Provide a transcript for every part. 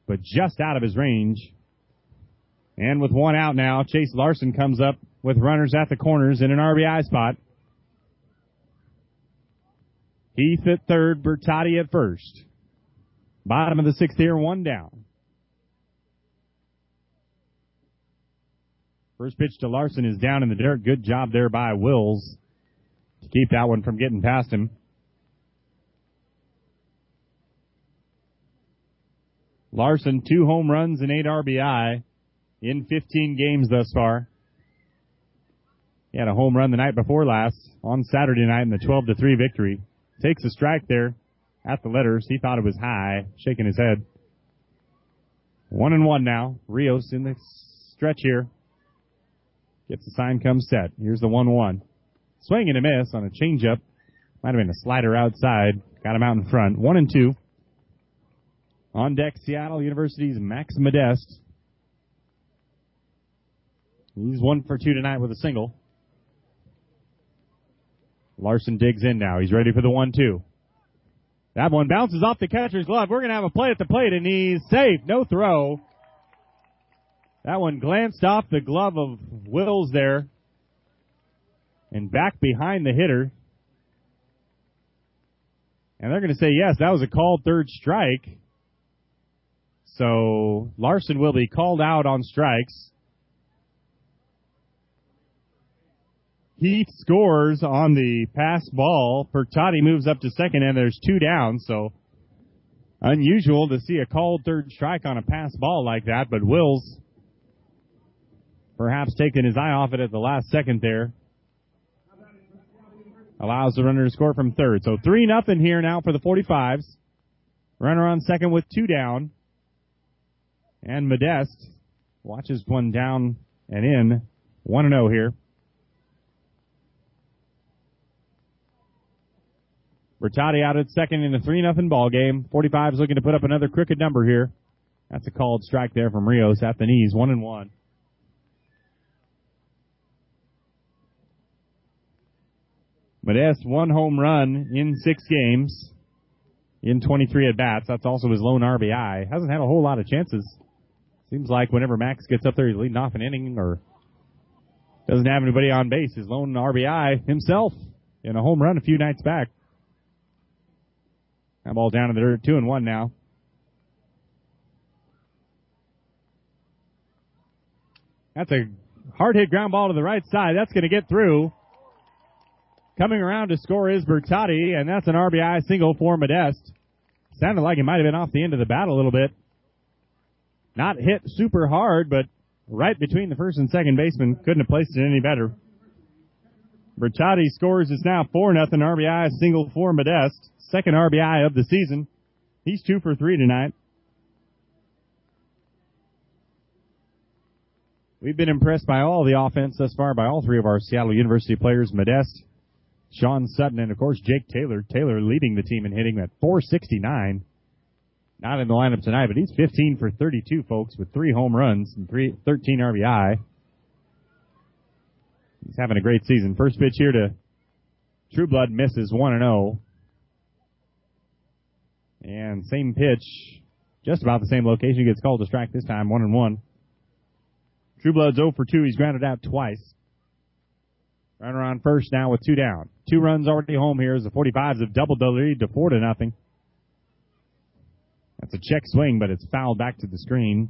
but just out of his range. And with one out now, Chase Larson comes up with runners at the corners in an RBI spot. Heath at third, Bertotti at first. Bottom of the sixth here, one down. First pitch to Larson is down in the dirt. Good job there by Wills to keep that one from getting past him. Larson, 2 home runs and 8 RBI in 15 games thus far. He had a home run the night before last on Saturday night in the 12-3 victory. Takes a strike there at the letters. He thought it was high, shaking his head. 1-1 now. Rios in the stretch here. Gets the sign, comes set. Here's the 1-1. Swing and a miss on a changeup. Might have been a slider outside. Got him out in front. 1-2. On deck, Seattle University's Max Modeste. He's 1 for 2 tonight with a single. Larson digs in now. He's ready for the 1-2. That one bounces off the catcher's glove. We're going to have a play at the plate, and he's safe. No throw. That one glanced off the glove of Wills there and back behind the hitter. And they're going to say, yes, that was a called third strike. So Larson will be called out on strikes. Heath scores on the pass ball. Bertotti moves up to second, and there's 2 down. So unusual to see a called third strike on a pass ball like that, but Wills perhaps taking his eye off it at the last second there. Allows the runner to score from third. So 3-0 here now for the 45s. Runner on second with 2 down. And Modeste watches one down and in. 1-0 here. Bertotti out at second in a 3-0 ball game. 45's looking to put up another crooked number here. That's a called strike there from Rios at the knees. 1-1. Modeste, 1 home run in 6 games in 23 at-bats. That's also his lone RBI. Hasn't had a whole lot of chances. Seems like whenever Max gets up there, he's leading off an inning or doesn't have anybody on base. His lone RBI himself in a home run a few nights back. That ball down in the dirt, 2-1 now. That's a hard-hit ground ball to the right side. That's going to get through. Coming around to score is Bertotti, and that's an RBI single for Modeste. Sounded like it might have been off the end of the bat a little bit. Not hit super hard, but right between the first and second baseman. Couldn't have placed it any better. Bertotti scores. It's now 4-0 RBI single for Modeste. Second RBI of the season. He's 2 for 3 tonight. We've been impressed by all the offense thus far by all 3 of our Seattle University players. Modeste, Sean Sutton, and of course Jake Taylor. Taylor leading the team in hitting at .469. Not in the lineup tonight, but he's 15 for 32, folks, with 3 home runs and 13 RBI. He's having a great season. First pitch here to Trueblood, misses 1-0. And same pitch, just about the same location. He gets called a strike this time, 1-1. Trueblood's 0 for 2. He's grounded out twice. Runner on first now with 2 down. 2 runs already home here as the 45s have doubled the lead to 4-0. That's a check swing, but it's fouled back to the screen.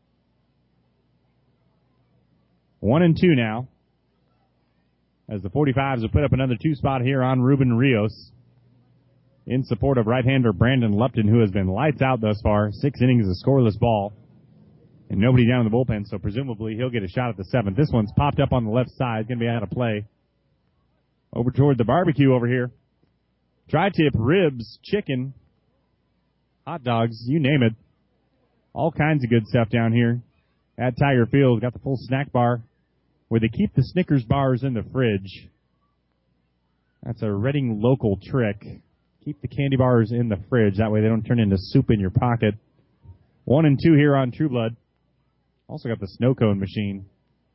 1-2 now, as the 45s have put up another 2 spot here on Ruben Rios in support of right-hander Brandon Lupton, who has been lights out thus far. 6 innings of scoreless ball, and nobody down in the bullpen, so presumably he'll get a shot at the 7th. This one's popped up on the left side, going to be out of play. Over toward the barbecue over here. Tri-tip, ribs, chicken, hot dogs, you name it. All kinds of good stuff down here at Tiger Field. Got the full snack bar where they keep the Snickers bars in the fridge. That's a Reading local trick. Keep the candy bars in the fridge. That way they don't turn into soup in your pocket. 1-2 here on Trueblood. Also got the snow cone machine.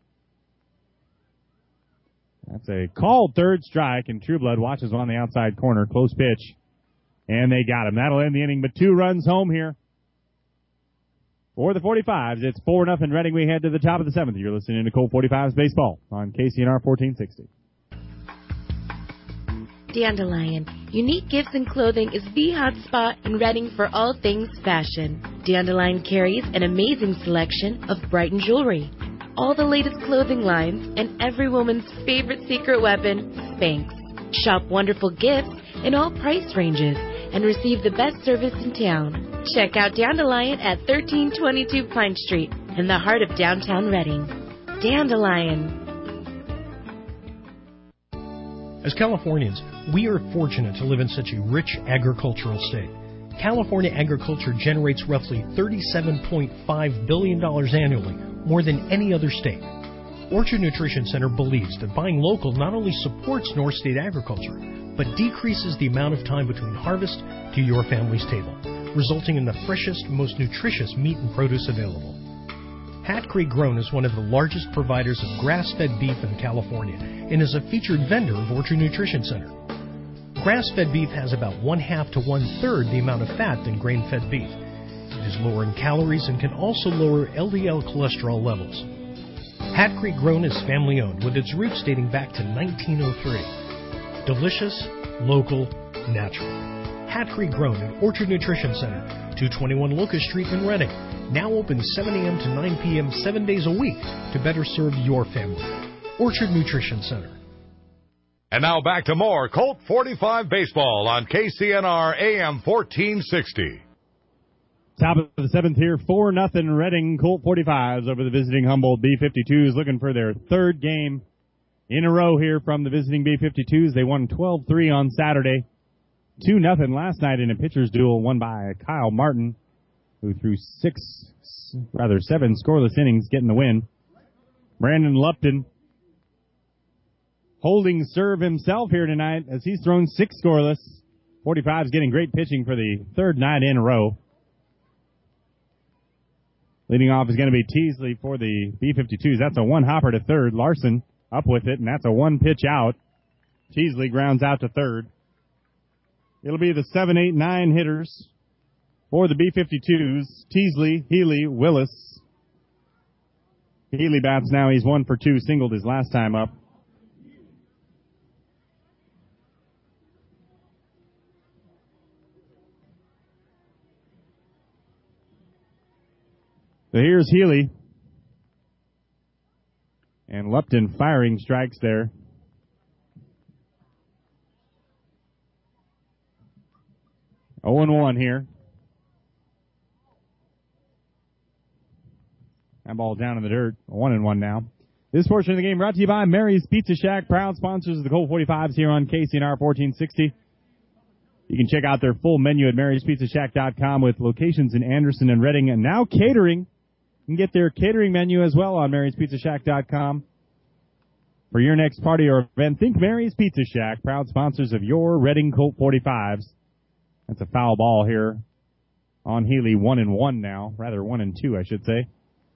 That's a called third strike, and Trueblood watches on the outside corner. Close pitch. And they got him. That'll end the inning, but 2 runs home here. For the 45s, it's 4-0 Reading. We head to the top of the 7th. You're listening to Colt 45s Baseball on KCNR 1460. Dandelion. Unique gifts and clothing is the hot spot in Reading for all things fashion. Dandelion carries an amazing selection of Brighton jewelry, all the latest clothing lines, and every woman's favorite secret weapon, Spanx. Shop wonderful gifts in all price ranges and receive the best service in town. Check out Dandelion at 1322 Pine Street in the heart of downtown Reading. Dandelion. As Californians, we are fortunate to live in such a rich agricultural state. California agriculture generates roughly $37.5 billion annually, more than any other state. Orchard Nutrition Center believes that buying local not only supports North State agriculture, but decreases the amount of time between harvest to your family's table, resulting in the freshest, most nutritious meat and produce available. Hat Creek Grown is one of the largest providers of grass-fed beef in California and is a featured vendor of Orchard Nutrition Center. Grass-fed beef has about 1/2 to 1/3 the amount of fat than grain-fed beef. It is lower in calories and can also lower LDL cholesterol levels. Hat Creek Grown is family-owned with its roots dating back to 1903. Delicious, local, natural. Hat Creek Grown at Orchard Nutrition Center, 221 Locust Street in Reading. Now open 7 a.m. to 9 p.m. 7 days a week to better serve your family. Orchard Nutrition Center. And now back to more Colt 45 Baseball on KCNR AM 1460. Top of the 7th here, 4-0 Reading. Colt 45s over the visiting Humboldt B-52s, looking for their third game in a row here from the visiting B-52s. They won 12-3 on Saturday. 2-0 last night in a pitcher's duel won by Kyle Martin, who threw 7 scoreless innings, getting the win. Brandon Lupton holding serve himself here tonight as he's thrown 6 scoreless. 45's getting great pitching for the third night in a row. Leading off is going to be Teasley for the B-52s. That's a 1-hopper to third. Larson up with it, and that's a 1-pitch out. Teasley grounds out to third. It'll be the 7, 8, 9 hitters for the B-52s. Teasley, Healy, Willis. Healy bats now. He's 1 for 2, singled his last time up. So here's Healy. And Lupton firing strikes there. Oh, 0-1 here. That ball down in the dirt. 1-1 now. This portion of the game brought to you by Mary's Pizza Shack, proud sponsors of the Colt 45s here on KCNR 1460. You can check out their full menu at maryspizzashack.com with locations in Anderson and Reading, and now catering. You can get their catering menu as well on maryspizzashack.com. For your next party or event, think Mary's Pizza Shack, proud sponsors of your Reading Colt 45s. That's a foul ball here on Healy, 1-1 now. Rather, 1-2, I should say.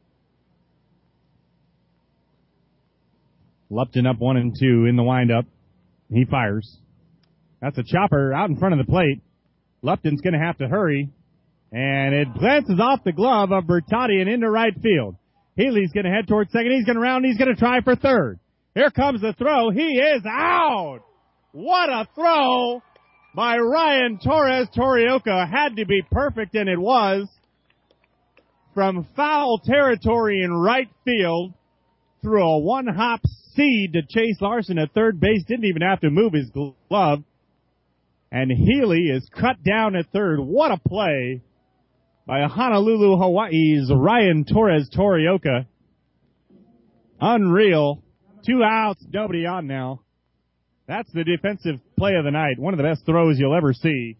Lupton up 1-2 in the windup. He fires. That's a chopper out in front of the plate. Lupton's going to have to hurry. And it glances off the glove of Bertotti and into right field. Healy's going to head towards second. He's going to round. He's going to try for third. Here comes the throw. He is out. What a throw by Ryan Torres. Torioka had to be perfect, and it was. From foul territory in right field, threw a 1-hop seed to Chase Larson at third base. Didn't even have to move his glove. And Healy is cut down at third. What a play by Honolulu, Hawaii's Ryan Torres Torioka. Unreal. 2 outs, nobody on now. That's the defensive play of the night. One of the best throws you'll ever see.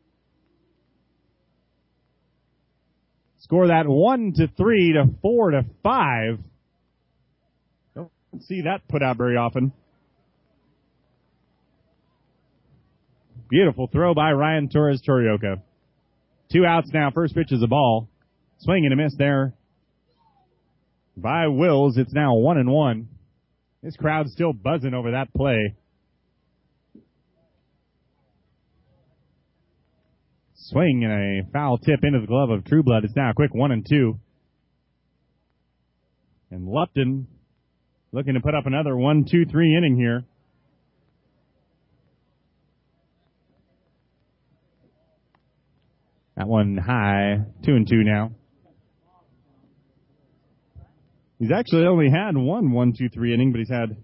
Score that 1-3 to 4-5. Don't see that put out very often. Beautiful throw by Ryan Torres Torioka. 2 outs now. First pitch is a ball. Swing and a miss there by Wills. It's now 1-1. This crowd's still buzzing over that play. Swing and a foul tip into the glove of Trueblood. It's now a quick 1-2. And Lupton looking to put up another 1-2-3 inning here. That one high, 2-2 now. He's actually only had one 1-2-3 inning, but he's had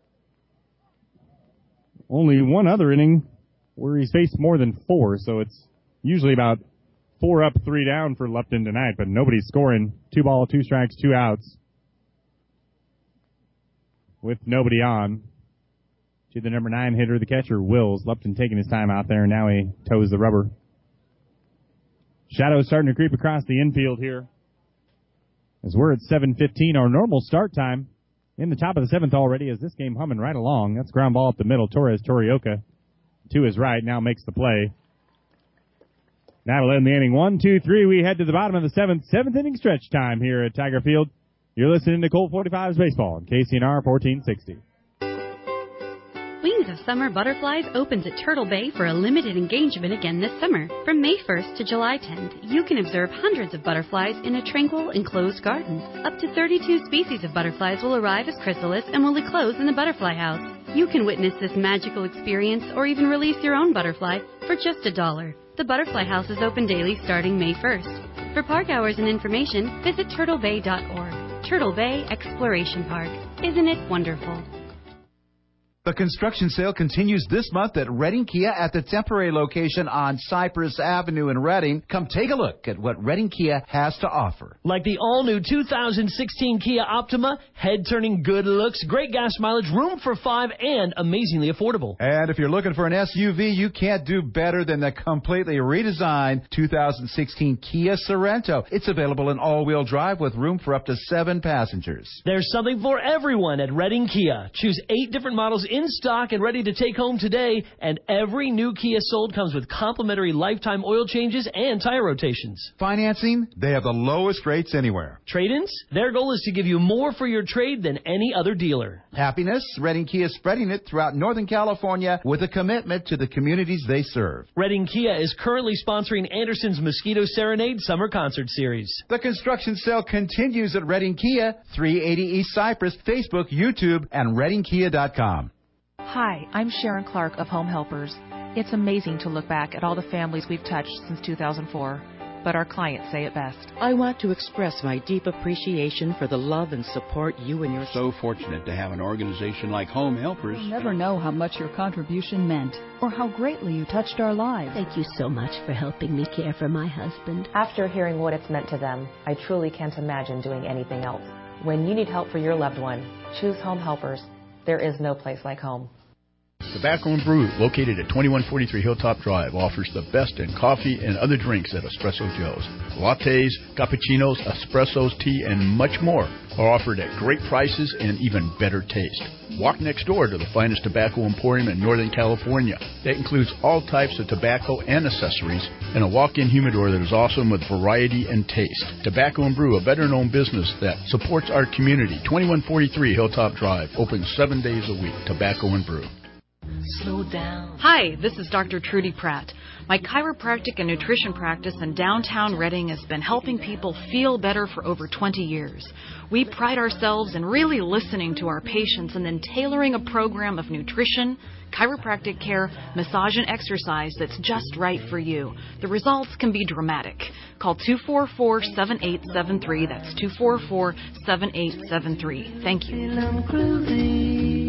only one other inning where he's faced more than 4, so it's usually about 4 up, 3 down for Lupton tonight, but nobody's scoring. 2 balls, 2 strikes, 2 outs with nobody on. To the number 9 hitter, the catcher, Wills. Lupton taking his time out there, and now he toes the rubber. Shadows starting to creep across the infield here. As we're at 7:15, our normal start time in the top of the 7th already, as this game humming right along. That's ground ball up the middle. Torres Torioka to his right now makes the play. That'll end the inning. 1-2-3. We head to the bottom of the 7th inning stretch time here at Tiger Field. You're listening to Colt 45's Baseball on KCNR 1460. Wings of Summer Butterflies opens at Turtle Bay for a limited engagement again this summer. From May 1st to July 10th, you can observe hundreds of butterflies in a tranquil, enclosed garden. Up to 32 species of butterflies will arrive as chrysalis and will eclose in the butterfly house. You can witness this magical experience or even release your own butterfly for just $1. The Butterfly House is open daily starting May 1st. For park hours and information, visit turtlebay.org. Turtle Bay Exploration Park. Isn't it wonderful? The construction sale continues this month at Redding Kia at the temporary location on Cypress Avenue in Redding. Come take a look at what Redding Kia has to offer. Like the all-new 2016 Kia Optima, head-turning good looks, great gas mileage, room for 5, and amazingly affordable. And if you're looking for an SUV, you can't do better than the completely redesigned 2016 Kia Sorento. It's available in all-wheel drive with room for up to 7 passengers. There's something for everyone at Redding Kia. Choose 8 different models in stock and ready to take home today, and every new Kia sold comes with complimentary lifetime oil changes and tire rotations. Financing, they have the lowest rates anywhere. Trade-ins, their goal is to give you more for your trade than any other dealer. Happiness, Redding Kia is spreading it throughout Northern California with a commitment to the communities they serve. Redding Kia is currently sponsoring Anderson's Mosquito Serenade Summer Concert Series. The construction sale continues at Redding Kia, 380 East Cypress, Facebook, YouTube, and ReddingKia.com. Hi, I'm Sharon Clark of Home Helpers. It's amazing to look back at all the families we've touched since 2004, but our clients say it best. I want to express my deep appreciation for the love and support you and your... So fortunate to have an organization like Home Helpers. You'll never know how much your contribution meant or how greatly you touched our lives. Thank you so much for helping me care for my husband. After hearing what it's meant to them, I truly can't imagine doing anything else. When you need help for your loved one, choose Home Helpers. There is no place like home. Tobacco and Brew, located at 2143 Hilltop Drive, offers the best in coffee and other drinks at Espresso Joe's. Lattes, cappuccinos, espressos, tea, and much more are offered at great prices and even better taste. Walk next door to the finest tobacco emporium in Northern California. That includes all types of tobacco and accessories, and a walk-in humidor that is awesome with variety and taste. Tobacco and Brew, a better-known business that supports our community. 2143 Hilltop Drive, open 7 days a week. Tobacco and Brew. Slow down. Hi, this is Dr. Trudy Pratt. My chiropractic and nutrition practice in downtown Redding has been helping people feel better for over 20 years. We pride ourselves in really listening to our patients and then tailoring a program of nutrition, chiropractic care, massage, and exercise that's just right for you. The results can be dramatic. Call 244-7873. That's 244-7873. Thank you.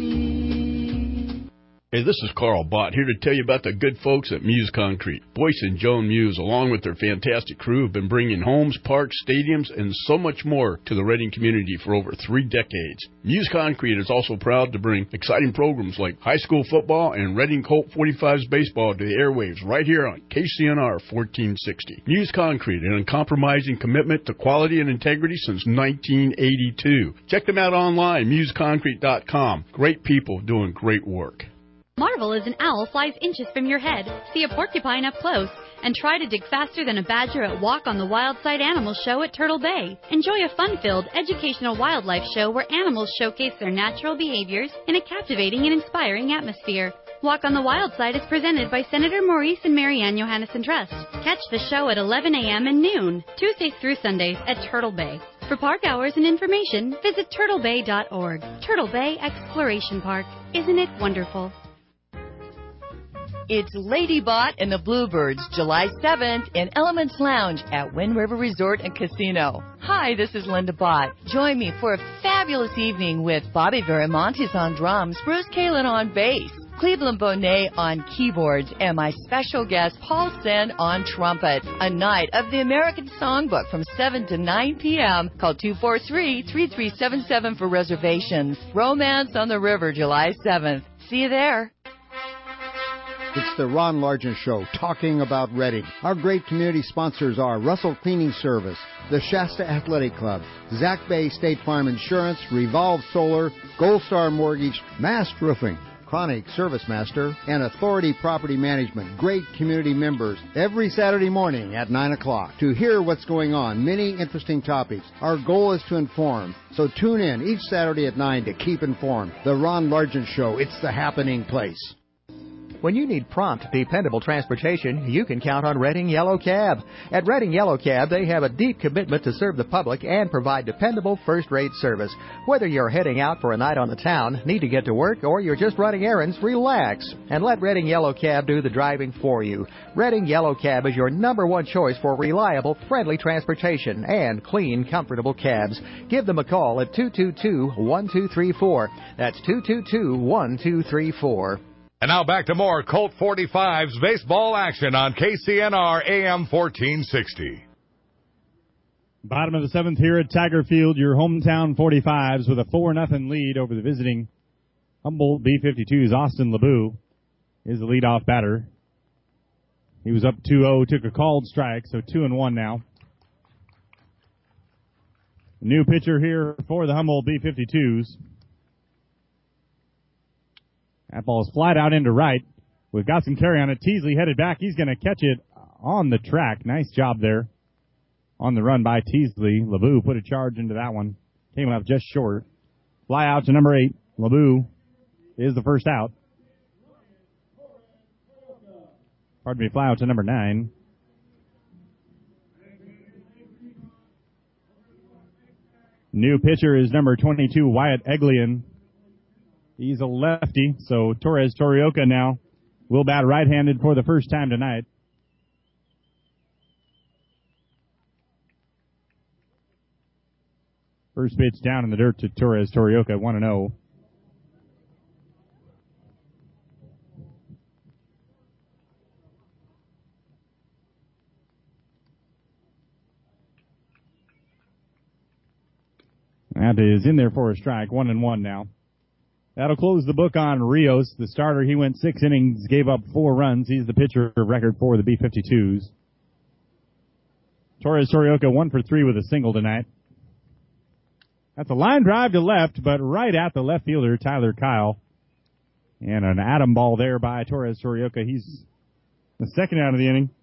Hey, this is Carl Bott here to tell you about the good folks at Muse Concrete. Boyce and Joan Muse, along with their fantastic crew, have been bringing homes, parks, stadiums, and so much more to the Redding community for over 3 decades. Muse Concrete is also proud to bring exciting programs like high school football and Redding Colt 45's baseball to the airwaves right here on KCNR 1460. Muse Concrete, an uncompromising commitment to quality and integrity since 1982. Check them out online, museconcrete.com. Great people doing great work. Marvel is an owl flies inches from your head. See a porcupine up close and try to dig faster than a badger at Walk on the Wild Side Animal Show at Turtle Bay. Enjoy a fun-filled, educational wildlife show where animals showcase their natural behaviors in a captivating and inspiring atmosphere. Walk on the Wild Side is presented by Senator Maurice and Marianne Johannesson Trust. Catch the show at 11 a.m. and noon, Tuesdays through Sundays at Turtle Bay. For park hours and information, visit turtlebay.org. Turtle Bay Exploration Park. Isn't it wonderful? It's Lady Bot and the Bluebirds, July 7th in Elements Lounge at Wind River Resort and Casino. Hi, this is Linda Bott. Join me for a fabulous evening with Bobby Viramontes on drums, Bruce Kalin on bass, Cleveland Bonet on keyboards, and my special guest Paul Sen on trumpet. A night of the American Songbook from 7 to 9 p.m. Call 243-3377 for reservations. Romance on the River, July 7th. See you there. It's the Ron Largent Show, talking about Reading. Our great community sponsors are Russell Cleaning Service, the Shasta Athletic Club, Zach Bay State Farm Insurance, Revolve Solar, Gold Star Mortgage, Mast Roofing, Chronic Service Master, and Authority Property Management. Great community members every Saturday morning at 9 o'clock to hear what's going on. Many interesting topics. Our goal is to inform. So tune in each Saturday at 9 to keep informed. The Ron Largent Show, it's the happening place. When you need prompt, dependable transportation, you can count on Reading Yellow Cab. At Reading Yellow Cab, they have a deep commitment to serve the public and provide dependable first-rate service. Whether you're heading out for a night on the town, need to get to work, or you're just running errands, relax and let Reading Yellow Cab do the driving for you. Reading Yellow Cab is your #1 choice for reliable, friendly transportation and clean, comfortable cabs. Give them a call at 222-1234. That's 222-1234. And now back to more Colt 45's baseball action on KCNR AM 1460. Bottom of the 7th here at Tiger Field, your hometown 45s with a 4-0 lead over the visiting Humboldt B-52s. Austin LeBeau is the leadoff batter. He was up 2-0, took a called strike, so 2-1 now. New pitcher here for the Humboldt B-52s. That ball is flat out into right. We've got some carry on it. Teasley headed back. He's going to catch it on the track. Nice job there on the run by Teasley. LeBeau put a charge into that one. Came up just short. Fly out to number 8. LeBeau is the first out. Pardon me, fly out to number 9. New pitcher is number 22, Wyatt Eglian. He's a lefty, so Torres Torioka now will bat right-handed for the first time tonight. First pitch down in the dirt to Torres Torioka, 1-0. That is in there for a strike, 1-1 now. That'll close the book on Rios. The starter, he went 6 innings, gave up 4 runs. He's the pitcher of record for the B-52s. Torres Torioka 1 for 3 with a single tonight. That's a line drive to left, but right at the left fielder, Tyler Kyle. And an atom ball there by Torres Torioka. He's the second out of the inning.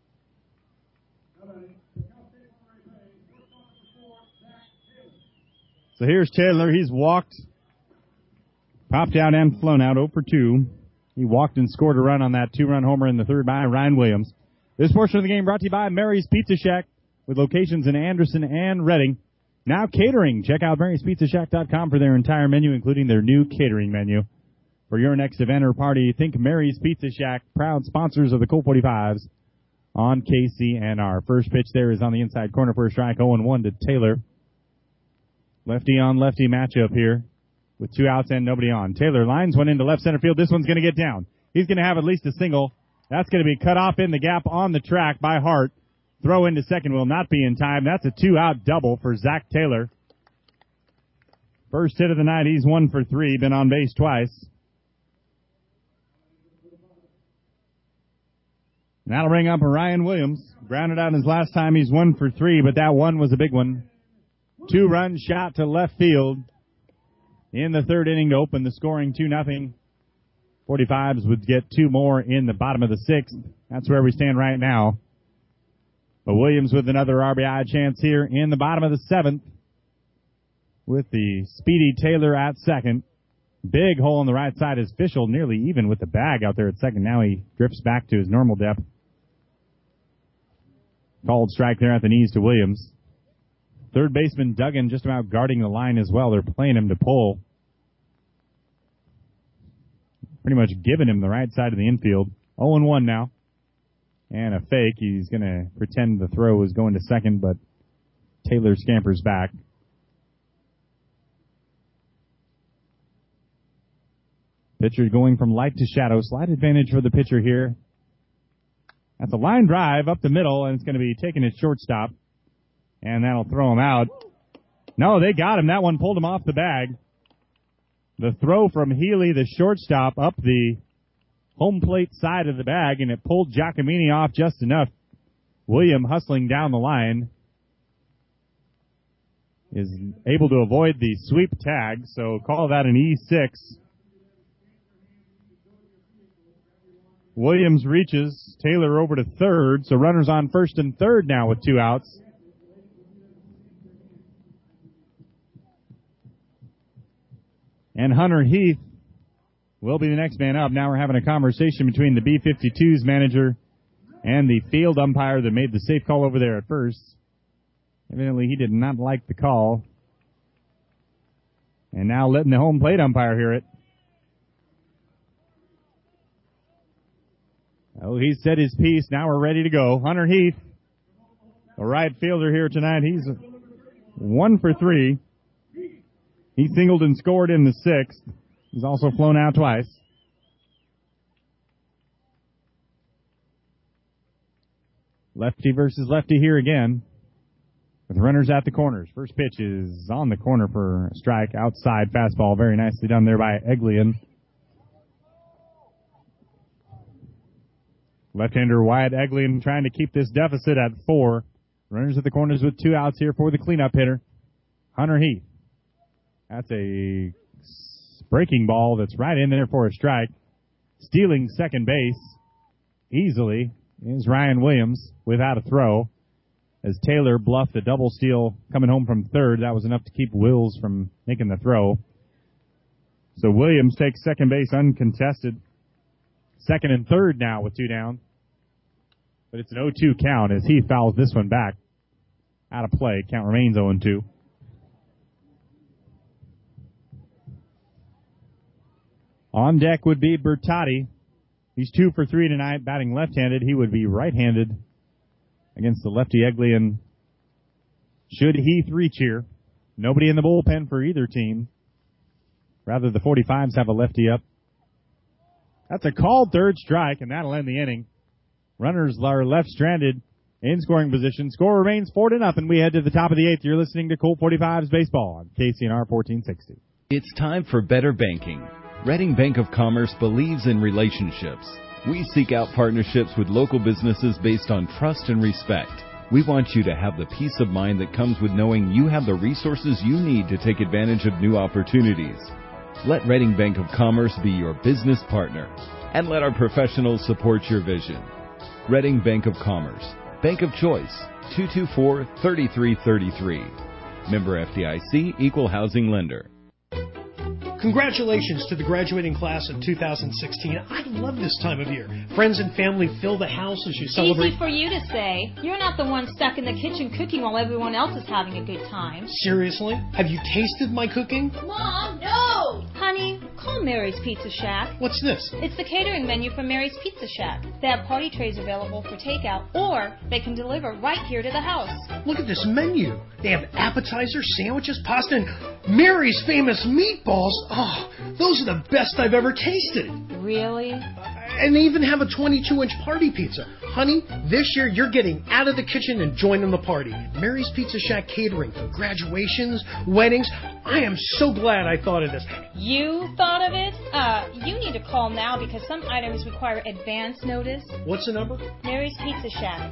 So here's Taylor. He's walked, popped out and flown out 0 for 2. He walked and scored a run on that 2-run homer in the third by Ryan Williams. This portion of the game brought to you by Mary's Pizza Shack with locations in Anderson and Reading. Now catering. Check out Mary'sPizzaShack.com for their entire menu, including their new catering menu. For your next event or party, think Mary's Pizza Shack, proud sponsors of the Colt 45s on KCNR. First pitch there is on the inside corner for a strike, 0-1 to Taylor. Lefty on lefty matchup here with 2 outs and nobody on. Taylor lines one into left center field. This one's going to get down. He's going to have at least a single. That's going to be cut off in the gap on the track by Hart. Throw into second will not be in time. That's a 2-out double for Zach Taylor. First hit of the night. He's 1 for 3. Been on base twice. And that'll bring up Ryan Williams. Grounded out his last time. He's 1 for 3, but that one was a big one. 2-run shot to left field in the third inning to open the scoring 2-0. 45s would get 2 more in the bottom of the 6th. That's where we stand right now. But Williams with another RBI chance here in the bottom of the 7th with the speedy Taylor at second. Big hole on the right side is Fischel, nearly even with the bag out there at second. Now he drifts back to his normal depth. Called strike there at the knees to Williams. Third baseman Duggan just about guarding the line as well. They're playing him to pull. Pretty much giving him the right side of the infield. 0-1 now. And a fake. He's going to pretend the throw is going to second, but Taylor scampers back. Pitcher going from light to shadow. Slight advantage for the pitcher here. That's a line drive up the middle, and it's going to be taken at shortstop. And that'll throw him out. No, they got him. That one pulled him off the bag. The throw from Healy, the shortstop, up the home plate side of the bag, and it pulled Giacomini off just enough. William hustling down the line is able to avoid the sweep tag, so call that an E6. Williams reaches Taylor over to third, so runners on first and third now with 2 outs. And Hunter Heath will be the next man up. Now we're having a conversation between the B-52's manager and the field umpire that made the safe call over there at first. Evidently he did not like the call. And now letting the home plate umpire hear it. Oh, he said his piece. Now we're ready to go. Hunter Heath, the right fielder here tonight. He's 1 for 3. He singled and scored in the 6th. He's also flown out twice. Lefty versus lefty here again, with runners at the corners. First pitch is on the corner for a strike. Outside fastball, very nicely done there by Eglian. Left-hander Wyatt Eglian trying to keep this deficit at 4. Runners at the corners with 2 outs here for the cleanup hitter, Hunter Heath. That's a breaking ball that's right in there for a strike. Stealing second base easily is Ryan Williams without a throw. As Taylor bluffed a double steal coming home from third, that was enough to keep Wills from making the throw. So Williams takes second base uncontested. Second and third now with 2 down. But it's an 0-2 count as he fouls this one back. Out of play. Count remains 0-2. On deck would be Bertotti. He's 2 for 3 tonight, batting left-handed. He would be right-handed against the lefty Eglian. Should Heath reach here? Nobody in the bullpen for either team. Rather, the 45s have a lefty up. That's a called third strike, and that'll end the inning. Runners are left stranded in scoring position. Score remains 4-0. We head to the top of the 8th. You're listening to Colt 45's Baseball on KCNR 1460. It's time for better banking. Reading Bank of Commerce believes in relationships. We seek out partnerships with local businesses based on trust and respect. We want you to have the peace of mind that comes with knowing you have the resources you need to take advantage of new opportunities. Let Reading Bank of Commerce be your business partner, and let our professionals support your vision. Reading Bank of Commerce, Bank of Choice, 224-3333. Member FDIC, Equal Housing Lender. Congratulations to the graduating class of 2016. I love this time of year. Friends and family fill the house as you celebrate. Easy for you to say. You're not the one stuck in the kitchen cooking while everyone else is having a good time. Seriously? Have you tasted my cooking? Mom, no! Honey, call Mary's Pizza Shack. What's this? It's the catering menu from Mary's Pizza Shack. They have party trays available for takeout, or they can deliver right here to the house. Look at this menu. They have appetizers, sandwiches, pasta, and Mary's famous meatballs. Oh, those are the best I've ever tasted. Really? And they even have a 22-inch party pizza. Honey, this year you're getting out of the kitchen and joining the party. Mary's Pizza Shack catering for graduations, weddings. I am so glad I thought of this. You thought of it? You need to call now because some items require advance notice. What's the number? Mary's Pizza Shack,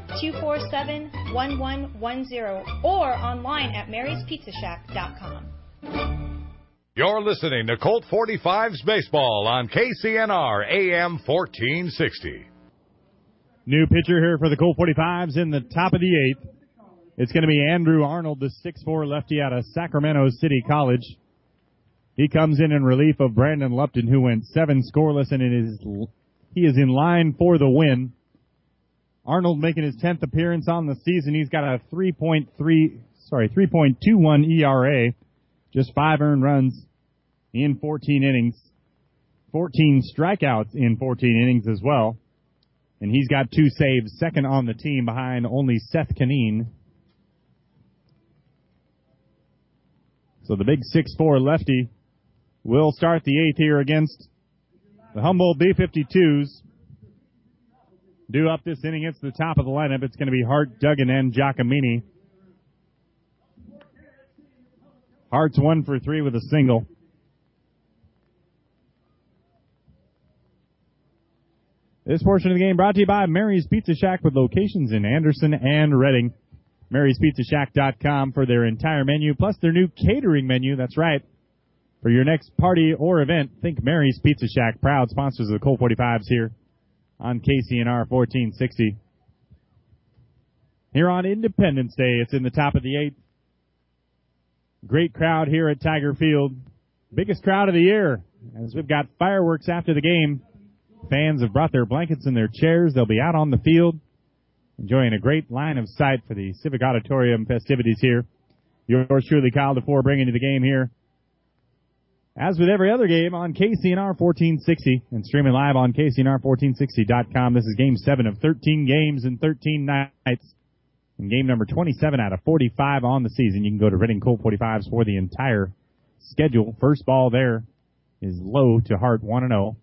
247-1110, or online at maryspizzashack.com. You're listening to Colt 45's Baseball on KCNR AM 1460. New pitcher here for the Colt 45s in the top of the 8th. It's going to be Andrew Arnold, the 6'4 lefty out of Sacramento City College. He comes in relief of Brandon Lupton, who went 7 scoreless, and he is in line for the win. Arnold making his 10th appearance on the season. He's got a 3.21 ERA, just 5 earned runs in 14 innings, 14 strikeouts in 14 innings as well. And he's got 2 saves, second on the team behind only Seth Kaneen. So the big 6'4" lefty will start the 8th here against the Humboldt B-52s. Due up this inning, it's the top of the lineup. It's going to be Hart, Duggan, and Giacomini. Hart's 1 for 3 with a single. This portion of the game brought to you by Mary's Pizza Shack with locations in Anderson and Reading. Mary'sPizzaShack.com for their entire menu, plus their new catering menu. That's right. For your next party or event, think Mary's Pizza Shack, proud sponsors of the Colt 45s here on KCNR 1460. Here on Independence Day, it's in the top of the 8th. Great crowd here at Tiger Field. Biggest crowd of the year, as we've got fireworks after the game. Fans have brought their blankets and their chairs. They'll be out on the field, enjoying a great line of sight for the Civic Auditorium festivities here. Yours truly, Kyle DeFore, bringing you the game here, as with every other game, on KCNR 1460 and streaming live on KCNR1460.com. This is Game 7 of 13 games in 13 nights, and game number 27 out of 45 on the season. You can go to Reading Colt 45s for the entire schedule. First ball there is low to Hart, 1-0.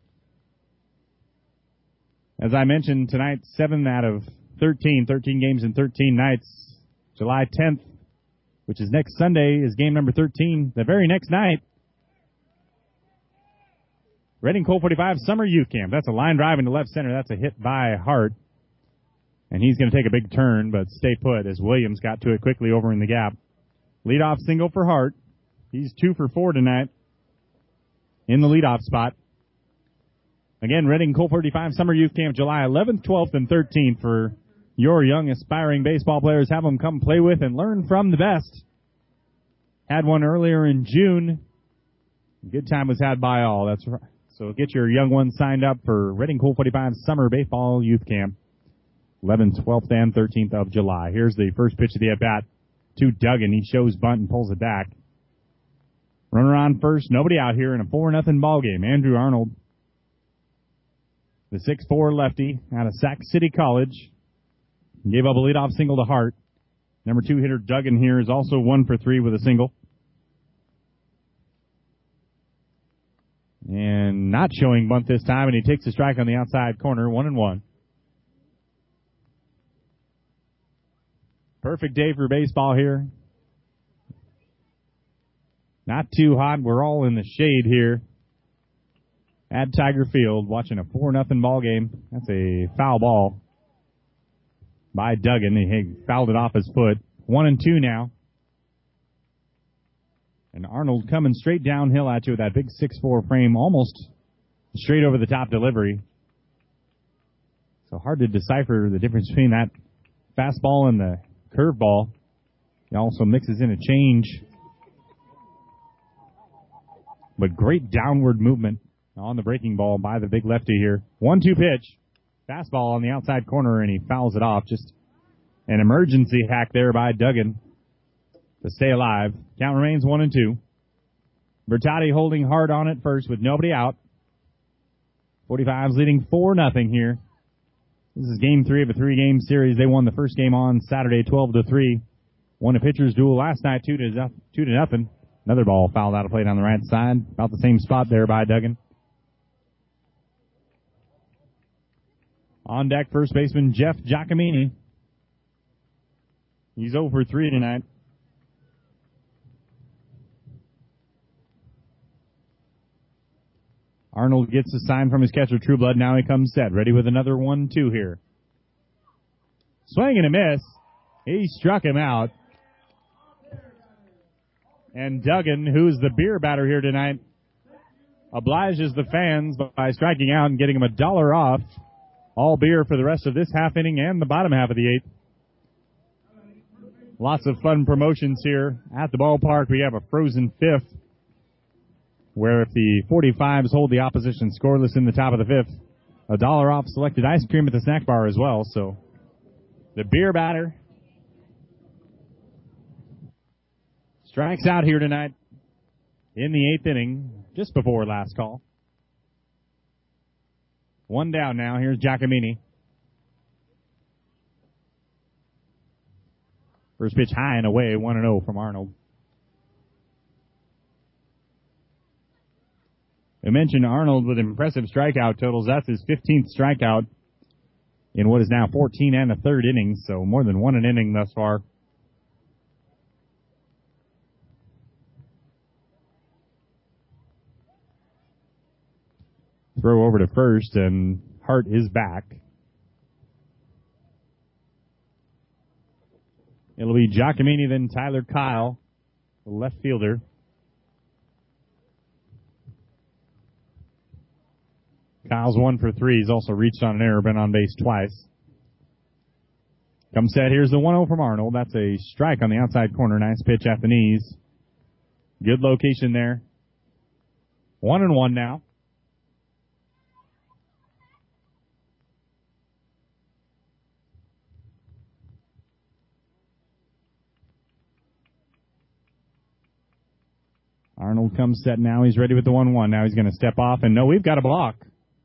As I mentioned, tonight, 7 out of 13 games in 13 nights. July 10th, which is next Sunday, is game number 13. The very next night, Reading Colt 45 Summer Youth Camp. That's a line drive into left center. That's a hit by Hart. And he's going to take a big turn, but stay put as Williams got to it quickly over in the gap. Leadoff single for Hart. He's 2 for 4 tonight in the leadoff spot. Again, Reading Colt 45 Summer Youth Camp, July 11th, 12th, and 13th for your young aspiring baseball players. Have them come play with and learn from the best. Had one earlier in June. Good time was had by all. That's right. So get your young ones signed up for Reading Colt 45 Summer Baseball Youth Camp, 11th, 12th, and 13th of July. Here's the first pitch of the at-bat to Duggan. He shows bunt and pulls it back. Runner on first, nobody out here in a 4-0 ball game. Andrew Arnold, the 6'4" lefty out of Sac City College, gave up a leadoff single to Hart. Number 2 hitter Duggan here is also 1 for 3 with a single. And not showing bunt this time, and he takes a strike on the outside corner, 1-1. Perfect day for baseball here. Not too hot. We're all in the shade here at Tiger Field, watching a 4-0 ball game. That's a foul ball by Duggan. He fouled it off his foot. 1-2 now. And Arnold coming straight downhill at you with that big 6'4" frame, almost straight over the top delivery. So hard to decipher the difference between that fastball and the curveball. He also mixes in a change. But great downward movement on the breaking ball by the big lefty here. 1-2 pitch. Fastball on the outside corner, and he fouls it off. Just an emergency hack there by Duggan to stay alive. Count remains 1-2. Bertotti holding hard on it first with nobody out. 45's leading 4-0 here. This is game 3 of a 3-game series. They won the first game on Saturday 12-3. Won a pitcher's duel last night 2-0. Another ball fouled out of play down the right side. About the same spot there by Duggan. On deck, first baseman Jeff Giacomini. He's 0 for 3 tonight. Arnold gets a sign from his catcher, Trueblood. Now he comes set. Ready with another 1-2 here. Swing and a miss. He struck him out. And Duggan, who's the beer batter here tonight, obliges the fans by striking out and getting him $1 off. All beer for the rest of this half inning and the bottom half of the 8th. Lots of fun promotions here at the ballpark. We have a frozen fifth where if the 45s hold the opposition scoreless in the top of the fifth, $1 off selected ice cream at the snack bar as well. So the beer batter strikes out here tonight in the 8th inning, just before last call. One down now. Here's Giacomini. First pitch high and away, 1-0 from Arnold. I mentioned Arnold with impressive strikeout totals. That's his 15th strikeout in what is now 14 and a third innings, so more than one an inning thus far. Throw over to first, and Hart is back. It'll be Giacomini, then Tyler Kyle, the left fielder. Kyle's 1 for 3. He's also reached on an error, been on base twice. Come set. Here's the 1-0 from Arnold. That's a strike on the outside corner. Nice pitch at the knees. Good location there. 1-1 now. Arnold comes set now. He's ready with the 1-1. Now he's going to step off, and no, we've got a block.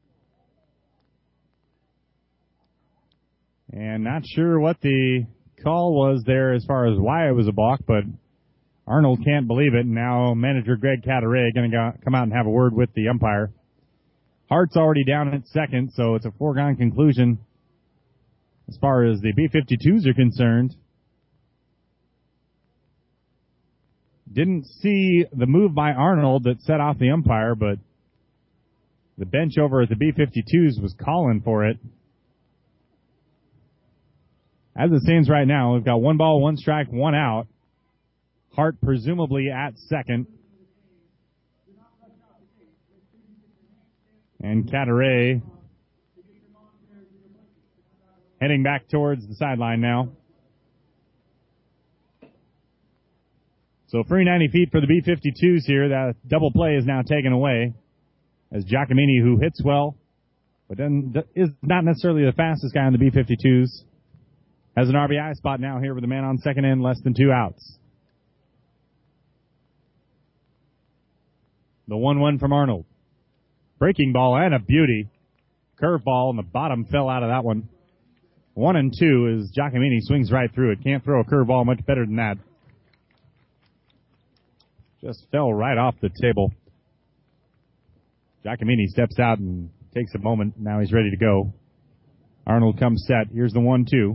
And not sure what the call was there as far as why it was a balk, but Arnold can't believe it. And now manager Greg Cataray going to come out and have a word with the umpire. Hart's already down at second, so it's a foregone conclusion as far as the B-52s are concerned. Didn't see the move by Arnold that set off the umpire, but the bench over at the B-52s was calling for it. As it stands right now, we've got 1 ball, 1 strike, 1 out. Hart presumably at second. And Cataray heading back towards the sideline now. So 390 feet for the B-52s here. That double play is now taken away as Giacomini, who hits well, but is not necessarily the fastest guy on the B-52s, has an RBI spot now here with a man on second and less than 2 outs. The 1-1 from Arnold. Breaking ball and a beauty. Curveball, and the bottom fell out of that one. 1-2 as Giacomini swings right through it. Can't throw a curveball much better than that. Just fell right off the table. Giacomini steps out and takes a moment. Now he's ready to go. Arnold comes set. Here's the 1-2.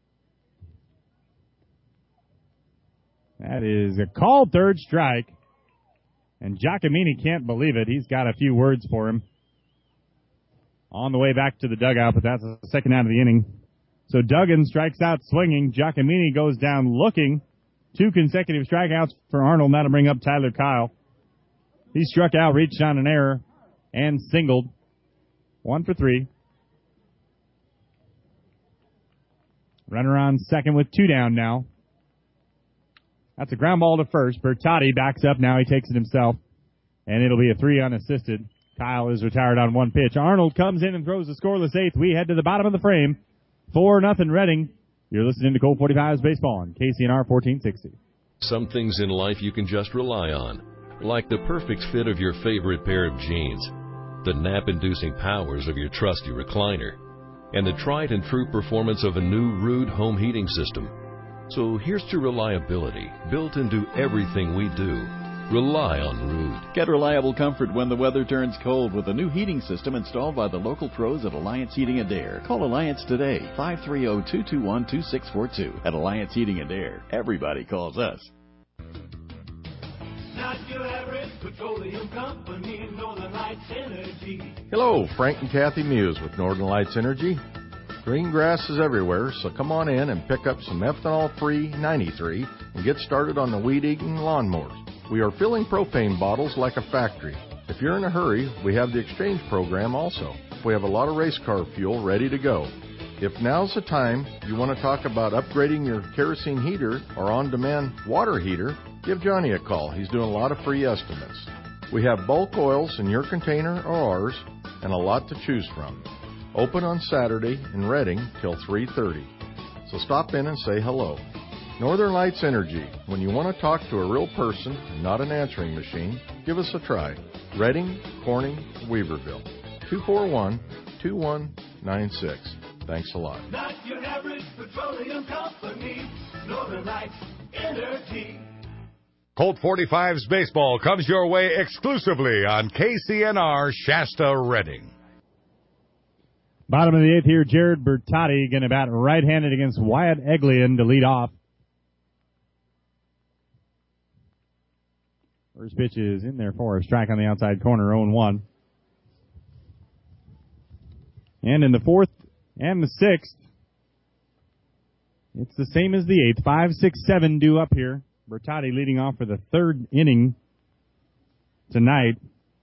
That is a called third strike. And Giacomini can't believe it. He's got a few words for him. On the way back to the dugout, but that's the second out of the inning. So Duggan strikes out swinging. Giacomini goes down looking. 2 consecutive strikeouts for Arnold. Now to bring up Tyler Kyle. He struck out, reached on an error, and singled. 1 for 3. Runner on second with 2 down now. That's a ground ball to first. Bertotti backs up. Now he takes it himself. And it'll be a 3 unassisted. Kyle is retired on 1 pitch. Arnold comes in and throws the scoreless 8th. We head to the bottom of the frame. 4-0 Reading. You're listening to Colt 45's Baseball on KCNR 1460. Some things in life you can just rely on, like the perfect fit of your favorite pair of jeans, the nap-inducing powers of your trusty recliner, and the tried and true performance of a new Ruud home heating system. So here's to reliability, built into everything we do. Rely on Ruud. Get reliable comfort when the weather turns cold with a new heating system installed by the local pros at Alliance Heating and Air. Call Alliance today, 530-221-2642. At Alliance Heating and Air, everybody calls us. Not your average petroleum company, Northern Lights Energy. Hello, Frank and Kathy Muse with Northern Lights Energy. Green grass is everywhere, so come on in and pick up some ethanol-free 93 and get started on the weed-eating lawnmowers. We are filling propane bottles like a factory. If you're in a hurry, we have the exchange program also. We have a lot of race car fuel ready to go. If now's the time you want to talk about upgrading your kerosene heater or on-demand water heater, give Johnny a call. He's doing a lot of free estimates. We have bulk oils in your container or ours, and a lot to choose from. Open on Saturday in Reading till 3:30. So stop in and say hello. Northern Lights Energy. When you want to talk to a real person and not an answering machine, give us a try. Reading, Corning, Weaverville. 241-2196. Thanks a lot. Not your average petroleum company. Northern Lights Energy. Colt 45's baseball comes your way exclusively on KCNR Shasta Reading. Bottom of the eighth here, Jared Bertotti going to bat right-handed against Wyatt Eglian to lead off. First pitch is in there for a strike on the outside corner, 0-1. And in the fourth and the sixth, it's the same as the eighth. 5, 6, 7 due up here. Bertotti leading off for the third inning tonight.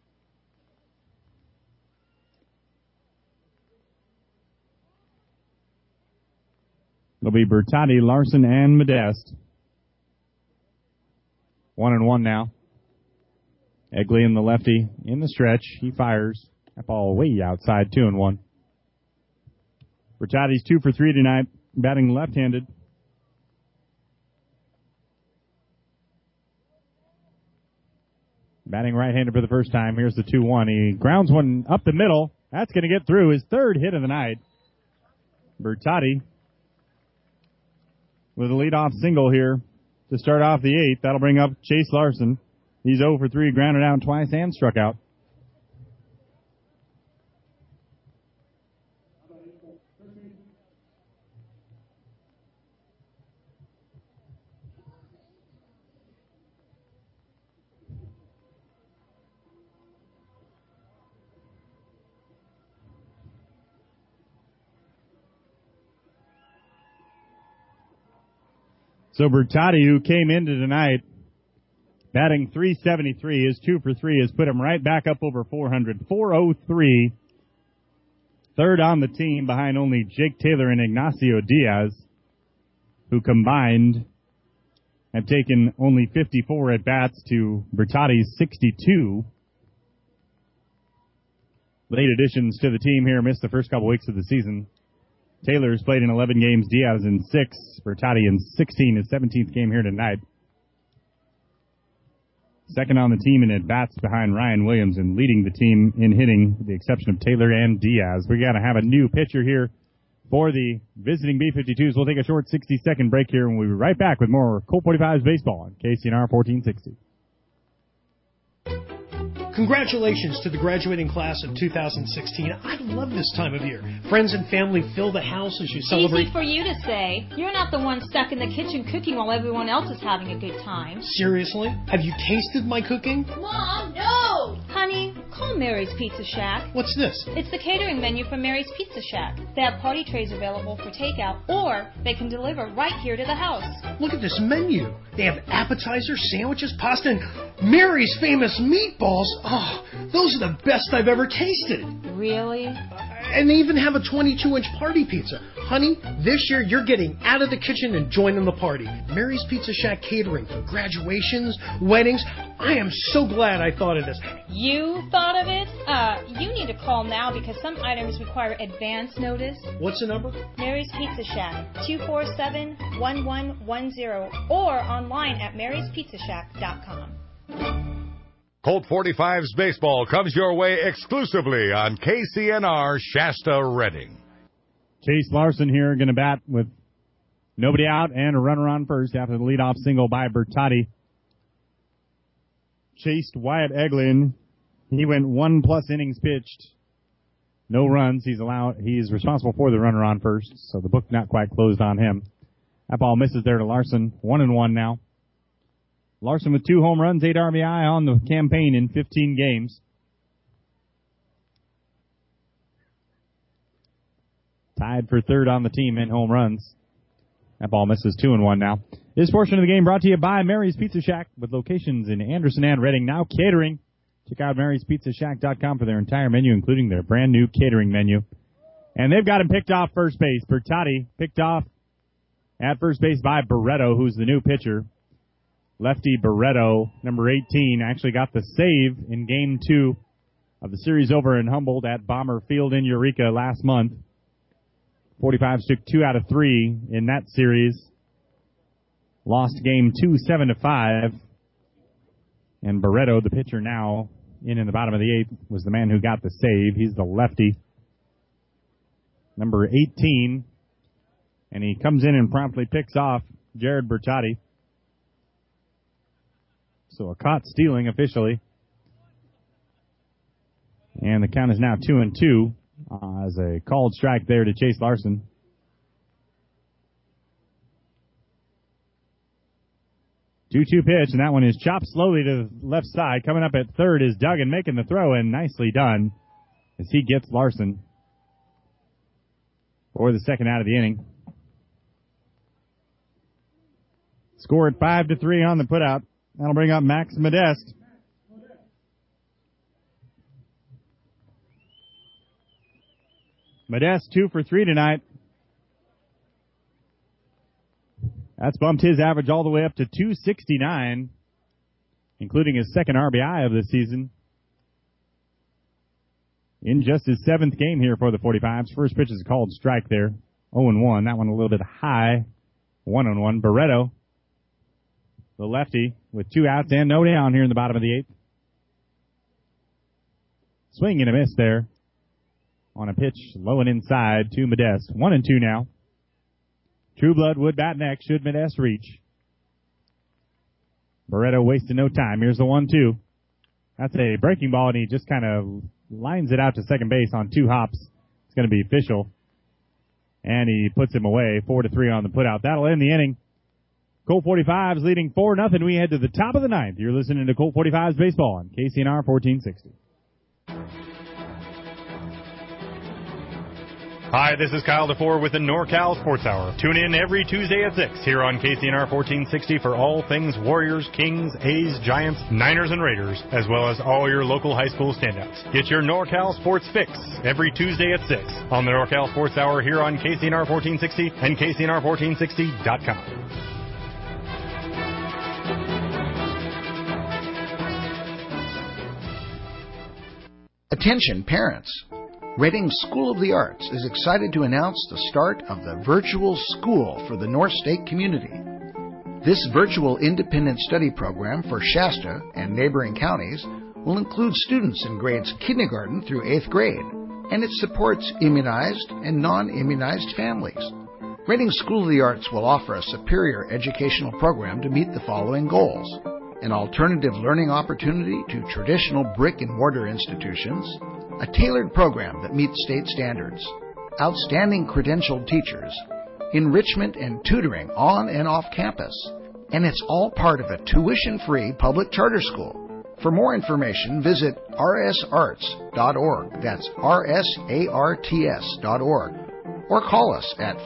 It'll be Bertotti, Larson, and Modeste. 1-1 now. Eglian, the lefty, in the stretch. He fires. That ball way outside, 2-1. Bertotti's 2 for 3 tonight, batting left-handed. Batting right-handed for the first time. Here's the 2-1. He grounds one up the middle. That's going to get through. His third hit of the night. Bertotti with a leadoff single here to start off the eighth. That'll bring up Chase Larson. He's 0 for 3, grounded out twice and struck out. So Bertotti, who came into tonight batting .373, is 2 for 3, has put him right back up over 400. 403. Third on the team behind only Jake Taylor and Ignacio Diaz, who combined have taken only 54 at-bats to Bertotti's 62. Late additions to the team here missed the first couple weeks of the season. Taylor's played in 11 games, Diaz in 6, Bertotti in 16, his 17th game here tonight. Second on the team in at-bats behind Ryan Williams and leading the team in hitting, with the exception of Taylor and Diaz. We got to have a new pitcher here for the visiting B-52s. We'll take a short 60-second break here, and we'll be right back with more Colt 45's baseball on KCNR 1460. Congratulations to the graduating class of 2016. I love this time of year. Friends and family fill the house as you celebrate. Easy for you to say. You're not the one stuck in the kitchen cooking while everyone else is having a good time. Seriously? Have you tasted my cooking? Mom, no! Honey, call Mary's Pizza Shack. What's this? It's the catering menu from Mary's Pizza Shack. They have party trays available for takeout, or they can deliver right here to the house. Look at this menu. They have appetizers, sandwiches, pasta, and Mary's famous meatballs. Oh, those are the best I've ever tasted. Really? And they even have a 22-inch party pizza. Honey, this year you're getting out of the kitchen and joining the party. Mary's Pizza Shack catering for graduations, weddings. I am so glad I thought of this. You thought of it? You need to call now because some items require advance notice. What's the number? Mary's Pizza Shack, 247-1110, or online at maryspizzashack.com. Colt 45's baseball comes your way exclusively on KCNR Shasta Reading. Chase Larson here going to bat with nobody out and a runner on first after the leadoff single by Bertotti. Chased Wyatt Eglian. He went 1+ innings pitched. No runs. He's responsible for the runner on first, so the book not quite closed on him. That ball misses there to Larson. 1-1 now. Larson with 2 home runs, 8 RBI on the campaign in 15 games. Tied for third on the team in home runs. That ball misses. 2-1 now. This portion of the game brought to you by Mary's Pizza Shack with locations in Anderson and Reading, now catering. Check out maryspizzashack.com for their entire menu, including their brand new catering menu. And they've got him picked off first base. Bertotti picked off at first base by Barreto, who's the new pitcher. Lefty Barreto, number 18, actually got the save in Game 2 of the series over in Humboldt at Bomber Field in Eureka last month. 45s took 2 out of 3 in that series. Lost Game 2, 7-5. And Barreto, the pitcher now in the bottom of the 8th, was the man who got the save. He's the lefty, number 18. And he comes in and promptly picks off Jared Bertotti. So a caught stealing officially. And the count is now 2-2 as a called strike there to Chase Larson. 2-2 pitch, and that one is chopped slowly to the left side. Coming up at third is Duggan making the throw, and nicely done as he gets Larson for the second out of the inning. Score at 5-3 on the putout. That'll bring up Max Modeste. Modeste 2 for 3 tonight. That's bumped his average all the way up to 269, including his second RBI of the season. In just his 7th game here for the 45s. First pitch is a called strike there. 0-1. That one a little bit high. 1-1. Barreto, the lefty, with 2 outs and no down here in the bottom of the 8th. Swing and a miss there on a pitch low and inside to Modeste. 1-2 now. Trueblood would bat next, should Modeste reach. Barreto wasted no time. Here's the 1-2. That's a breaking ball, and he just kind of lines it out to second base on 2 hops. It's going to be official. And he puts him away, 4-3 on the putout. That'll end the inning. Colt 45's leading 4-0. We head to the top of the 9th. You're listening to Colt 45's Baseball on KCNR 1460. Hi, this is Kyle DeFore with the NorCal Sports Hour. Tune in every Tuesday at 6 here on KCNR 1460 for all things Warriors, Kings, A's, Giants, Niners, and Raiders, as well as all your local high school standouts. Get your NorCal Sports fix every Tuesday at 6 on the NorCal Sports Hour here on KCNR 1460 and KCNR1460.com. Attention parents. Reading School of the Arts is excited to announce the start of the Virtual School for the North State community. This virtual independent study program for Shasta and neighboring counties will include students in grades kindergarten through 8th grade, and it supports immunized and non-immunized families. Reading School of the Arts will offer a superior educational program to meet the following goals: an alternative learning opportunity to traditional brick-and-mortar institutions, a tailored program that meets state standards, outstanding credentialed teachers, enrichment and tutoring on and off campus, and it's all part of a tuition-free public charter school. For more information, visit rsarts.org. That's rsarts.org. Or call us at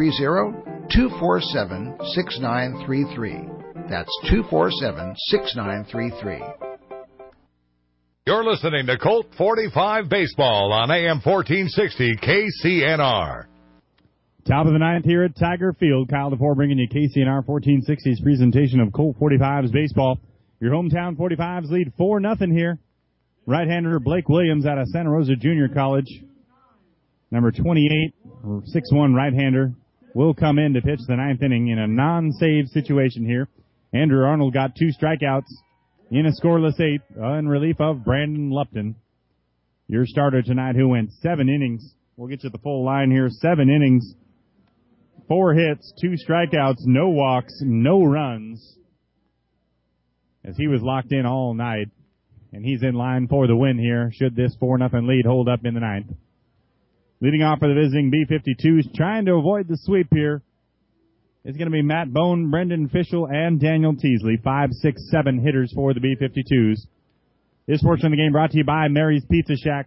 530-247-6933. That's 247-6933. You're listening to Colt 45 Baseball on AM 1460 KCNR. Top of the 9th here at Tiger Field. Kyle DeFore bringing you KCNR 1460's presentation of Colt 45's Baseball. Your hometown 45s lead 4-0 here. Right-hander Blake Williams out of Santa Rosa Junior College. Number 28, 6'1" right-hander, will come in to pitch the 9th inning in a non-save situation here. Andrew Arnold got 2 strikeouts in a scoreless 8th in relief of Brandon Lupton. Your starter tonight who went 7 innings. We'll get you the full line here. 7 innings, 4 hits, 2 strikeouts, no walks, no runs, as he was locked in all night. And he's in line for the win here, should this 4-0 lead hold up in the 9th. Leading off for the visiting B-52s, trying to avoid the sweep here, is going to be Matt Bone, Brendan Fischel, and Daniel Teasley. 5, 6, 7 hitters for the B-52s. This portion of the game brought to you by Mary's Pizza Shack.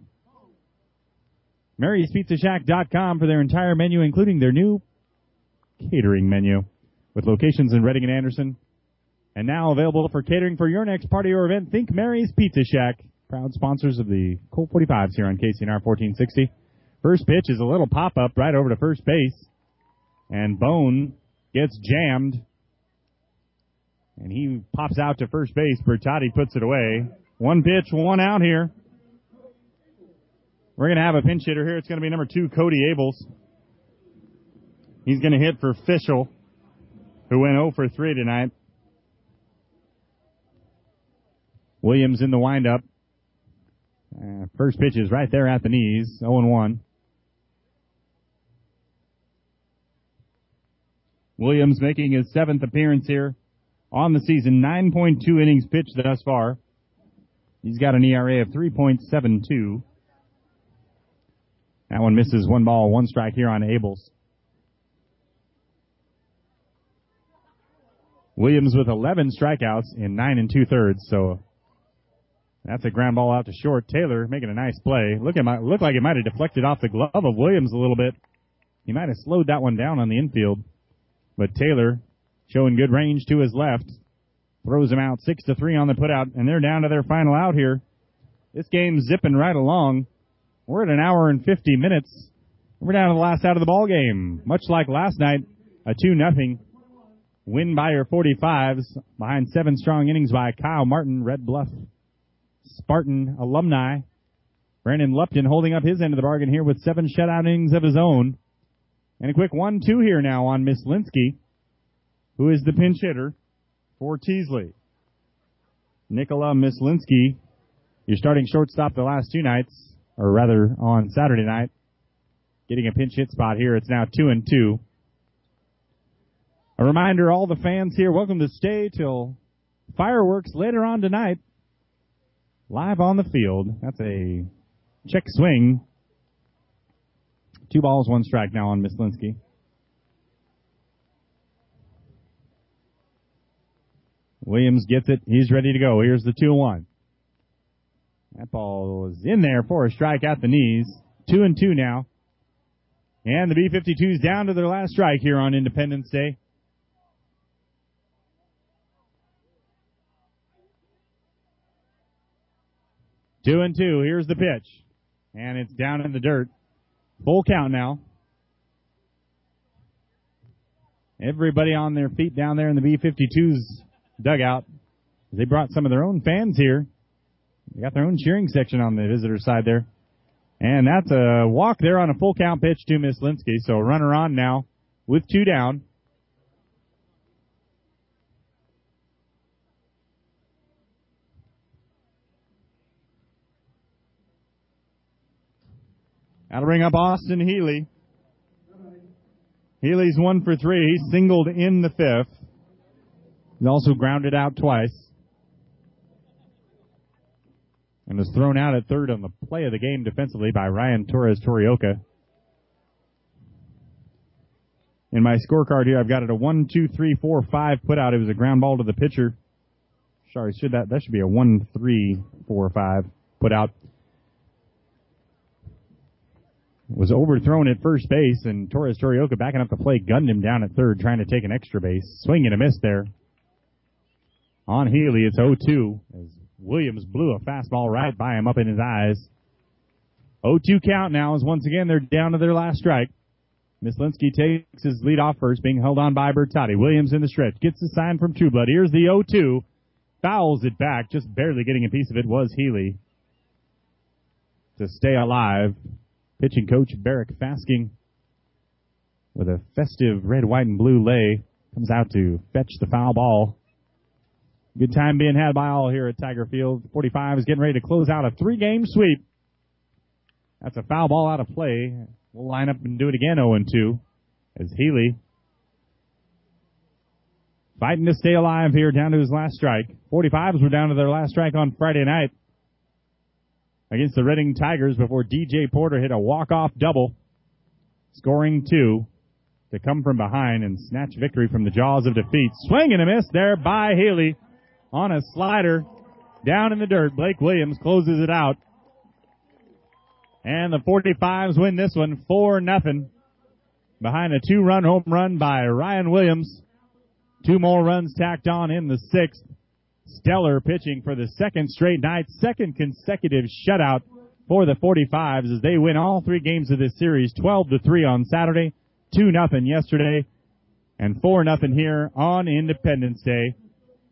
Mary'sPizzaShack.com for their entire menu, including their new catering menu, with locations in Reading and Anderson. And now available for catering for your next party or event. Think Mary's Pizza Shack. Proud sponsors of the Colt 45s here on KCNR 1460. First pitch is a little pop-up right over to first base. And Bone gets jammed And he pops out to first base. Bertotti puts it away. One pitch, one out here. We're going to have a pinch hitter here. It's going to be number 2, Cody Abels. He's going to hit for Fischel, who went 0 for 3 tonight. Williams in the windup. First pitch is right there at the knees, 0-1. Williams making his 7th appearance here on the season. 9.2 innings pitched thus far. He's got an ERA of 3.72. That one misses. 1 ball, 1 strike here on Abels. Williams with 11 strikeouts in 9 2/3, so that's a ground ball out to short. Taylor making a nice play. Looked like it might have deflected off the glove of Williams a little bit. He might have slowed that one down on the infield. But Taylor showing good range to his left. Throws him out 6-3 on the putout, and they're down to their final out here. This game's zipping right along. We're at an hour and 50 minutes. We're down to the last out of the ball game. Much like last night, a 2-0 win by your 45s behind 7 strong innings by Kyle Martin, Red Bluff Spartan alumni. Brandon Lupton holding up his end of the bargain here with 7 shutout innings of his own. And a quick 1-2 here now on Mislinski, who is the pinch hitter for Teasley. Nikola Mislinski, your starting shortstop the last 2 nights, or rather on Saturday night, getting a pinch hit spot here. It's now 2-2. A reminder, all the fans here, welcome to stay till fireworks later on tonight. Live on the field. That's a check swing. 2 balls, 1 strike now on Mislinski. Williams gets it. He's ready to go. Here's the 2-1. That ball was in there for a strike at the knees. 2-2 now. And the B-52's down to their last strike here on Independence Day. Two and two. Here's the pitch. And it's down in the dirt. Full count now. Everybody on their feet down there in the B-52's dugout. They brought some of their own fans here. They got their own cheering section on the visitor side there. And that's a walk there on a full count pitch to Mislinski. So runner on now with 2 down. That'll bring up Austin Healy. Healy's 1 for 3. He's singled in the 5th. He's also grounded out twice. And was thrown out at third on the play of the game defensively by Ryan Torres-Torioka. In my scorecard here, I've got it a 1, 2, 3, 4, 5 put out. It was a ground ball to the pitcher. Sorry, that should be a 1, 3, 4, 5 put out. Was overthrown at first base, and Torres-Torioka backing up the play gunned him down at third, trying to take an extra base. Swing and a miss there. On Healy, it's 0-2 as Williams blew a fastball right by him up in his eyes. 0-2 count now as once again they're down to their last strike. Mislinski takes his lead off first, being held on by Bertotti. Williams in the stretch, gets the sign from Trueblood. Here's the 0-2. Fouls it back, just barely getting a piece of it was Healy to stay alive. Pitching coach Barrick Fasking with a festive red, white, and blue lei comes out to fetch the foul ball. Good time being had by all here at Tiger Field. 45 is getting ready to close out a 3-game sweep. That's a foul ball out of play. We'll line up and do it again 0-2 as Healy fighting to stay alive here down to his last strike. 45s were down to their last strike on Friday night against the Reading Tigers before DJ Porter hit a walk-off double, scoring 2 to come from behind and snatch victory from the jaws of defeat. Swing and a miss there by Healy on a slider down in the dirt. Blake Williams closes it out. And the 45s win this one 4-0 behind a 2-run home run by Ryan Williams. 2 more runs tacked on in the 6th. Stellar pitching for the second straight night, second consecutive shutout for the 45s as they win all 3 games of this series, 12-3 on Saturday, 2-0 yesterday, and 4-0 here on Independence Day.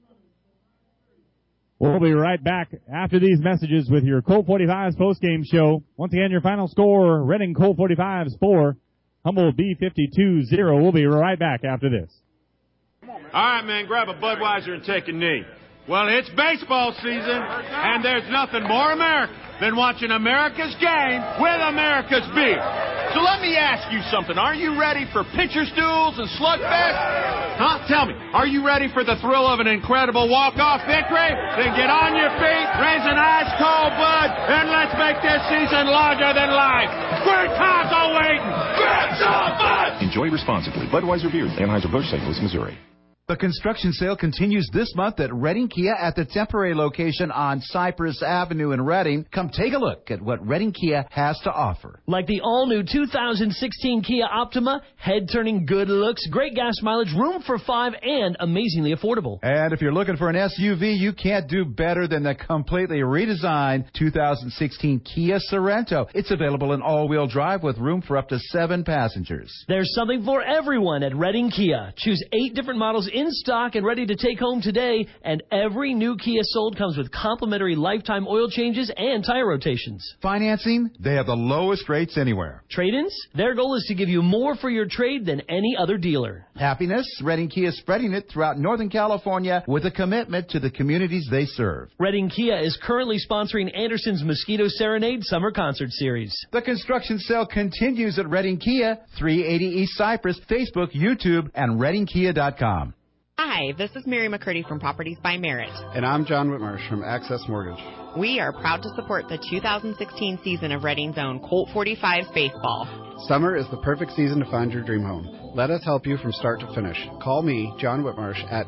We'll be right back after these messages with your Colt 45s postgame show. Once again, your final score, Reading Colt 45s 4, Humboldt B-52 0. We'll be right back after this. All right, man, grab a Budweiser and take a knee. Well, it's baseball season, and there's nothing more American than watching America's game with America's beer. So let me ask you something. Are you ready for pitcher's duels and slugfest? Huh? Tell me, are you ready for the thrill of an incredible walk-off victory? Then get on your feet, raise an ice-cold Bud, and let's make this season larger than life. Great times are waiting. Grab some Bud! Enjoy responsibly. Budweiser Beer, Anheuser-Busch, St. Louis, Missouri. The construction sale continues this month at Reading Kia at the temporary location on Cypress Avenue in Reading. Come take a look at what Reading Kia has to offer. Like the all-new 2016 Kia Optima, head-turning good looks, great gas mileage, room for 5, and amazingly affordable. And if you're looking for an SUV, you can't do better than the completely redesigned 2016 Kia Sorento. It's available in all-wheel drive with room for up to 7 passengers. There's something for everyone at Reading Kia. Choose 8 different models in stock and ready to take home today, and every new Kia sold comes with complimentary lifetime oil changes and tire rotations. Financing, they have the lowest rates anywhere. Trade-ins, their goal is to give you more for your trade than any other dealer. Happiness, Reading Kia is spreading it throughout Northern California with a commitment to the communities they serve. Reading Kia is currently sponsoring Anderson's Mosquito Serenade Summer Concert Series. The construction sale continues at Reading Kia, 380 East Cypress, Facebook, YouTube, and ReadingKia.com. Hi, this is Mary McCurdy from Properties by Merit. And I'm John Whitmarsh from Access Mortgage. We are proud to support the 2016 season of Reading's own Colt 45s baseball. Summer is the perfect season to find your dream home. Let us help you from start to finish. Call me, John Whitmarsh, at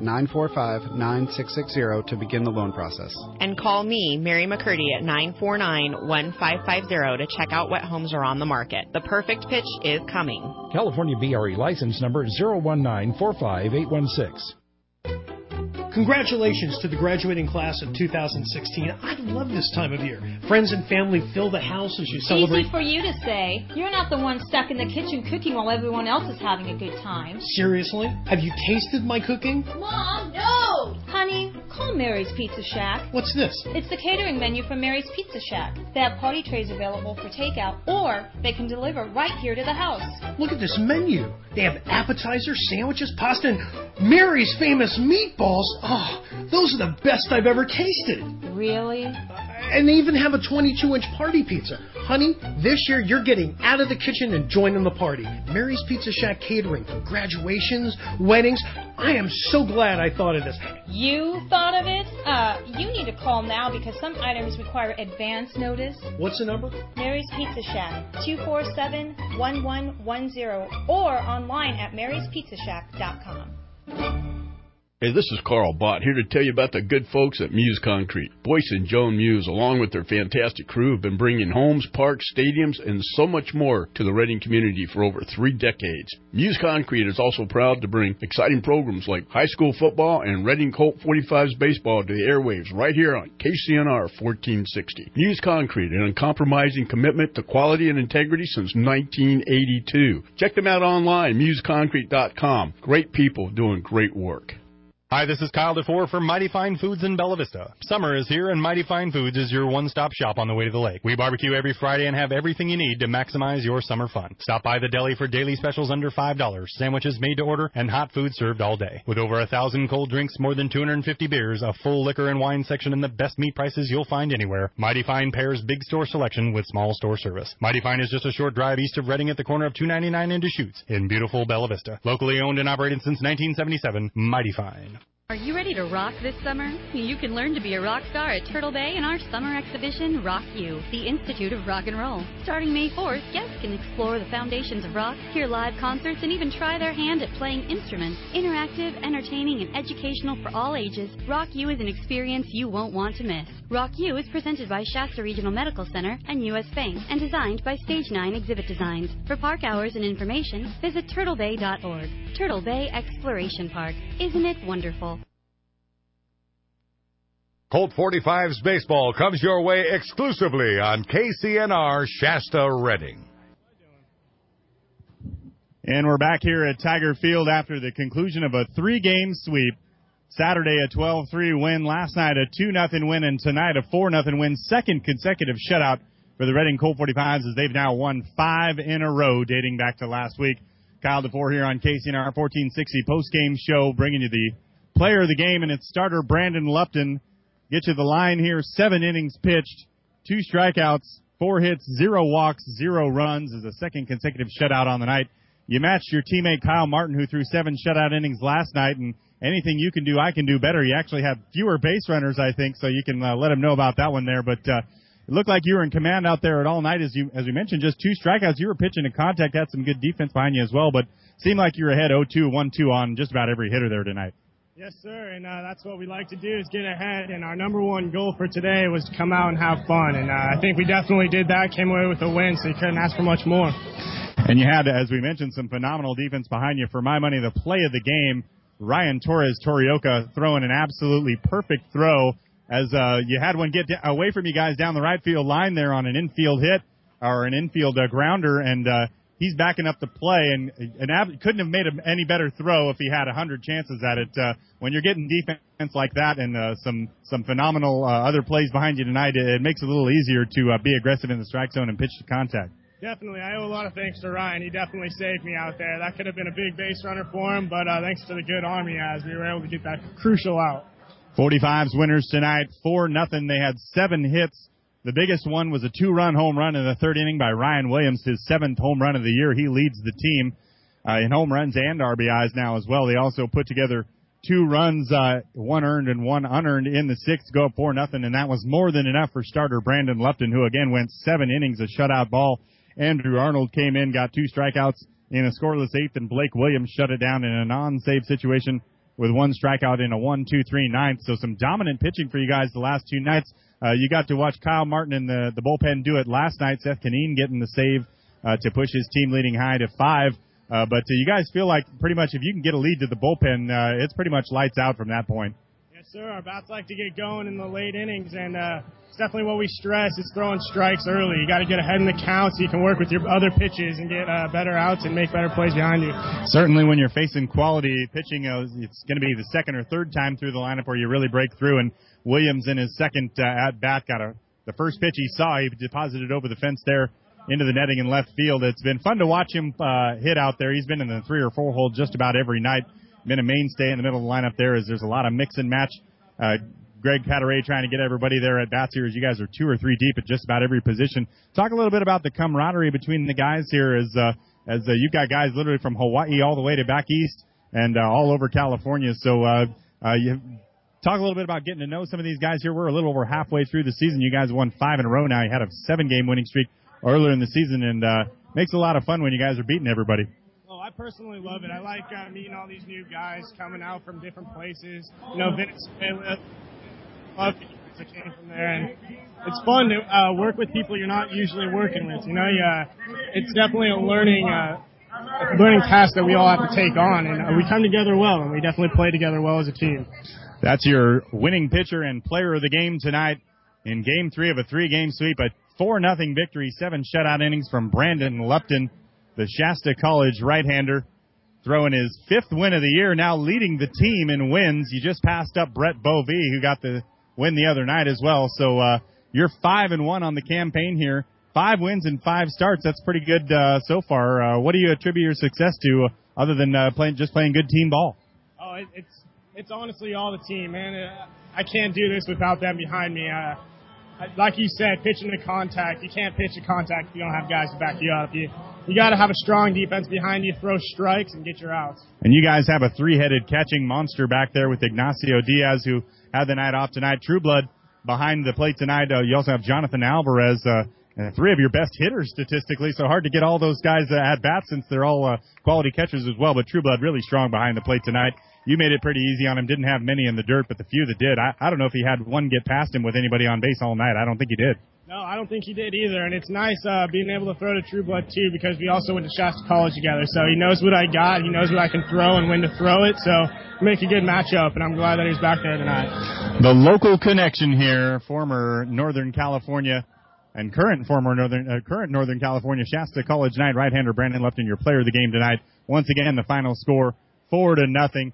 945-9660 to begin the loan process. And call me, Mary McCurdy, at 949-1550 to check out what homes are on the market. The perfect pitch is coming. California BRE license number 019-45816. Congratulations to the graduating class of 2016. I love this time of year. Friends and family fill the house as you celebrate. Easy for you to say. You're not the one stuck in the kitchen cooking while everyone else is having a good time. Seriously? Have you tasted my cooking? Mom, no! Honey, call Mary's Pizza Shack. What's this? It's the catering menu from Mary's Pizza Shack. They have party trays available for takeout, or they can deliver right here to the house. Look at this menu. They have appetizers, sandwiches, pasta, and Mary's famous meatballs. Oh, those are the best I've ever tasted. Really? And they even have a 22-inch party pizza. Honey, this year you're getting out of the kitchen and joining the party. Mary's Pizza Shack catering for graduations, weddings. I am so glad I thought of this. You thought of it? You need to call now because some items require advance notice. What's the number? Mary's Pizza Shack, 247-1110, or online at maryspizzashack.com. Hey, this is Carl Bott here to tell you about the good folks at Muse Concrete. Boyce and Joan Muse, along with their fantastic crew, have been bringing homes, parks, stadiums, and so much more to the Reading community for over 3 decades. Muse Concrete is also proud to bring exciting programs like high school football and Reading Colt 45s baseball to the airwaves right here on KCNR 1460. Muse Concrete, an uncompromising commitment to quality and integrity since 1982. Check them out online, museconcrete.com. Great people doing great work. Hi, this is Kyle DeFore from Mighty Fine Foods in Bella Vista. Summer is here, and Mighty Fine Foods is your one-stop shop on the way to the lake. We barbecue every Friday and have everything you need to maximize your summer fun. Stop by the deli for daily specials under $5, sandwiches made to order, and hot food served all day. With over 1,000 cold drinks, more than 250 beers, a full liquor and wine section, and the best meat prices you'll find anywhere, Mighty Fine pairs big store selection with small store service. Mighty Fine is just a short drive east of Reading at the corner of 299 and Deschutes in beautiful Bella Vista. Locally owned and operated since 1977, Mighty Fine. Are you ready to rock this summer? You can learn to be a rock star at Turtle Bay in our summer exhibition, Rock You, the Institute of Rock and Roll. Starting May 4th, guests can explore the foundations of rock, hear live concerts, and even try their hand at playing instruments. Interactive, entertaining, and educational for all ages, Rock You is an experience you won't want to miss. Rock You is presented by Shasta Regional Medical Center and U.S. Bank and designed by Stage 9 Exhibit Designs. For park hours and information, visit turtlebay.org. Turtle Bay Exploration Park. Isn't it wonderful? Colt 45s baseball comes your way exclusively on KCNR Shasta Reading. And we're back here at Tiger Field after the conclusion of a 3-game sweep. Saturday a 12-3 win, last night a 2-0 win, and tonight a 4-0 win. Second consecutive shutout for the Reading Colt 45s as they've now won 5 in a row dating back to last week. Kyle DeFore here on KCNR 1460 postgame show, bringing you the player of the game and its starter, Brandon Lupton. Get you the line here, 7 innings pitched, 2 strikeouts, 4 hits, 0 walks, 0 runs is a second consecutive shutout on the night. You matched your teammate Kyle Martin, who threw 7 shutout innings last night, and anything you can do, I can do better. You actually have fewer base runners, I think, so you can let him know about that one there. But it looked like you were in command out there at all night. As we mentioned, just 2 strikeouts. You were pitching to contact, had some good defense behind you as well, but seemed like you were ahead 0-2, 1-2 on just about every hitter there tonight. Yes, sir, and that's what we like to do is get ahead, and our number one goal for today was to come out and have fun, and I think we definitely did that, came away with a win, so you couldn't ask for much more. And you had, as we mentioned, some phenomenal defense behind you. For my money, the play of the game, Ryan Torres-Torioka throwing an absolutely perfect throw as you had one get away from you guys down the right field line there on an infield hit or an infield grounder, and he's backing up the play and couldn't have made any better throw if he had 100 chances at it. When you're getting defense like that and some phenomenal other plays behind you tonight, it makes it a little easier to be aggressive in the strike zone and pitch to contact. Definitely. I owe a lot of thanks to Ryan. He definitely saved me out there. That could have been a big base runner for him, but thanks to the good arm he has, we were able to get that crucial out. 45's winners tonight, 4-0. They had 7 hits. The biggest one was a 2-run home run in the 3rd inning by Ryan Williams, his 7th home run of the year. He leads the team in home runs and RBIs now as well. They also put together 2 runs, 1 earned and 1 unearned in the 6th to go up 4-0, and that was more than enough for starter Brandon Lupton, who again went 7 innings of shutout ball. Andrew Arnold came in, got 2 strikeouts in a scoreless 8th, and Blake Williams shut it down in a non-save situation with 1 strikeout in a 1-2-3 9th. So some dominant pitching for you guys the last 2 nights. You got to watch Kyle Martin in the bullpen do it last night. Seth Canine getting the save to push his team leading high to 5. But you guys feel like pretty much if you can get a lead to the bullpen, it's pretty much lights out from that point. Yes, sir. Our bats like to get going in the late innings, and it's definitely what we stress is throwing strikes early. You got to get ahead in the count so you can work with your other pitches and get better outs and make better plays behind you. Certainly when you're facing quality pitching, it's going to be the 2nd or 3rd time through the lineup where you really break through, and Williams in his 2nd at-bat got the first pitch he saw, he deposited over the fence there into the netting in left field. It's been fun to watch him hit out there. He's been in the 3 or 4 hole just about every night. Been a mainstay in the middle of the lineup there as there's a lot of mix and match. Greg Cataray trying to get everybody there at bats here as you guys are 2 or 3 deep at just about every position. Talk a little bit about the camaraderie between the guys here as you've got guys literally from Hawaii all the way to back east and all over California. So you talk a little bit about getting to know some of these guys here. We're a little over halfway through the season. You guys won 5 in a row now. You had a 7-game winning streak earlier in the season, and makes it a lot of fun when you guys are beating everybody. Oh, I personally love it. I like meeting all these new guys coming out from different places. You know, Venezuela. Love the guys that came from there, and it's fun to work with people you're not usually working with. You know, it's definitely a learning task that we all have to take on, and we come together well, and we definitely play together well as a team. That's your winning pitcher and player of the game tonight in Game 3 of a 3-game sweep. A 4-0 victory, 7 shutout innings from Brandon Lupton, the Shasta College right-hander, throwing his 5th win of the year, now leading the team in wins. You just passed up Brett Bovee, who got the win the other night as well. So you're 5-1 on the campaign here. 5 wins and 5 starts. That's pretty good so far. What do you attribute your success to other than playing good team ball? Oh, it's honestly all the team, man. I can't do this without them behind me. Like you said, pitching to contact. You can't pitch to contact if you don't have guys to back you up. You got to have a strong defense behind you, throw strikes, and get your outs. And you guys have a 3-headed catching monster back there with Ignacio Diaz, who had the night off tonight. Trueblood behind the plate tonight. You also have Jonathan Alvarez, and 3 of your best hitters statistically, so hard to get all those guys at bat since they're all quality catchers as well. But Trueblood really strong behind the plate tonight. You made it pretty easy on him. Didn't have many in the dirt, but the few that did, I don't know if he had one get past him with anybody on base all night. I don't think he did. No, I don't think he did either, and it's nice being able to throw to Trueblood, too, because we also went to Shasta College together, so he knows what I got, he knows what I can throw and when to throw it, so make a good matchup, and I'm glad that he's back there tonight. The local connection here, former Northern California and current Northern California Shasta College Knight right-hander Brandon Lupton, your player of the game tonight. Once again, the final score 4-0.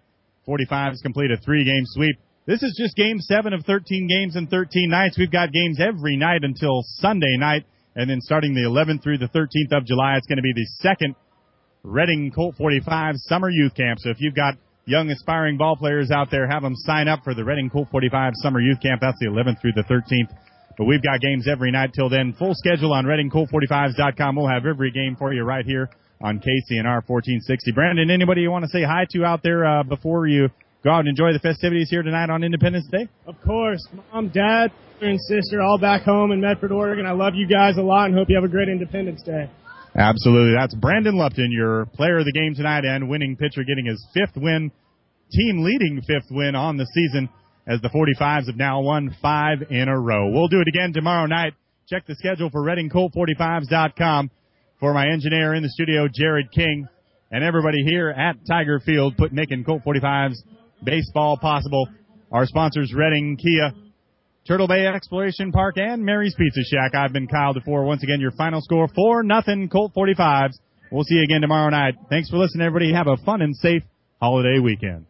45s complete a 3-game sweep. This is just Game 7 of 13 games and 13 nights. We've got games every night until Sunday night, and then starting the 11th through the 13th of July, it's going to be the second Reading Colt 45 Summer Youth Camp. So if you've got young aspiring ball players out there, have them sign up for the Reading Colt 45 Summer Youth Camp. That's the 11th through the 13th. But we've got games every night till then. Full schedule on ReadingColt45s.com. We'll have every game for you right here on KCNR 1460. Brandon, anybody you want to say hi to out there before you go out and enjoy the festivities here tonight on Independence Day? Of course. Mom, Dad, brother, and sister all back home in Medford, Oregon. I love you guys a lot and hope you have a great Independence Day. Absolutely. That's Brandon Lupton, your player of the game tonight and winning pitcher, getting his 5th win, team-leading 5th win on the season, as the 45s have now won 5 in a row. We'll do it again tomorrow night. Check the schedule for ReadingColt45s.com. For my engineer in the studio, Jared King, and everybody here at Tiger Field, making Colt 45s baseball possible. Our sponsors, Reading, Kia, Turtle Bay Exploration Park, and Mary's Pizza Shack. I've been Kyle DeFore. Once again, your final score, 4-0 Colt 45s. We'll see you again tomorrow night. Thanks for listening, everybody. Have a fun and safe holiday weekend.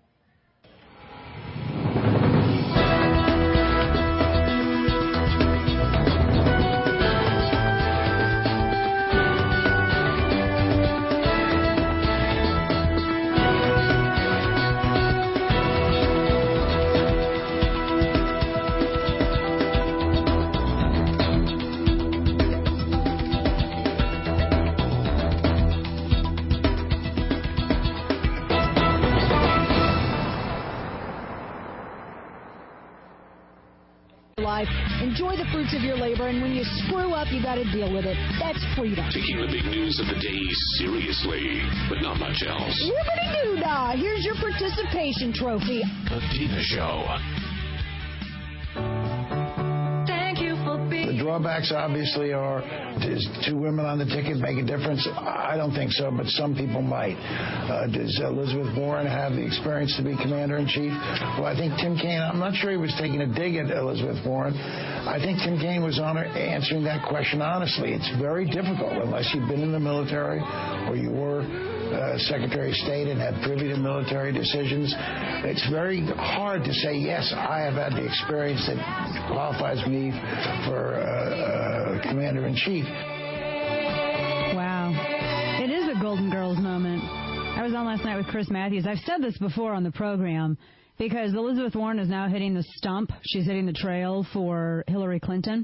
Enjoy the fruits of your labor, and when you screw up, you got to deal with it. That's freedom. Taking the big news of the day seriously, but not much else. Yippity-doo-dah! Here's your participation trophy. The Tina Show. The drawbacks obviously are, does 2 women on the ticket make a difference? I don't think so, but some people might. Does Elizabeth Warren have the experience to be commander-in-chief? Well, I think Tim Kaine, I'm not sure he was taking a dig at Elizabeth Warren. I think Tim Kaine was answering that question honestly. It's very difficult unless you've been in the military or you were Secretary of State and had privy to military decisions. It's very hard to say, yes, I have had the experience that qualifies me for Commander-in-Chief. Wow. It is a Golden Girls moment. I was on last night with Chris Matthews. I've said this before on the program because Elizabeth Warren is now hitting the stump. She's hitting the trail for Hillary Clinton.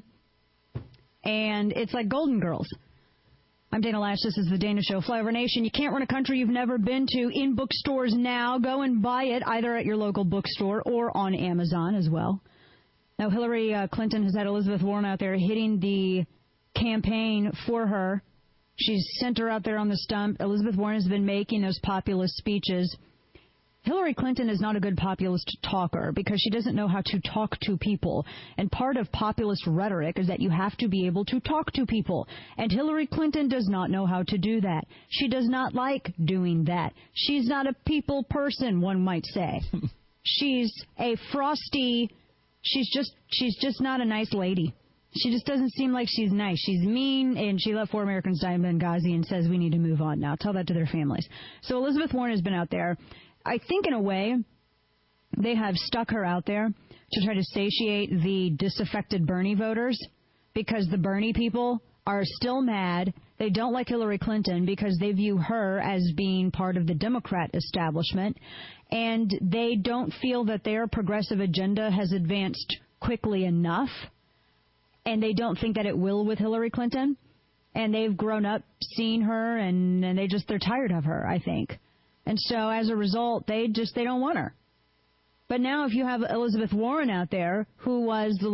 And it's like Golden Girls. I'm Dana Lash. This is the Dana Show. Flyover Nation. You can't run a country you've never been to in bookstores now. Go and buy it either at your local bookstore or on Amazon as well. Now, Hillary Clinton has had Elizabeth Warren out there hitting the campaign for her. She's sent her out there on the stump. Elizabeth Warren has been making those populist speeches. Hillary Clinton is not a good populist talker because she doesn't know how to talk to people. And part of populist rhetoric is that you have to be able to talk to people. And Hillary Clinton does not know how to do that. She does not like doing that. She's not a people person, one might say. She's a frosty, she's just not a nice lady. She just doesn't seem like she's nice. She's mean, and she let 4 Americans die in Benghazi and says we need to move on now. Tell that to their families. So Elizabeth Warren has been out there. I think in a way they have stuck her out there to try to satiate the disaffected Bernie voters because the Bernie people are still mad. They don't like Hillary Clinton because they view her as being part of the Democrat establishment, and they don't feel that their progressive agenda has advanced quickly enough, and they don't think that it will with Hillary Clinton, and they've grown up seeing her, and they're tired of her, I think. And so, as a result, they don't want her. But now, if you have Elizabeth Warren out there, who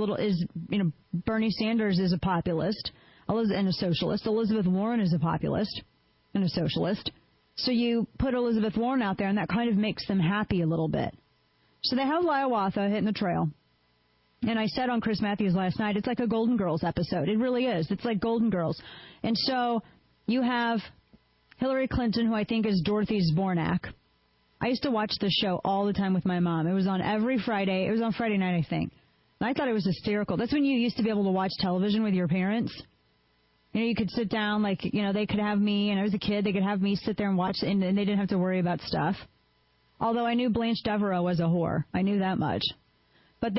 Bernie Sanders is a populist and a socialist. Elizabeth Warren is a populist and a socialist. So you put Elizabeth Warren out there, and that kind of makes them happy a little bit. So they have Hiawatha hitting the trail. And I said on Chris Matthews last night, it's like a Golden Girls episode. It really is. It's like Golden Girls. And so you have Hillary Clinton, who I think is Dorothy Zbornak. I used to watch this show all the time with my mom. It was on every Friday. It was on Friday night, I think. And I thought it was hysterical. That's when you used to be able to watch television with your parents. You know, you could sit down, they could have me, and I was a kid, they could have me sit there and watch, and they didn't have to worry about stuff. Although I knew Blanche Devereaux was a whore. I knew that much. But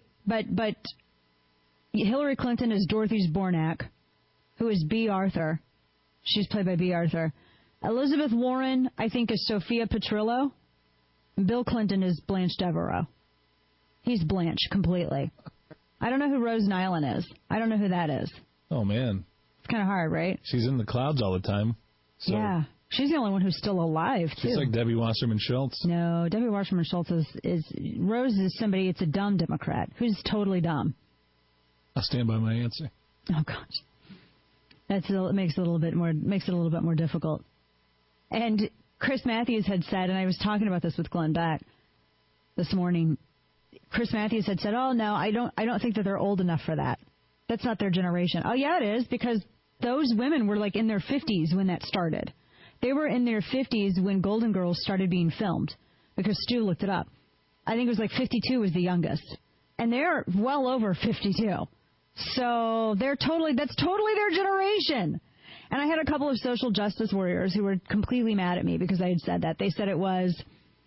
Hillary Clinton is Dorothy Zbornak, who is B. Arthur. She's played by B. Arthur. Elizabeth Warren, I think, is Sophia Petrillo. Bill Clinton is Blanche Devereaux. He's Blanche completely. I don't know who Rose Nyland is. I don't know who that is. Oh, man. It's kind of hard, right? She's in the clouds all the time. So. Yeah. She's the only one who's still alive, too. She's like Debbie Wasserman Schultz. No, Debbie Wasserman Schultz is Rose is somebody, it's a dumb Democrat who's totally dumb. I'll stand by my answer. Oh, gosh. It makes it a little bit more difficult. And Chris Matthews had said, and I was talking about this with Glenn Beck this morning, Chris Matthews had said, oh, no, I don't think that they're old enough for that. That's not their generation. Oh, yeah, it is, because those women were like in their 50s when that started. They were in their 50s when Golden Girls started being filmed, because Stu looked it up. I think it was like 52 was the youngest. And they're well over 52. So that's totally their generation. And I had a couple of social justice warriors who were completely mad at me because I had said that. They said it was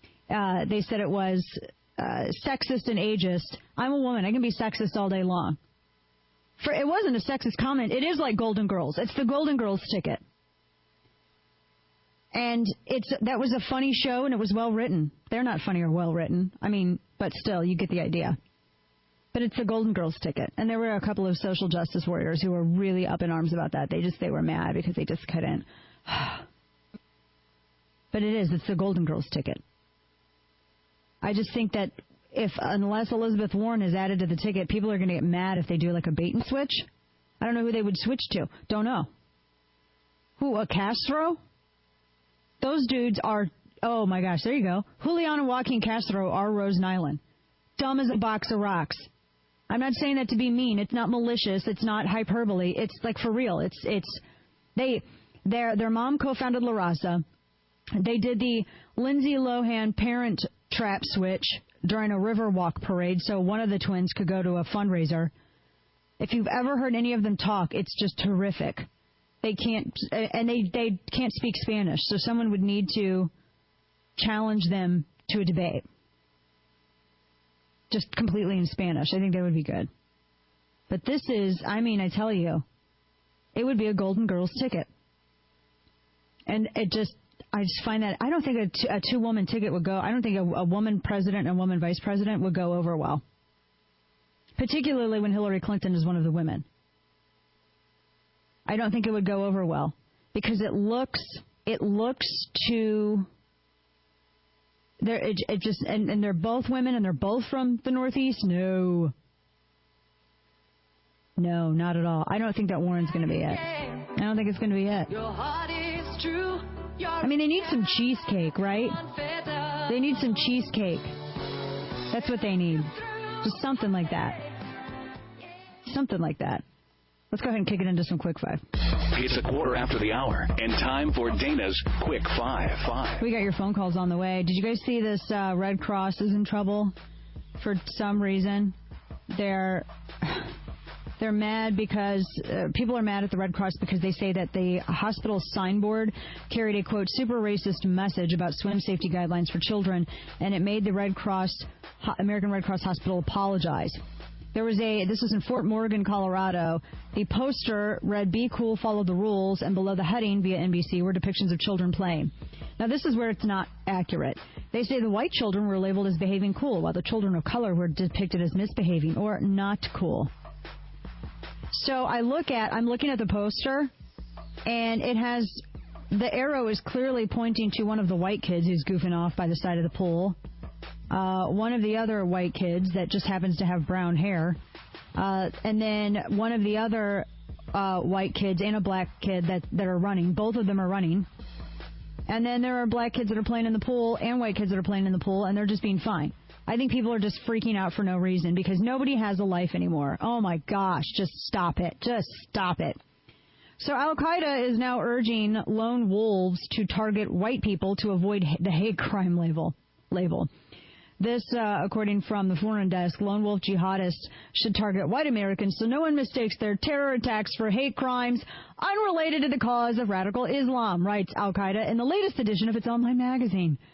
sexist and ageist. I'm a woman. I can be sexist all day long. It wasn't a sexist comment. It is like Golden Girls. It's the Golden Girls ticket. And that was a funny show, and it was well written. They're not funny or well written. I mean, but still, you get the idea. But it's the Golden Girls ticket. And there were a couple of social justice warriors who were really up in arms about that. They were mad because they just couldn't. But it's the Golden Girls ticket. I just think that unless Elizabeth Warren is added to the ticket, people are going to get mad if they do like a bait and switch. I don't know who they would switch to. Don't know. Who, a Castro? Those dudes are, oh my gosh, there you go. Juliana and Joaquin Castro are Rose Nyland. Dumb as a box of rocks. I'm not saying that to be mean. It's not malicious. It's not hyperbole. It's like for real. Their mom co-founded La Raza. They did the Lindsay Lohan Parent Trap switch during a Riverwalk parade so one of the twins could go to a fundraiser. If you've ever heard any of them talk, it's just horrific. They can't speak Spanish, so someone would need to challenge them to a debate. Just completely in Spanish. I think that would be good. But this is, I tell you, it would be a Golden Girls ticket. And I just find that, I don't think a two-woman ticket would go, I don't think a woman president and a woman vice president would go over well. Particularly when Hillary Clinton is one of the women. I don't think it would go over well. Because it looks too... And they're both women and they're both from the Northeast? No, not at all. I don't think that Warren's going to be it. I don't think it's going to be it. They need some cheesecake, right? They need some cheesecake. That's what they need. Just something like that. Something like that. Let's go ahead and kick it into some Quick Five. It's 1:15, and time for Dana's Quick Five. We got your phone calls on the way. Did you guys see this Red Cross is in trouble for some reason? They're mad because people are mad at the Red Cross because they say that the hospital signboard carried a, quote, super racist message about swim safety guidelines for children, and it made the American Red Cross Hospital apologize. This was in Fort Morgan, Colorado. The poster read, "Be cool, follow the rules," and below the heading via NBC were depictions of children playing. Now, this is where it's not accurate. They say the white children were labeled as behaving cool, while the children of color were depicted as misbehaving or not cool. So I'm looking at the poster, and it has, the arrow is clearly pointing to one of the white kids who's goofing off by the side of the pool. One of the other white kids that just happens to have brown hair, and then one of the other white kids and a black kid that are running. Both of them are running. And then there are black kids that are playing in the pool and white kids that are playing in the pool, and they're just being fine. I think people are just freaking out for no reason because nobody has a life anymore. Oh, my gosh. Just stop it. Just stop it. So Al-Qaeda is now urging lone wolves to target white people to avoid the hate crime label. This, according from the Foreign Desk, lone wolf jihadists should target white Americans so no one mistakes their terror attacks for hate crimes unrelated to the cause of radical Islam, writes Al-Qaeda in the latest edition of its online magazine.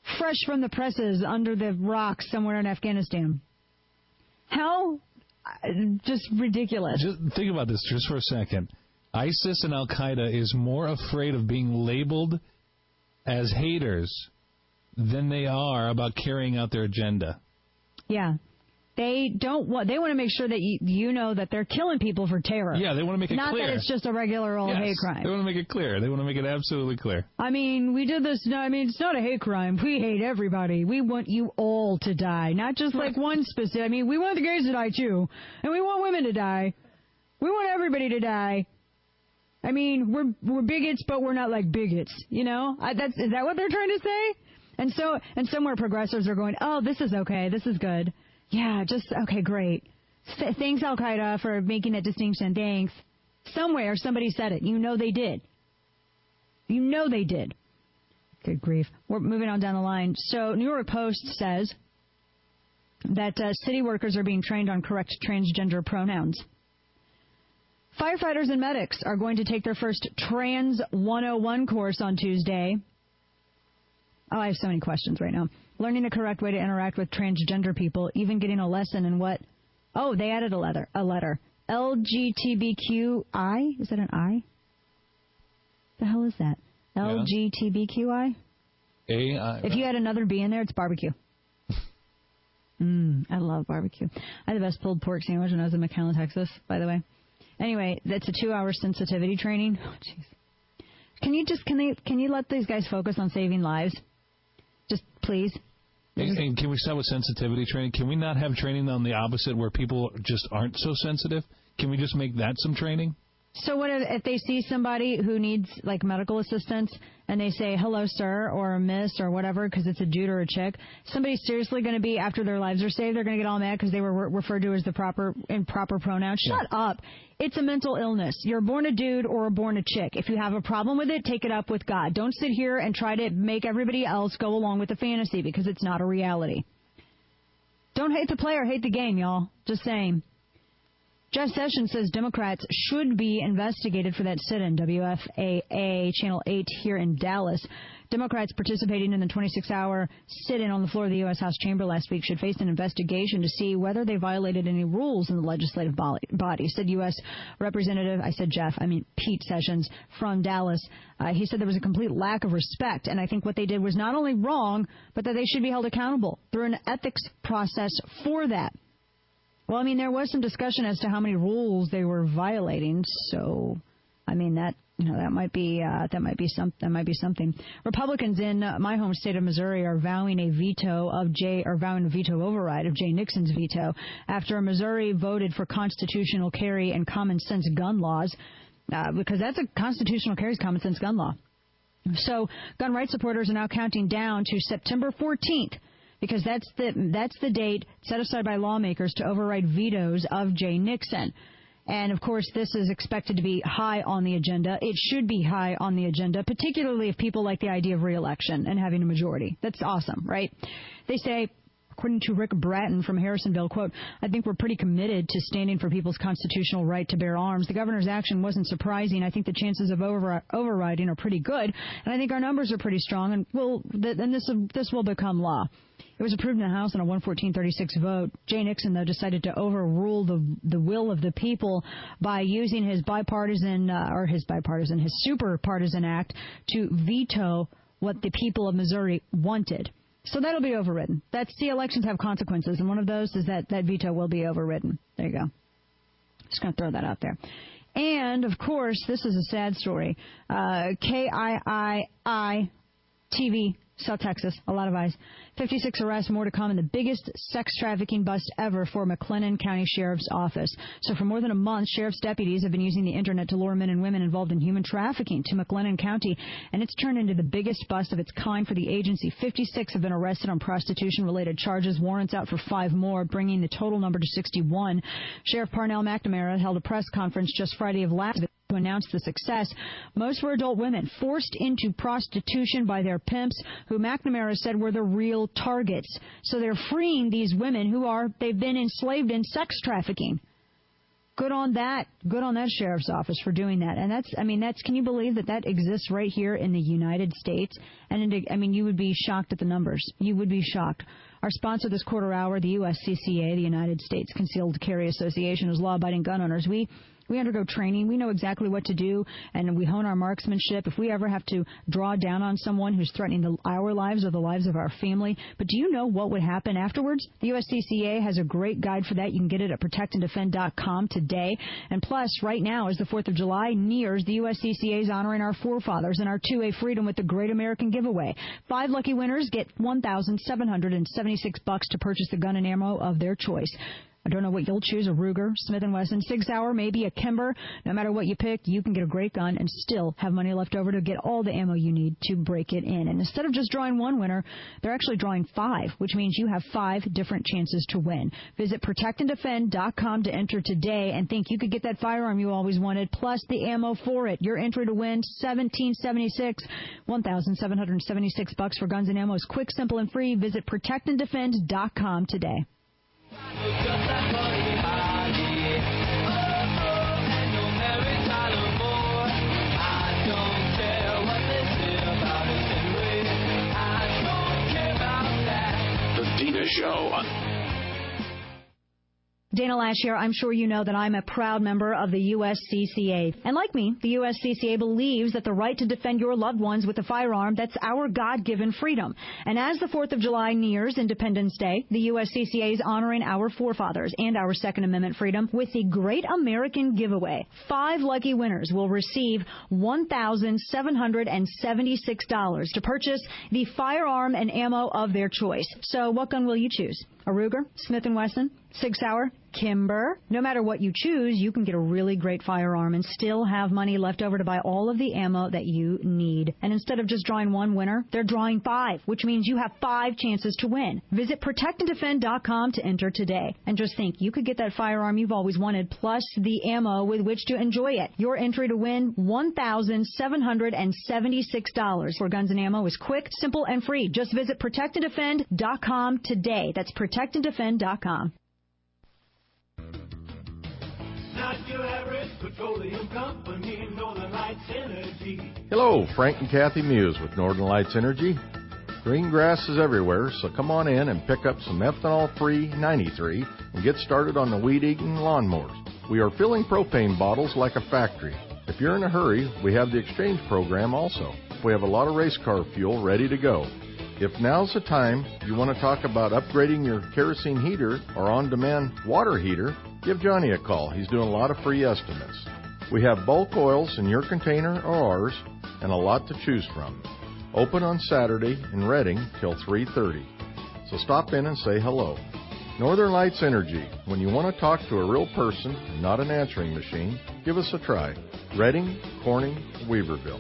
fresh from the presses under the rocks somewhere in Afghanistan. How just ridiculous. Just think about this just for a second. ISIS and Al-Qaeda is more afraid of being labeled as haters than they are about carrying out their agenda. Yeah. They want to make sure that you know that they're killing people for terror. Yeah, they want to make it Not clear. Not that it's just a regular old hate crime. They want to make it clear. They want to make it absolutely clear. I mean, we did this. No, I mean, it's not a hate crime. We hate everybody. We want you all to die, not just like one specific. I mean, we want the gays to die too, and we want women to die. We want everybody to die. I mean, we're bigots, but we're not like bigots. You know, is that what they're trying to say? And somewhere progressives are going, oh, this is okay. This is good. Yeah, just, okay, great. Thanks, Al-Qaeda, for making that distinction. Thanks. Somewhere, somebody said it. You know they did. You know they did. Good grief. We're moving on down the line. So, New York Post says that city workers are being trained on correct transgender pronouns. Firefighters and medics are going to take their first Trans 101 course on Tuesday. Oh, I have so many questions right now. Learning the correct way to interact with transgender people, even getting a lesson in what... Oh, they added a letter. LGBTQI? Is that an I? The hell is that? Yeah. LGBTQI? A-I. If you had another B in there, it's barbecue. I love barbecue. I had the best pulled pork sandwich when I was in McAllen, Texas, by the way. Anyway, that's a 2-hour sensitivity training. Oh, jeez. Can you let these guys focus on saving lives? Just please. And can we start with sensitivity training? Can we not have training on the opposite where people just aren't so sensitive? Can we just make that some training? So what if they see somebody who needs like medical assistance and they say hello sir or miss or whatever because it's a dude or a chick? Somebody's seriously going to be, after their lives are saved, they're going to get all mad because they were referred to as the improper pronouns. Shut up. It's a mental illness. You're born a dude or born a chick. If you have a problem with it, take it up with God. Don't sit here and try to make everybody else go along with the fantasy because it's not a reality. Don't hate the player, hate the game, y'all. Just saying. Jeff Sessions says Democrats should be investigated for that sit-in, WFAA, Channel 8 here in Dallas. Democrats participating in the 26-hour sit-in on the floor of the U.S. House chamber last week should face an investigation to see whether they violated any rules in the legislative body, said U.S. Representative, I said Jeff, I mean Pete Sessions from Dallas. He said there was a complete lack of respect, and I think what they did was not only wrong, but that they should be held accountable through an ethics process for that. Well, I mean, there was some discussion as to how many rules they were violating. So, I mean, that might be something. Republicans in my home state of Missouri are vowing a veto override of Jay Nixon's veto after Missouri voted for constitutional carry and common sense gun laws, because that's a constitutional carry, common sense gun law. So, gun rights supporters are now counting down to September 14th. Because that's the date set aside by lawmakers to override vetoes of Jay Nixon. And, of course, this is expected to be high on the agenda. It should be high on the agenda, particularly if people like the idea of re-election and having a majority. That's awesome, right? They say, according to Rick Bratton from Harrisonville, quote, I think we're pretty committed to standing for people's constitutional right to bear arms. The governor's action wasn't surprising. I think the chances of overriding are pretty good. And I think our numbers are pretty strong. And this will become law. It was approved in the House on a 114-36 vote. Jay Nixon, though, decided to overrule the will of the people by using his super partisan act to veto what the people of Missouri wanted. So that'll be overridden. The elections have consequences, and one of those is that veto will be overridden. There you go. Just going to throw that out there. And, of course, this is a sad story. KIII TV, South Texas, a lot of eyes. 56 arrests, more to come, in the biggest sex trafficking bust ever for McLennan County Sheriff's Office. So for more than a month, sheriff's deputies have been using the internet to lure men and women involved in human trafficking to McLennan County, and it's turned into the biggest bust of its kind for the agency. 56 have been arrested on prostitution-related charges, warrants out for 5 more, bringing the total number to 61. Sheriff Parnell McNamara held a press conference just Friday of last week to announce the success. Most were adult women forced into prostitution by their pimps, who McNamara said were the real targets. So they're freeing these women they've been enslaved in sex trafficking. Good on that. Good on that sheriff's office for doing that. And can you believe that exists right here in the United States? And you would be shocked at the numbers. You would be shocked. Our sponsor this quarter hour, the USCCA, the United States Concealed Carry Association, is law-abiding gun owners. We undergo training. We know exactly what to do, and we hone our marksmanship. If we ever have to draw down on someone who's threatening our lives or the lives of our family. But do you know what would happen afterwards? The USCCA has a great guide for that. You can get it at protectanddefend.com today. And plus, right now, as the 4th of July nears, the USCCA is honoring our forefathers and our 2A freedom with the Great American Giveaway. 5 lucky winners get $1,776 to purchase the gun and ammo of their choice. I don't know what you'll choose, a Ruger, Smith & Wesson, Sig Sauer, maybe a Kimber. No matter what you pick, you can get a great gun and still have money left over to get all the ammo you need to break it in. And instead of just drawing one winner, they're actually drawing 5, which means you have 5 different chances to win. Visit protectanddefend.com to enter today and think you could get that firearm you always wanted, plus the ammo for it. Your entry to win, $1,776 for guns and ammo is quick, simple, and free. Visit protectanddefend.com today. The Dina Show. Dana Lash here. I'm sure you know that I'm a proud member of the USCCA. And like me, the USCCA believes that the right to defend your loved ones with a firearm, that's our God-given freedom. And as the 4th of July nears Independence Day, the USCCA is honoring our forefathers and our Second Amendment freedom with the Great American Giveaway. 5 lucky winners will receive $1,776 to purchase the firearm and ammo of their choice. So what gun will you choose? A Ruger, Smith & Wesson, Sig Sauer, Kimber. No matter what you choose, you can get a really great firearm and still have money left over to buy all of the ammo that you need. And instead of just drawing one winner, they're drawing 5, which means you have 5 chances to win. Visit protectanddefend.com to enter today. And just think, you could get that firearm you've always wanted, plus the ammo with which to enjoy it. Your entry to win, $1,776 for guns and ammo is quick, simple, and free. Just visit protectanddefend.com today. That's protectanddefend.com. Not your average petroleum company, Northern Lights Energy. Hello, Frank and Kathy Muse with Northern Lights Energy. Green grass is everywhere, so come on in and pick up some ethanol-free 93 and get started on the weed-eating lawnmowers. We are filling propane bottles like a factory. If you're in a hurry, we have the exchange program also. We have a lot of race car fuel ready to go. If now's the time you want to talk about upgrading your kerosene heater or on-demand water heater, give Johnny a call. He's doing a lot of free estimates. We have bulk oils in your container or ours and a lot to choose from. Open on Saturday in Reading till 3:30. So stop in and say hello. Northern Lights Energy. When you want to talk to a real person and not an answering machine, give us a try. Reading, Corning, Weaverville.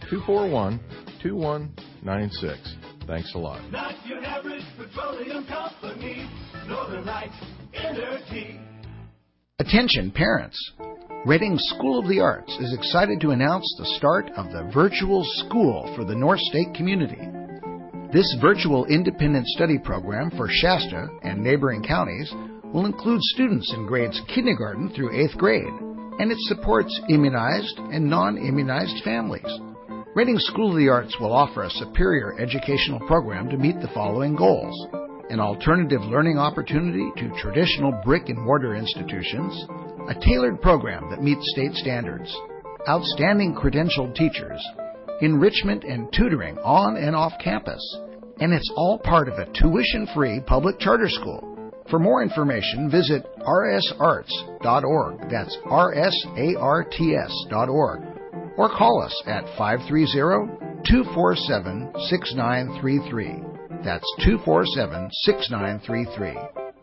241-2196. Thanks a lot. Not your average petroleum company, Northern Lights Energy. Attention parents. Reading School of the Arts is excited to announce the start of the virtual school for the North State community. This virtual independent study program for Shasta and neighboring counties will include students in grades kindergarten through 8th grade, and it supports immunized and non-immunized families. Reading School of the Arts will offer a superior educational program to meet the following goals: an alternative learning opportunity to traditional brick-and-mortar institutions, a tailored program that meets state standards, outstanding credentialed teachers, enrichment and tutoring on and off campus, and it's all part of a tuition-free public charter school. For more information, visit rsarts.org. That's rsarts.org. Or call us at 530-247-6933. That's 247-6933.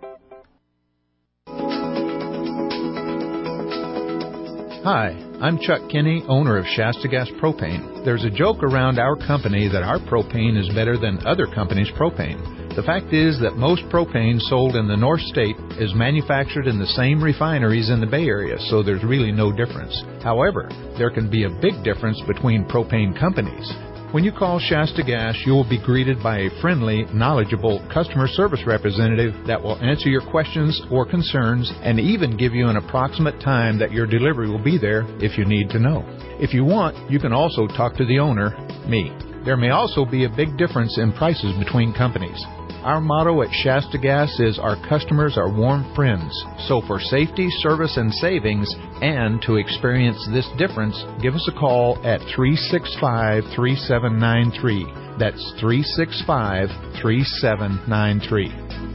Hi, I'm Chuck Kinney, owner of Shasta Gas Propane. There's a joke around our company that our propane is better than other companies' propane. The fact is that most propane sold in the North State is manufactured in the same refineries in the Bay Area, so there's really no difference. However, there can be a big difference between propane companies. When you call Shasta Gas, you will be greeted by a friendly, knowledgeable customer service representative that will answer your questions or concerns and even give you an approximate time that your delivery will be there if you need to know. If you want, you can also talk to the owner, me. There may also be a big difference in prices between companies. Our motto at Shasta Gas is our customers are warm friends. So for safety, service, and savings, and to experience this difference, give us a call at 365-3793. That's 365-3793.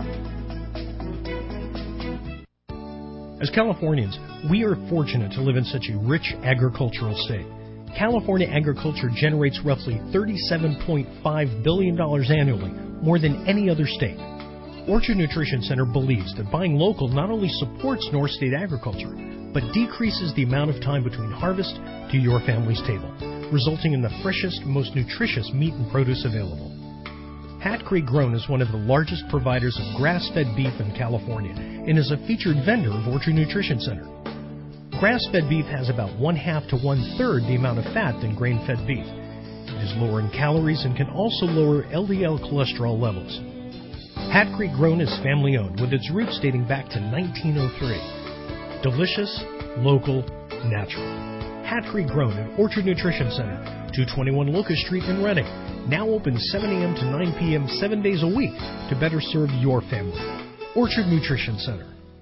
As Californians, we are fortunate to live in such a rich agricultural state. California agriculture generates roughly $37.5 billion annually, more than any other state. Orchard Nutrition Center believes that buying local not only supports North State agriculture, but decreases the amount of time between harvest to your family's table, resulting in the freshest, most nutritious meat and produce available. Hat Creek Grown is one of the largest providers of grass-fed beef in California and is a featured vendor of Orchard Nutrition Center. Grass-fed beef has about 1/2 to 1/3 the amount of fat than grain-fed beef. It is lower in calories and can also lower LDL cholesterol levels. Hat Creek Grown is family-owned with its roots dating back to 1903. Delicious, local, natural. Hat Creek Grown at Orchard Nutrition Center, 221 Locust Street in Redding. Now open 7 a.m. to 9 p.m. 7 days a week to better serve your family. Orchard Nutrition Center.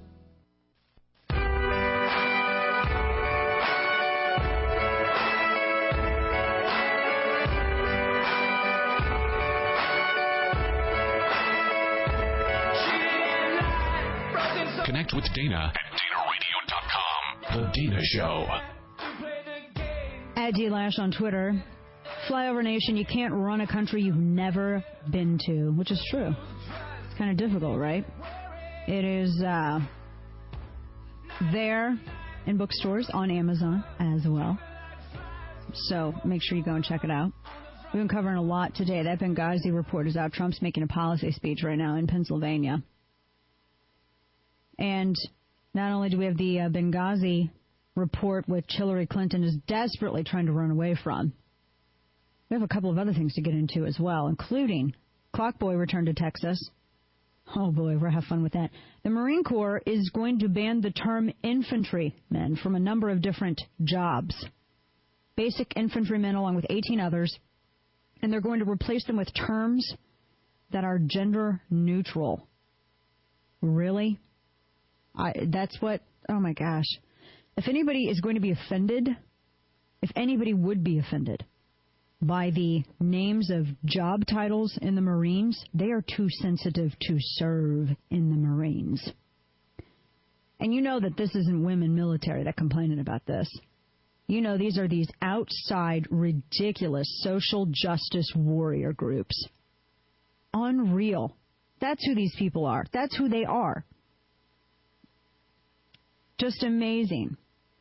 Connect with Dana at DanaRadio.com. The Dana Show. At D-Lash on Twitter. Flyover Nation, you can't run a country you've never been to, which is true. It's kind of difficult, right? It is there in bookstores, on Amazon as well. So make sure you go and check it out. We've been covering a lot today. That Benghazi report is out. Trump's making a policy speech right now in Pennsylvania. And not only do we have the Benghazi report, which Hillary Clinton is desperately trying to run away from, we have a couple of other things to get into as well, including Clockboy returned to Texas. Oh, boy, we're going to have fun with that. The Marine Corps is going to ban the term infantrymen from a number of different jobs. Basic infantrymen along with 18 others. And they're going to replace them with terms that are gender neutral. Really? That's what, oh my gosh. If anybody is going to be offended, if anybody would be offended by the names of job titles in the Marines, they are too sensitive to serve in the Marines. And you know that this isn't women military that complaining about this. You know these are these outside, ridiculous social justice warrior groups. Unreal. That's who these people are. That's who they are. Just amazing.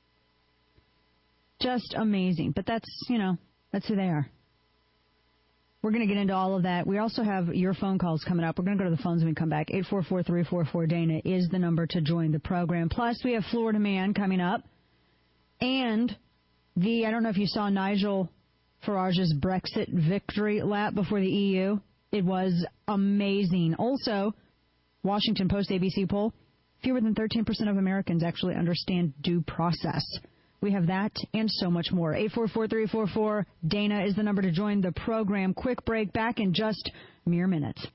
Just amazing. But that's, that's who they are. We're going to get into all of that. We also have your phone calls coming up. We're going to go to the phones when we come back. 844-344-DANA is the number to join the program. Plus, we have Florida Man coming up. And I don't know if you saw Nigel Farage's Brexit victory lap before the EU. It was amazing. Also, Washington Post ABC poll, fewer than 13% of Americans actually understand due process. We have that and so much more. 844-344-DANA is the number to join the program. Quick break, back in just mere minutes.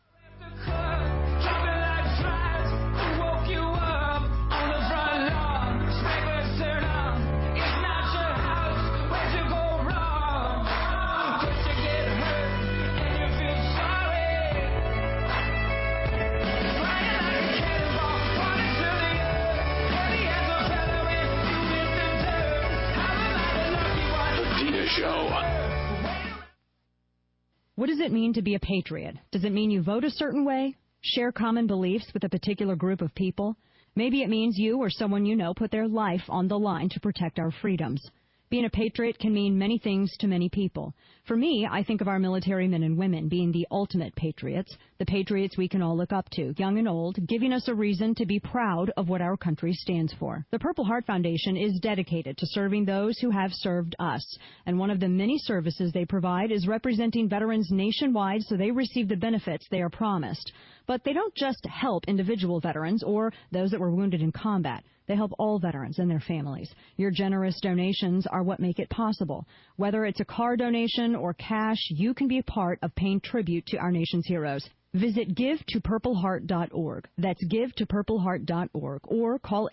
What does it mean to be a patriot? Does it mean you vote a certain way, share common beliefs with a particular group of people? Maybe it means you or someone you know put their life on the line to protect our freedoms. Being a patriot can mean many things to many people. For me, I think of our military men and women being the ultimate patriots, the patriots we can all look up to, young and old, giving us a reason to be proud of what our country stands for. The Purple Heart Foundation is dedicated to serving those who have served us, and one of the many services they provide is representing veterans nationwide so they receive the benefits they are promised. But they don't just help individual veterans or those that were wounded in combat. They help all veterans and their families. Your generous donations are what make it possible. Whether it's a car donation or cash, you can be a part of paying tribute to our nation's heroes. Visit givetopurpleheart.org. That's givetopurpleheart.org. Or call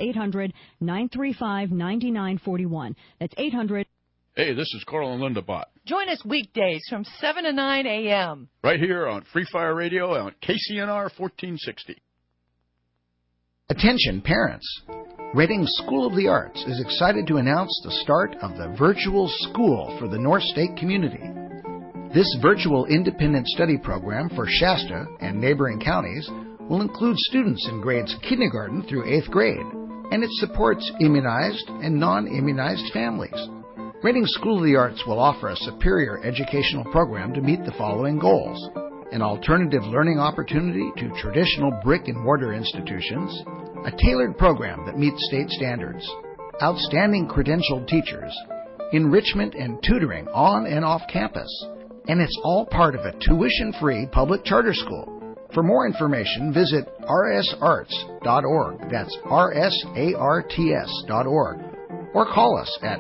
800-935-9941. That's 800. Hey, this is Carl and Linda Bott. Join us weekdays from 7 to 9 a.m. Right here on Free Fire Radio on KCNR 1460. Attention parents. Reading School of the Arts is excited to announce the start of the Virtual School for the North State community. This virtual independent study program for Shasta and neighboring counties will include students in grades kindergarten through 8th grade, and it supports immunized and non-immunized families. Reading School of the Arts will offer a superior educational program to meet the following goals: an alternative learning opportunity to traditional brick-and-mortar institutions, a tailored program that meets state standards, outstanding credentialed teachers, enrichment and tutoring on and off campus, and it's all part of a tuition-free public charter school. For more information, visit rsarts.org. That's rsarts.org. Or call us at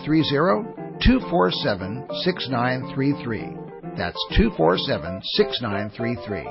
530-247-6933. That's 247-6933.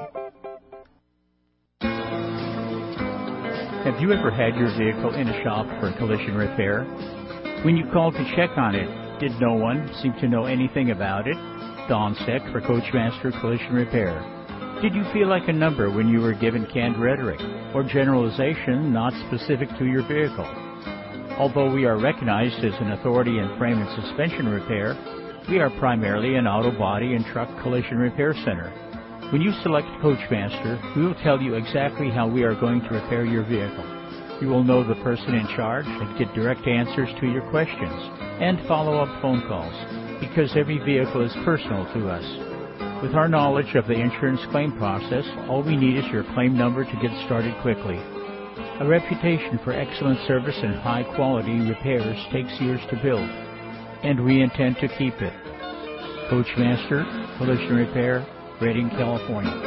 Have you ever had your vehicle in a shop for collision repair? When you called to check on it, did no one seem to know anything about it? Don Steck for Coachmaster Collision Repair. Did you feel like a number when you were given canned rhetoric or generalization not specific to your vehicle? Although we are recognized as an authority in frame and suspension repair, we are primarily an auto body and truck collision repair center. When you select Coachmaster, we will tell you exactly how we are going to repair your vehicle. You will know the person in charge and get direct answers to your questions and follow-up phone calls, because every vehicle is personal to us. With our knowledge of the insurance claim process, all we need is your claim number to get started quickly. A reputation for excellent service and high-quality repairs takes years to build, and we intend to keep it. Coachmaster Collision Repair, Redding, California.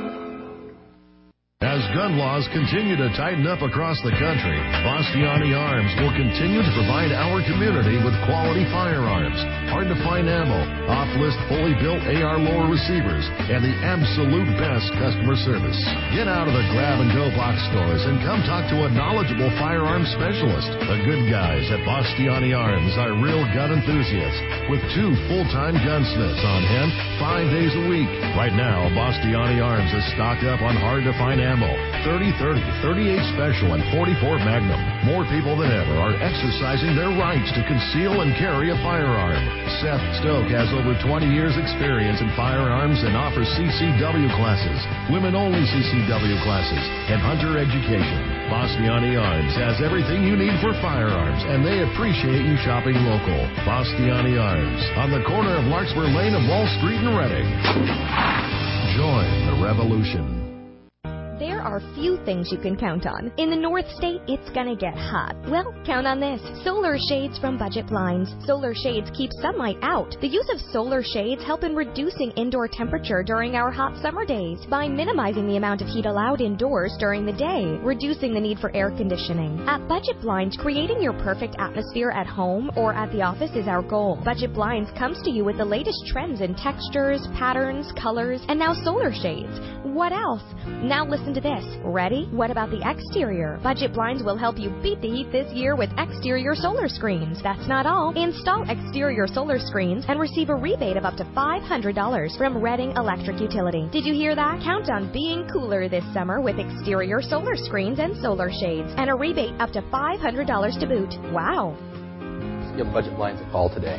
As gun laws continue to tighten up across the country, Bastiani Arms will continue to provide our community with quality firearms, hard-to-find ammo, off-list fully built AR lower receivers, and the absolute best customer service. Get out of the grab-and-go box stores and come talk to a knowledgeable firearms specialist. The good guys at Bastiani Arms are real gun enthusiasts with 2 full-time gunsmiths on hand 5 days a week. Right now, Bastiani Arms is stocked up on hard-to-find ammo, 30-30, 38 Special, and 44 Magnum. More people than ever are exercising their rights to conceal and carry a firearm. Seth Stoke has over 20 years experience in firearms and offers CCW classes, women-only CCW classes, and hunter education. Bastiani Arms has everything you need for firearms, and they appreciate you shopping local. Bastiani Arms, on the corner of Larkspur Lane and Wall Street in Reading. Join the revolution. There are few things you can count on. In the North State, it's gonna get hot. Well, count on this. Solar shades from Budget Blinds. Solar shades keep sunlight out. The use of solar shades help in reducing indoor temperature during our hot summer days by minimizing the amount of heat allowed indoors during the day, reducing the need for air conditioning. At Budget Blinds, creating your perfect atmosphere at home or at the office is our goal. Budget Blinds comes to you with the latest trends in textures, patterns, colors, and now solar shades. What else? Now listen to this. Ready? What about the exterior? Budget Blinds will help you beat the heat this year with exterior solar screens. That's not all. Install exterior solar screens and receive a rebate of up to $500 from Reading Electric Utility. Did you hear that? Count on being cooler this summer with exterior solar screens and solar shades, and a rebate up to $500 to boot. Wow. Give Budget Blinds a call today,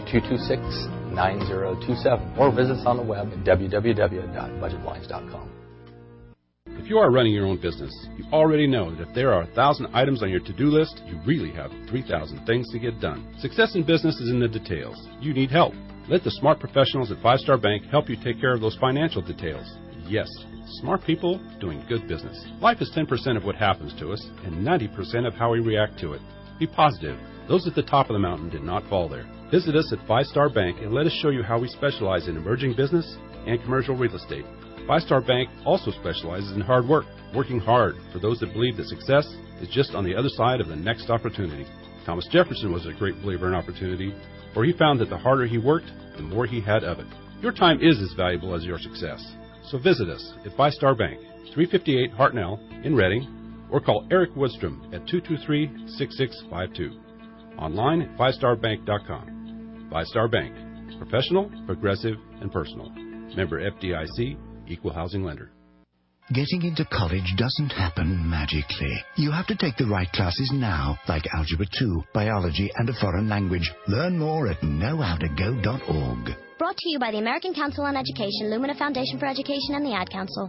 226-9027, or visit us on the web at www.budgetblinds.com. If If you are running your own business, you already know that if there are 1,000 items on your to-do list, you really have 3,000 things to get done. Success in business is in the details. You need help. Let the smart professionals at Five Star Bank help you take care of those financial details. Yes, smart people doing good business. Life is 10% of what happens to us and 90% of how we react to it. Be positive. Those at the top of the mountain did not fall there. Visit us at Five Star Bank and let us show you how we specialize in emerging business and commercial real estate. Five Star Bank also specializes in hard work, working hard for those that believe that success is just on the other side of the next opportunity. Thomas Jefferson was a great believer in opportunity, for he found that the harder he worked, the more he had of it. Your time is as valuable as your success. So visit us at Five Star Bank, 358 Hartnell in Reading, or call Eric Woodstrom at 223-6652. Online at fivestarbank.com. Five Star Bank. Professional, progressive, and personal. Member FDIC, Equal Housing Lender. Getting into college doesn't happen magically. You have to take the right classes now, like Algebra 2, Biology, and a foreign language. Learn more at knowhowtogo.org. Brought to you by the American Council on Education, Lumina Foundation for Education, and the Ad Council.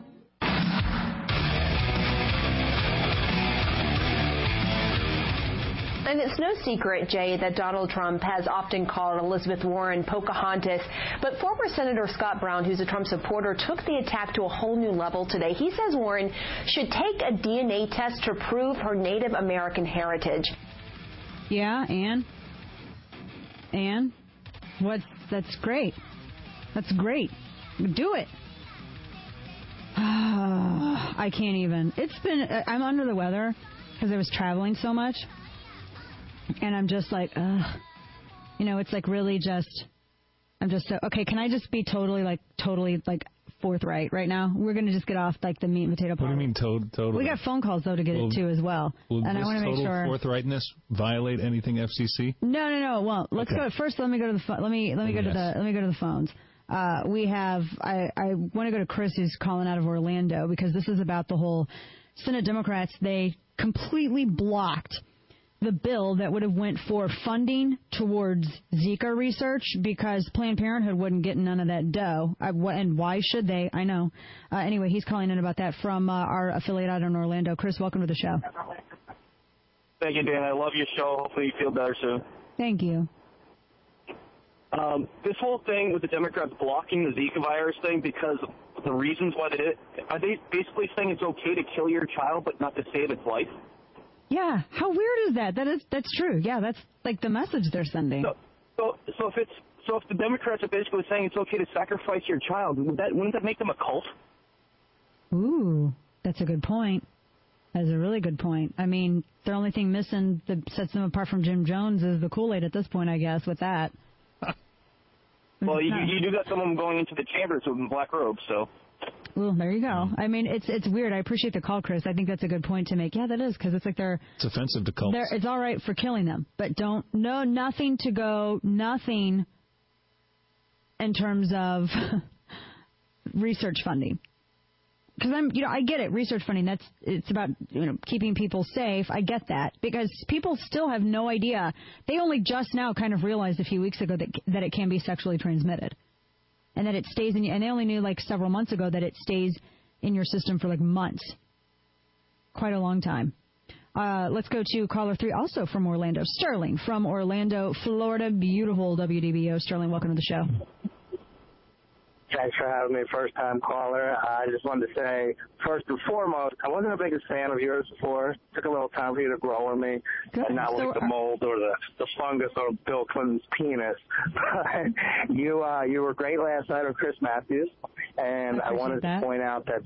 And it's no secret, Jay, that Donald Trump has often called Elizabeth Warren Pocahontas. But former Senator Scott Brown, who's a Trump supporter, took the attack to a whole new level today. He says Warren should take a DNA test to prove her Native American heritage. Yeah, and what? That's great. That's great. Do it. I can't even. I'm under the weather because I was traveling so much. And I'm just like, it's like really just, I'm just so, okay, can I just be totally forthright right now? We're going to just get off like the meat and potato part. What do you mean totally? We got phone calls, though, to get it to as well. And I want to make sure. Will forthrightness violate anything FCC? No. Well, let's go. First, let me go to the let me go to the phones. We have, I want to go to Chris, who's calling out of Orlando, because this is about the whole Senate Democrats. They completely blocked the bill that would have went for funding towards Zika research because Planned Parenthood wouldn't get none of that dough. And why should they? I know. Anyway, he's calling in about that from our affiliate out in Orlando. Chris, welcome to the show. Thank you, Dan. I love your show. Hopefully you feel better soon. Thank you. This whole thing with the Democrats blocking the Zika virus thing because the reasons why they did it, are they basically saying it's okay to kill your child but not to save its life? Yeah, how weird is that? That's true. Yeah, that's like the message they're sending. So if the Democrats are basically saying it's okay to sacrifice your child, wouldn't that make them a cult? Ooh, that's a good point. That's a really good point. I mean, the only thing missing that sets them apart from Jim Jones is the Kool-Aid at this point, I guess, with that. Well, you do got some of them going into the chambers with black robes, so. Well, there you go. I mean, it's weird. I appreciate the call, Chris. I think that's a good point to make. Yeah, that is, because it's like it's offensive to cults. It's all right for killing them, but nothing in terms of research funding. Because I get it. Research funding, it's about, keeping people safe. I get that because people still have no idea. They only just now kind of realized a few weeks ago that it can be sexually transmitted. And that it stays in you. And they only knew like several months ago that it stays in your system for like months. Quite a long time. Let's go to caller 3, also from Orlando. Sterling from Orlando, Florida. Beautiful WDBO. Sterling, welcome to the show. Thanks for having me, first-time caller. I just wanted to say, first and foremost, I wasn't the biggest fan of yours before. It took a little time for you to grow on me, and not like the mold or the fungus or Bill Clinton's penis. You were great last night with Chris Matthews, and I wanted to point out that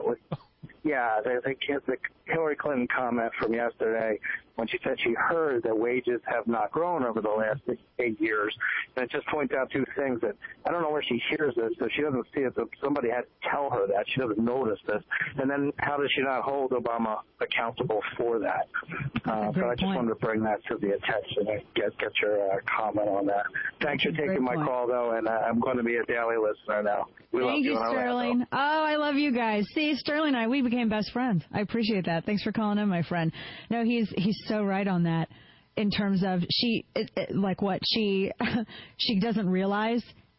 the Hillary Clinton comment from yesterday when she said she heard that wages have not grown over the last 8 years. And it just points out two things that I don't know where she hears this, so she doesn't see it. So somebody had to tell her that. She doesn't notice this. And then how does she not hold Obama accountable for that? So I just wanted to bring that to the attention and get your comment on that. Thanks for taking my call, though, and I'm going to be a daily listener now. Thank you, Sterling. Oh, I love you guys. See, Sterling and I, we became best friends. I appreciate that. Thanks for calling in, my friend. No, he's so right on that in terms of she doesn't realize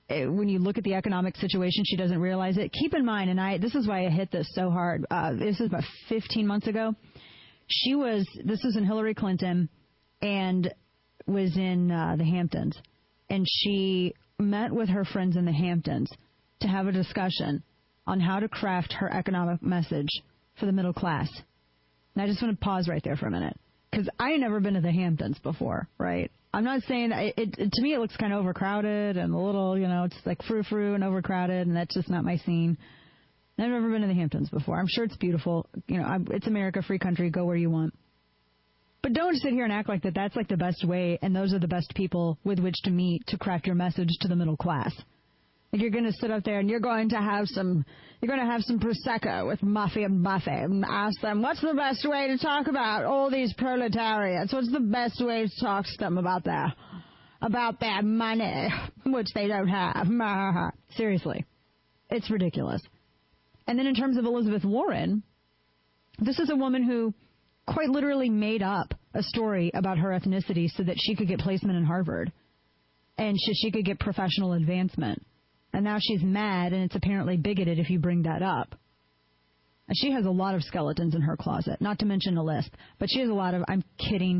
when you look at the economic situation, she doesn't realize it. Keep in mind, and this is why I hit this so hard. This is about 15 months ago. This was in Hillary Clinton and was in the Hamptons. And she met with her friends in the Hamptons to have a discussion on how to craft her economic message for the middle class. And I just want to pause right there for a minute, because I had never been to the Hamptons before, right? I'm not saying that to me it looks kind of overcrowded and a little, it's like frou-frou and overcrowded, and that's just not my scene. I've never been to the Hamptons before. I'm sure it's beautiful. It's America, free country, go where you want. But don't sit here and act like that's like the best way, and those are the best people with which to meet to craft your message to the middle class. Like you're going to sit up there and you're going to have some Prosecco with Muffy and Buffy and ask them, what's the best way to talk about all these proletariats? What's the best way to talk to them about their money, which they don't have? Seriously. It's ridiculous. And then in terms of Elizabeth Warren, this is a woman who quite literally made up a story about her ethnicity so that she could get placement in Harvard and she could get professional advancement. And now she's mad, and it's apparently bigoted if you bring that up. And she has a lot of skeletons in her closet, not to mention a lisp. But she has a lot of, I'm kidding.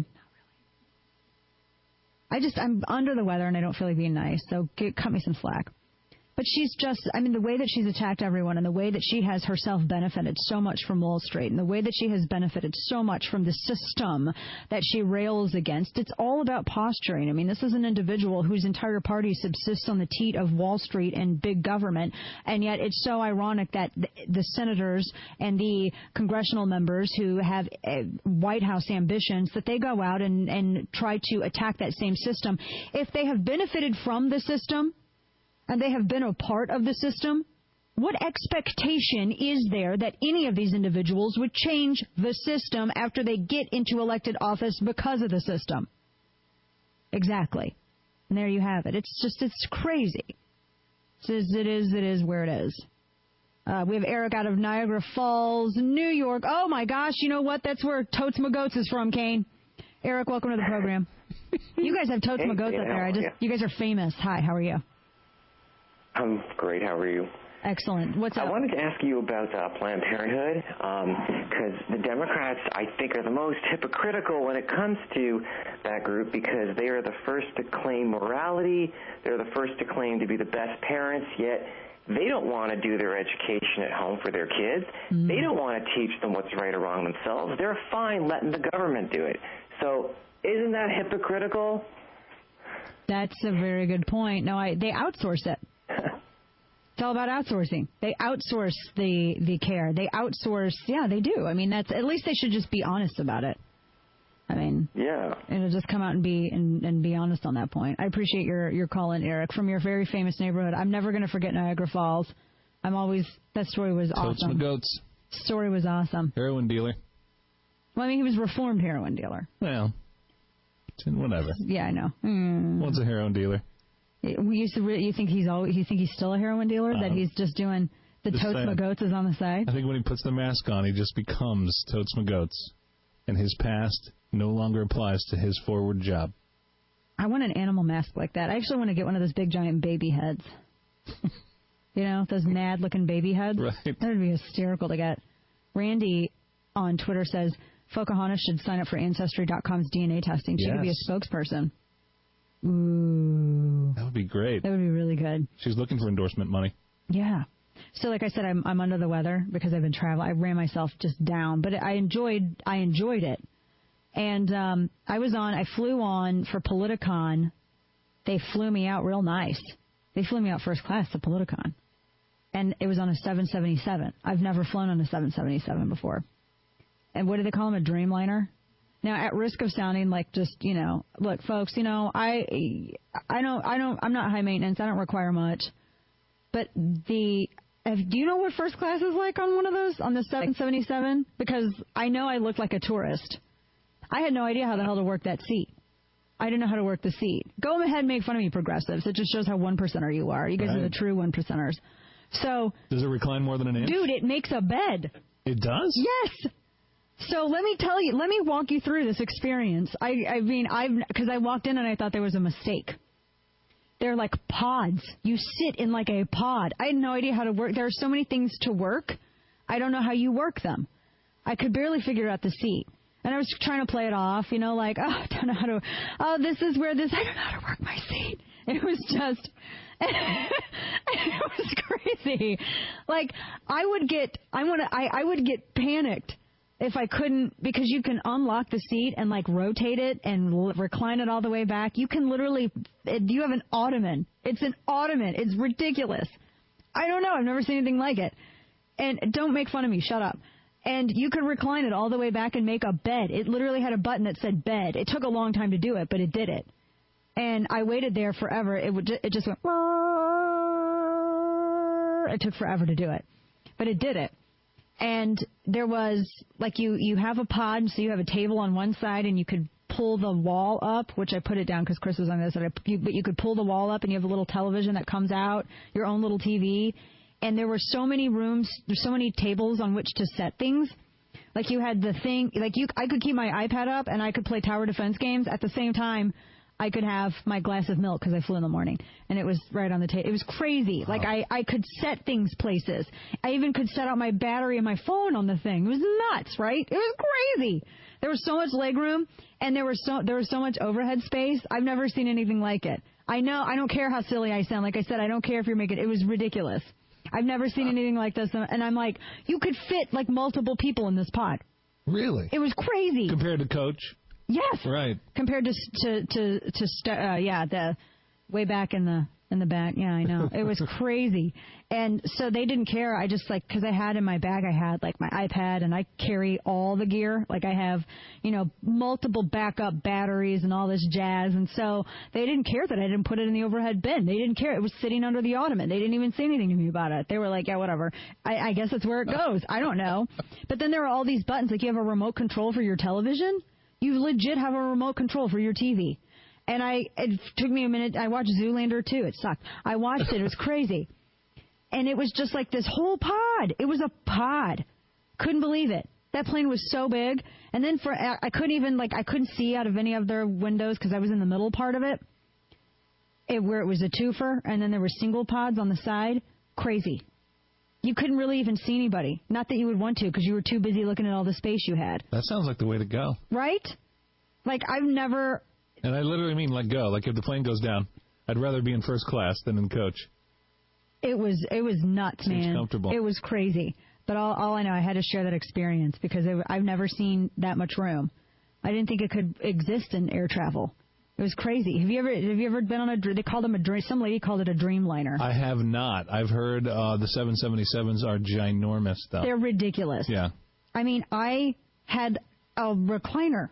I'm under the weather, and I don't feel like being nice, so cut me some slack. But she's the way that she's attacked everyone and the way that she has herself benefited so much from Wall Street and the way that she has benefited so much from the system that she rails against, it's all about posturing. I mean, this is an individual whose entire party subsists on the teat of Wall Street and big government, and yet it's so ironic that the senators and the congressional members who have White House ambitions, that they go out and try to attack that same system. If they have benefited from the system, and they have been a part of the system, what expectation is there that any of these individuals would change the system after they get into elected office because of the system? Exactly. And there you have it. It's crazy. It is where it is. We have Eric out of Niagara Falls, New York. Oh, my gosh, you know what? That's where Totes My Goats is from, Kane. Eric, welcome to the program. You guys have Totes My Goats up there. You guys are famous. Hi, how are you? I'm great. How are you? Excellent. What's up? I wanted to ask you about Planned Parenthood, because the Democrats, I think, are the most hypocritical when it comes to that group, because they are the first to claim morality. They're the first to claim to be the best parents, yet they don't want to do their education at home for their kids. Mm-hmm. They don't want to teach them what's right or wrong themselves. They're fine letting the government do it. So isn't that hypocritical? That's a very good point. No, they outsource it. It's all about outsourcing. They outsource the care. They outsource. Yeah, they do. I mean, at least they should just be honest about it. I mean, yeah, it'll just come out and be honest on that point. I appreciate your call in, Eric, from your very famous neighborhood. I'm never going to forget Niagara Falls. That story was awesome. Totes My Goats. Story was awesome. Heroin dealer. Well, I mean, he was a reformed heroin dealer. Well, whatever. Yeah, I know. What's a heroin dealer? You think he's still a heroin dealer? That he's just doing the Totes My Goats is on the side? I think when he puts the mask on, he just becomes Totes My Goats, and his past no longer applies to his forward job. I want an animal mask like that. I actually want to get one of those big giant baby heads. Those mad-looking baby heads. Right. That would be hysterical to get. Randy on Twitter says Pocahontas should sign up for Ancestry.com's DNA testing. She could be a spokesperson. Ooh. That would be great. That would be really good. She's looking for endorsement money. Yeah. So like I said, I'm under the weather because I've been traveling. I ran myself just down, but I enjoyed it. And I flew on for Politicon. They flew me out real nice. They flew me out first class to Politicon. And it was on a 777. I've never flown on a 777 before. And what do they call them? A Dreamliner? Now, at risk of sounding like just, look, folks, I'm not high maintenance. I don't require much. But do you know what first class is like on one of those, on the 777? Because I know I look like a tourist. I had no idea how the hell to work that seat. I didn't know how to work the seat. Go ahead and make fun of me, progressives. It just shows how 1%er you are. You guys are the true 1%ers. So. Does it recline more than an inch? Dude, it makes a bed. It does? Yes. So let me walk you through this experience. Because I walked in and I thought there was a mistake. They're like pods. You sit in like a pod. I had no idea how to work. There are so many things to work. I don't know how you work them. I could barely figure out the seat. And I was trying to play it off, like, I don't know how to, this is where this, I don't know how to work my seat. It was just, it was crazy. Like, I would get panicked if I couldn't, because you can unlock the seat and like rotate it and recline it all the way back. You can literally, you have an ottoman. It's an ottoman. It's ridiculous. I don't know. I've never seen anything like it. And don't make fun of me. Shut up. And you could recline it all the way back and make a bed. It literally had a button that said bed. It took a long time to do it, but it did it. And I waited there forever. It just went. It took forever to do it, but it did it. And there was like you have a pod, so you have a table on one side, and you could pull the wall up, which I put it down because Chris was on this side. But you could pull the wall up, and you have a little television that comes out, your own little TV. And there were so many rooms, there's so many tables on which to set things. Like you had the thing, I could keep my iPad up and I could play tower defense games. At the same time, I could have my glass of milk because I flew in the morning. And it was right on the table. It was crazy. Wow. Like I could set things places. I even could set out my battery and my phone on the thing. It was nuts, right? It was crazy. There was so much legroom and there was so much overhead space. I've never seen anything like it. I know, I don't care how silly I sound. Like I said, I don't care if you're making it was ridiculous. I've never seen anything like this, and I'm like, you could fit like multiple people in this pod. Really? It was crazy. Compared to Coach? Yes. Right. Compared to the way back in the back. Yeah, I know. It was crazy. And so they didn't care. I just because I had in my bag, I had like my iPad, and I carry all the gear. Like I have, multiple backup batteries and all this jazz. And so they didn't care that I didn't put it in the overhead bin. They didn't care. It was sitting under the ottoman. They didn't even say anything to me about it. They were like, yeah, whatever. I guess that's where it goes. I don't know. But then there are all these buttons. Like you have a remote control for your television. You legit have a remote control for your TV. And it took me a minute. I watched Zoolander, too. It sucked. I watched it. It was crazy. And it was just like this whole pod. It was a pod. Couldn't believe it. That plane was so big. And then I couldn't see out of any of their windows because I was in the middle part of it, where it was a twofer. And then there were single pods on the side. Crazy. You couldn't really even see anybody. Not that you would want to because you were too busy looking at all the space you had. That sounds like the way to go. Right? Like I've never... And I literally mean let go. Like if the plane goes down, I'd rather be in first class than in coach. It was nuts, Seems man. Comfortable. It was crazy. But all I know, I had to share that experience because I've never seen that much room. I didn't think it could exist in air travel. It was crazy. Have you ever been on they called them some lady called it a Dreamliner. I have not. I've heard the 777s are ginormous though. They're ridiculous. Yeah. I mean, I had a recliner.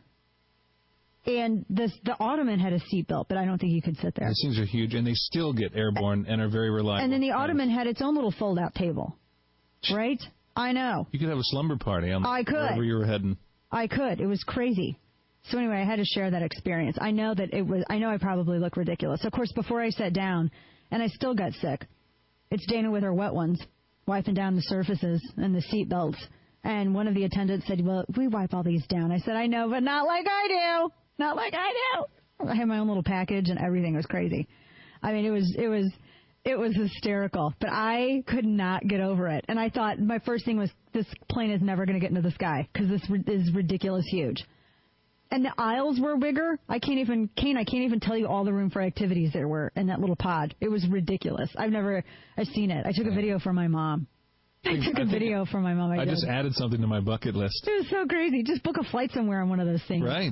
And the ottoman had a seatbelt, but I don't think you could sit there. These things are huge, and they still get airborne and are very reliable. And then the ottoman had its own little fold-out table, right? I know. You could have a slumber party on wherever you were heading. I could. It was crazy. So anyway, I had to share that experience. I know I probably look ridiculous. Of course, before I sat down, and I still got sick, it's Dana with her wet ones, wiping down the surfaces and the seat belts. And one of the attendants said, well, we wipe all these down. I said, I know, but not like I do. Not like I do. I had my own little package, and everything was crazy. I mean, it was hysterical. But I could not get over it. And I thought my first thing was this plane is never going to get into the sky because this is ridiculous huge. And the aisles were bigger. I can't even tell you all the room for activities there were in that little pod. It was ridiculous. I've seen it. I took a video for my mom. I took a video for my mom. I just added something to my bucket list. It was so crazy. Just book a flight somewhere on one of those things. Right.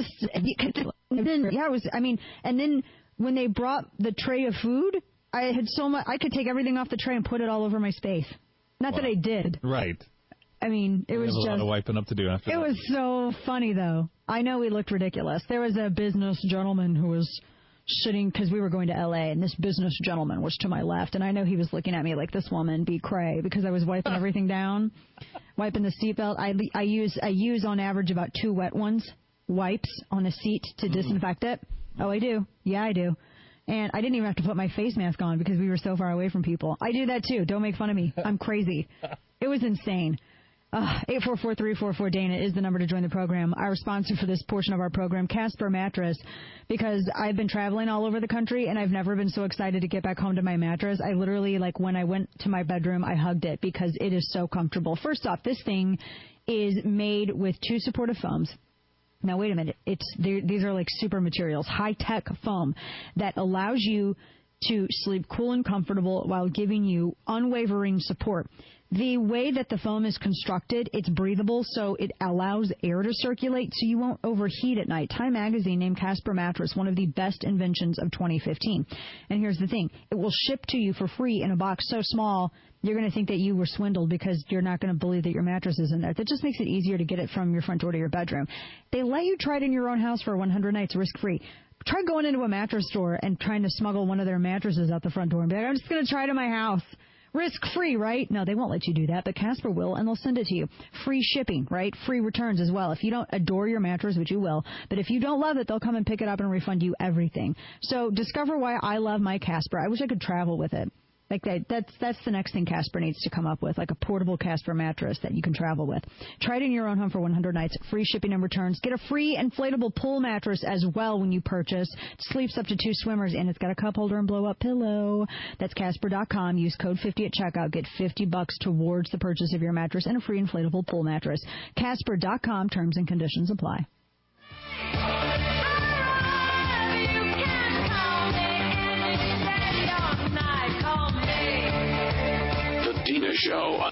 And then when they brought the tray of food, I had so much, I could take everything off the tray and put it all over my space. Not that I did. Right. I mean, it was just... a lot of wiping up to do after that. It was so funny, though. I know we looked ridiculous. There was a business gentleman who was sitting, because we were going to L.A., and this business gentleman was to my left, and I know he was looking at me like, this woman be cray, because I was wiping everything down, wiping the seatbelt. I use on average about 2 wet ones. Wipes on the seat to disinfect it. Oh, I do. Yeah, I do. And I didn't even have to put my face mask on because we were so far away from people. I do that too. Don't make fun of me. I'm crazy. It was insane. 844-344-DANA is the number to join the program. Our sponsor for this portion of our program, Casper Mattress, because I've been traveling all over the country, and I've never been so excited to get back home to my mattress. I literally, like, when I went to my bedroom, I hugged it because it is so comfortable. First off, this thing is made with 2 supportive foams. Now, wait a minute. These are like super materials, high-tech foam that allows you to sleep cool and comfortable while giving you unwavering support. The way that the foam is constructed, it's breathable, so it allows air to circulate so you won't overheat at night. Time Magazine named Casper Mattress one of the best inventions of 2015. And here's the thing. It will ship to you for free in a box so small, you're going to think that you were swindled because you're not going to believe that your mattress is in there. That just makes it easier to get it from your front door to your bedroom. They let you try it in your own house for 100 nights risk-free. Try going into a mattress store and trying to smuggle one of their mattresses out the front door and be like, I'm just going to try it in my house. Risk-free, right? No, they won't let you do that, but Casper will, and they'll send it to you. Free shipping, right? Free returns as well. If you don't adore your mattress, which you will, but if you don't love it, they'll come and pick it up and refund you everything. So discover why I love my Casper. I wish I could travel with it. Like that's the next thing Casper needs to come up with, like a portable Casper mattress that you can travel with. Try it in your own home for 100 nights. Free shipping and returns. Get a free inflatable pool mattress as well when you purchase. It sleeps up to 2 swimmers, and it's got a cup holder and blow-up pillow. That's Casper.com. Use code 50 at checkout. Get $50 towards the purchase of your mattress and a free inflatable pool mattress. Casper.com. Terms and conditions apply. Dina Show.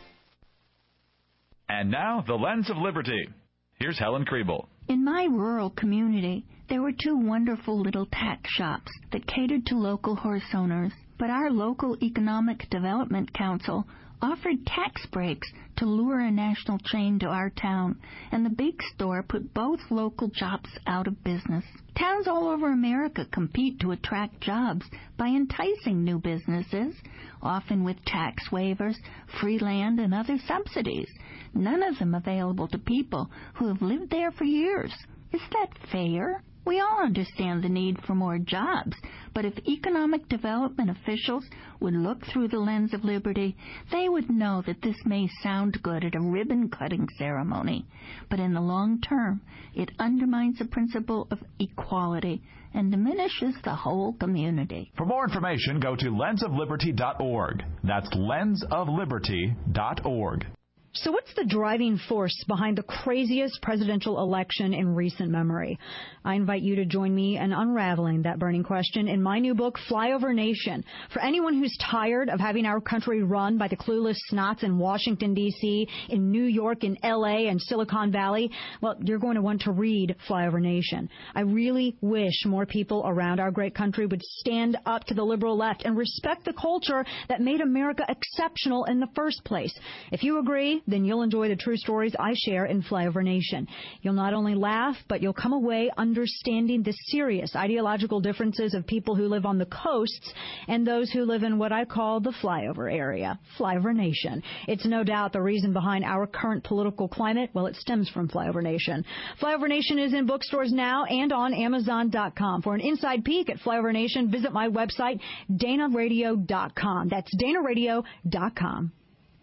And now, the Lens of Liberty. Here's Helen Kriebel. In my rural community, there were 2 wonderful little tack shops that catered to local horse owners. But our local Economic Development Council offered tax breaks to lure a national chain to our town, and the big store put both local shops out of business. Towns all over America compete to attract jobs by enticing new businesses, often with tax waivers, free land, and other subsidies, none of them available to people who have lived there for years. Is that fair? We all understand the need for more jobs, but if economic development officials would look through the lens of liberty, they would know that this may sound good at a ribbon-cutting ceremony, but in the long term, it undermines the principle of equality and diminishes the whole community. For more information, go to lensofliberty.org. That's lensofliberty.org. So what's the driving force behind the craziest presidential election in recent memory? I invite you to join me in unraveling that burning question in my new book, Flyover Nation. For anyone who's tired of having our country run by the clueless snots in Washington, D.C., in New York, in L.A., and Silicon Valley, well, you're going to want to read Flyover Nation. I really wish more people around our great country would stand up to the liberal left and respect the culture that made America exceptional in the first place. If you agree, then you'll enjoy the true stories I share in Flyover Nation. You'll not only laugh, but you'll come away understanding the serious ideological differences of people who live on the coasts and those who live in what I call the flyover area, Flyover Nation. It's no doubt the reason behind our current political climate. Well, it stems from Flyover Nation. Flyover Nation is in bookstores now and on Amazon.com. For an inside peek at Flyover Nation, visit my website, DanaRadio.com. That's DanaRadio.com.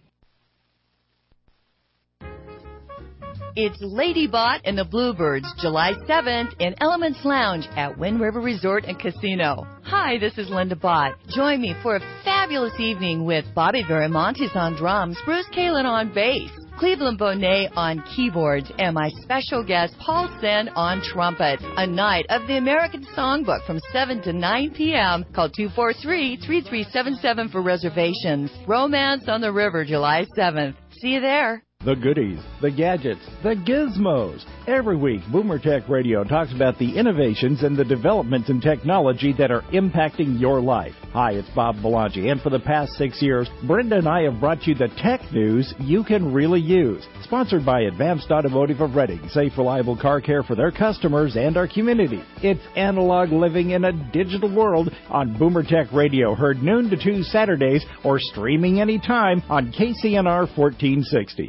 It's Lady Bot and the Bluebirds, July 7th in Elements Lounge at Wind River Resort and Casino. Hi, this is Linda Bott. Join me for a fabulous evening with Bobby Viramontes on drums, Bruce Kalin on bass, Cleveland Bonet on keyboards, and my special guest Paul Sen on trumpet. A night of the American Songbook from 7 to 9 p.m. Call 243-3377 for reservations. Romance on the River, July 7th. See you there. The goodies, the gadgets, the gizmos. Every week, Boomer Tech Radio talks about the innovations and the developments in technology that are impacting your life. Hi, it's Bob Belangi, and for the past 6 years, Brenda and I have brought you the tech news you can really use. Sponsored by Advanced Automotive of Reading, safe, reliable car care for their customers and our community. It's analog living in a digital world on Boomer Tech Radio, heard noon to 2 Saturdays, or streaming anytime on KCNR 1460.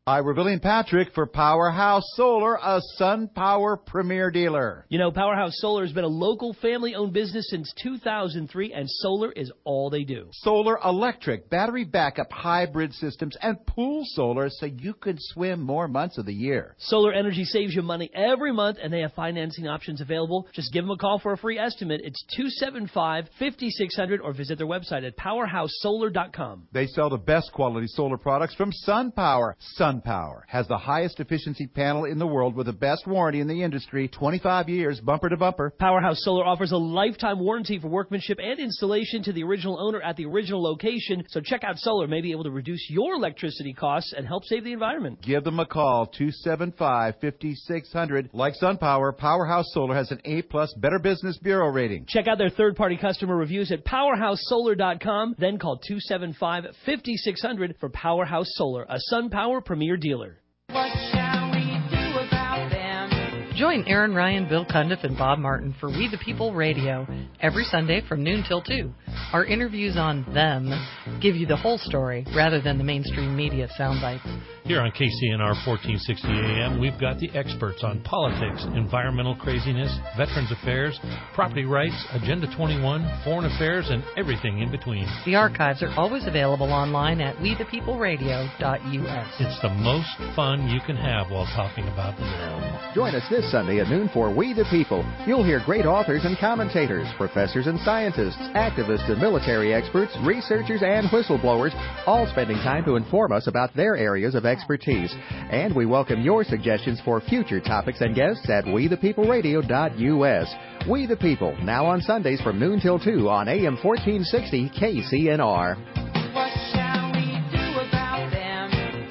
Hi, we're Billy and Patrick for Powerhouse Solar, a SunPower premier dealer. You know, Powerhouse Solar has been a local family-owned business since 2003, and solar is all they do. Solar, electric, battery backup, hybrid systems, and pool solar so you can swim more months of the year. Solar energy saves you money every month, and they have financing options available. Just give them a call for a free estimate. It's 275-5600, or visit their website at powerhousesolar.com. They sell the best quality solar products from SunPower. SunPower has the highest efficiency panel in the world with the best warranty in the industry, 25 years, bumper to bumper. Powerhouse Solar offers a lifetime warranty for workmanship and installation to the original owner at the original location. So check out Solar, may be able to reduce your electricity costs and help save the environment. Give them a call, 275-5600. Like SunPower, Powerhouse Solar has an A-plus Better Business Bureau rating. Check out their third-party customer reviews at powerhousesolar.com. Then call 275-5600 for Powerhouse Solar, a SunPower premier dealer. What shall we do about them? Join Aaron Ryan, Bill Cundiff, and Bob Martin for We the People Radio every Sunday from noon till 2. Our interviews on them give you the whole story rather than the mainstream media sound bites. Here on KCNR 1460 AM, we've got the experts on politics, environmental craziness, veterans affairs, property rights, Agenda 21, foreign affairs, and everything in between. The archives are always available online at wethepeopleradio.us. It's the most fun you can have while talking about them. Join us this Sunday at noon for We the People. You'll hear great authors and commentators, professors and scientists, activists and military experts, researchers and whistleblowers, all spending time to inform us about their areas of expertise. And we welcome your suggestions for future topics and guests at wethepeopleradio.us. We the People, now on Sundays from noon till 2 on AM 1460 KCNR. What shall we do about them?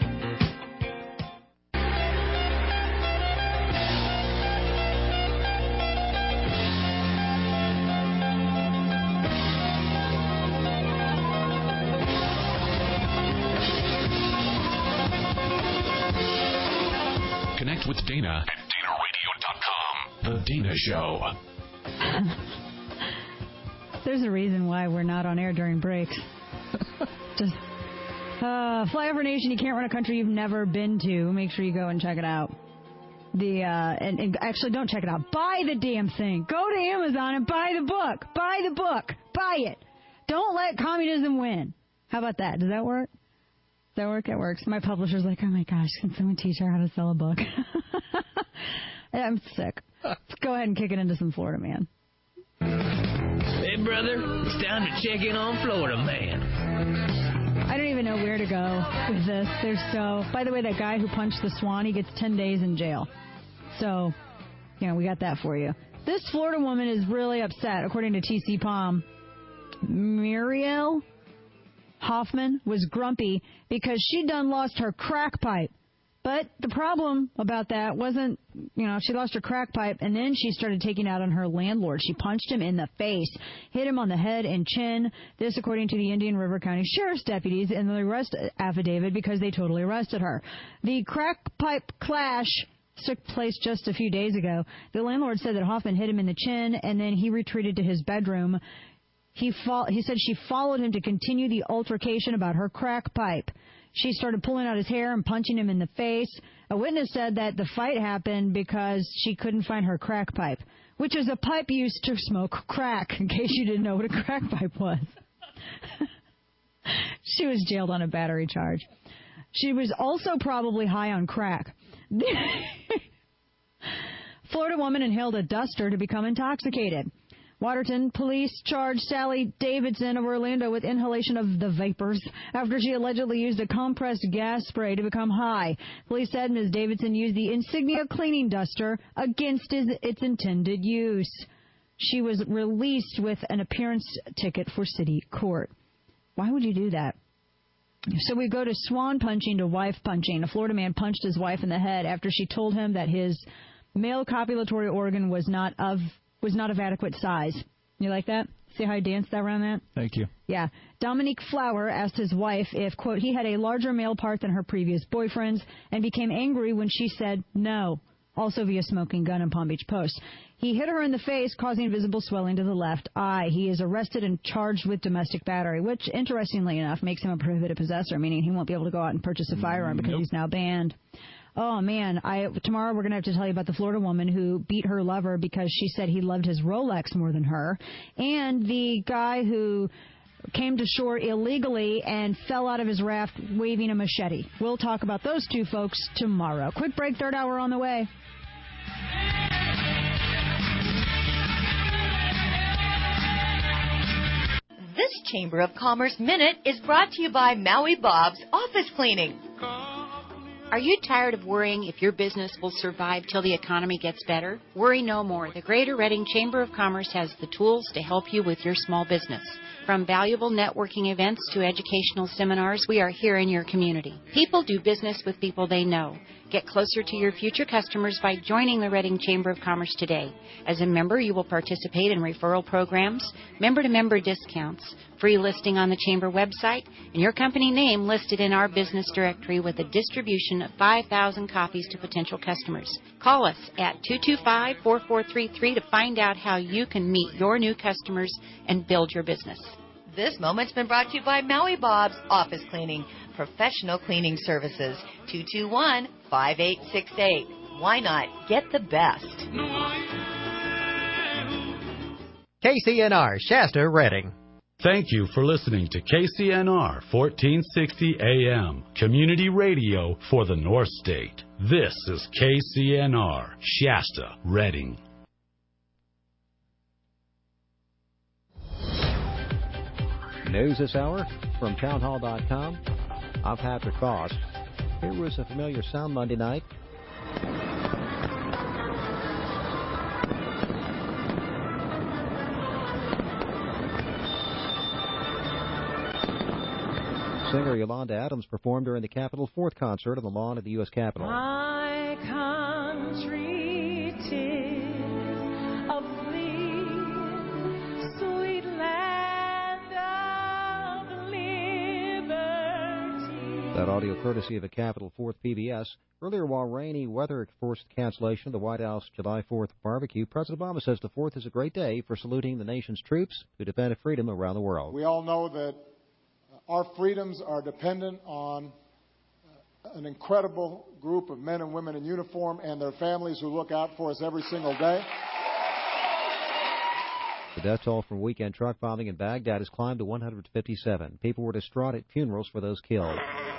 Connect with Dana at DanaRadio.com. The Dana Show. There's a reason why we're not on air during breaks. Just Flyover Nation, you can't run a country you've never been to. Make sure you go and check it out. And actually, don't check it out. Buy the damn thing. Go to Amazon and buy the book. Buy the book. Buy it. Don't let communism win. How about that? Does that work? Does that work? It works. My publisher's like, oh my gosh, can someone teach her how to sell a book? I'm sick. Let's go ahead and kick it into some Florida Man. Hey, brother, it's time to check in on Florida Man. I don't even know where to go with this. By the way, that guy who punched the swan, he gets 10 days in jail. So, we got that for you. This Florida woman is really upset, according to TC Palm. Muriel Hoffman was grumpy because she done lost her crack pipe. But the problem about that wasn't, she lost her crack pipe, and then she started taking out on her landlord. She punched him in the face, hit him on the head and chin. This, according to the Indian River County Sheriff's deputies in the arrest affidavit, because they totally arrested her. The crack pipe clash took place just a few days ago. The landlord said that Hoffman hit him in the chin, and then he retreated to his bedroom. He said she followed him to continue the altercation about her crack pipe. She started pulling out his hair and punching him in the face. A witness said that the fight happened because she couldn't find her crack pipe, which is a pipe used to smoke crack, in case you didn't know what a crack pipe was. She was jailed on a battery charge. She was also probably high on crack. Florida woman inhaled a duster to become intoxicated. Waterton police charged Sally Davidson of Orlando with inhalation of the vapors after she allegedly used a compressed gas spray to become high. Police said Ms. Davidson used the Insignia cleaning duster against its intended use. She was released with an appearance ticket for city court. Why would you do that? So we go to swan punching to wife punching. A Florida man punched his wife in the head after she told him that his male copulatory organ was not of adequate size. You like that? See how I danced around that? Thank you. Yeah. Dominique Flower asked his wife if, quote, he had a larger male part than her previous boyfriends, and became angry when she said no. also via smoking gun in Palm Beach Post. He hit her in the face, causing visible swelling to the left eye. He is arrested and charged with domestic battery, which, interestingly enough, makes him a prohibited possessor, meaning he won't be able to go out and purchase a firearm because he's now banned. Oh, man. Tomorrow we're going to have to tell you about the Florida woman who beat her lover because she said he loved his Rolex more than her, and the guy who came to shore illegally and fell out of his raft waving a machete. We'll talk about those two folks tomorrow. Quick break, third hour on the way. This Chamber of Commerce Minute is brought to you by Maui Bob's Office Cleaning. Are you tired of worrying if your business will survive till the economy gets better? Worry no more. The Greater Reading Chamber of Commerce has the tools to help you with your small business. From valuable networking events to educational seminars, we are here in your community. People do business with people they know. Get closer to your future customers by joining the Reading Chamber of Commerce today. As a member, you will participate in referral programs, member-to-member discounts, free listing on the Chamber website, and your company name listed in our business directory with a distribution of 5,000 copies to potential customers. Call us at 225-4433 to find out how you can meet your new customers and build your business. This moment's been brought to you by Maui Bob's Office Cleaning, professional cleaning services, 221-5868. Why not get the best? KCNR, Shasta, Reading. Thank you for listening to KCNR 1460 AM, community radio for the North State. This is KCNR, Shasta, Reading. News this hour from townhall.com. I'm Patrick Foss. Here was a familiar sound Monday night. Singer Yolanda Adams performed during the Capitol 4th concert on the lawn of the U.S. Capitol. My country, 'tis of thee, sweet land of liberty. That audio courtesy of a Capitol 4th PBS. Earlier, while rainy weather forced cancellation of the White House July 4th barbecue, President Obama says the 4th is a great day for saluting the nation's troops who defend freedom around the world. We all know that our freedoms are dependent on an incredible group of men and women in uniform and their families who look out for us every single day. The death toll from weekend truck bombing in Baghdad has climbed to 157. People were distraught at funerals for those killed.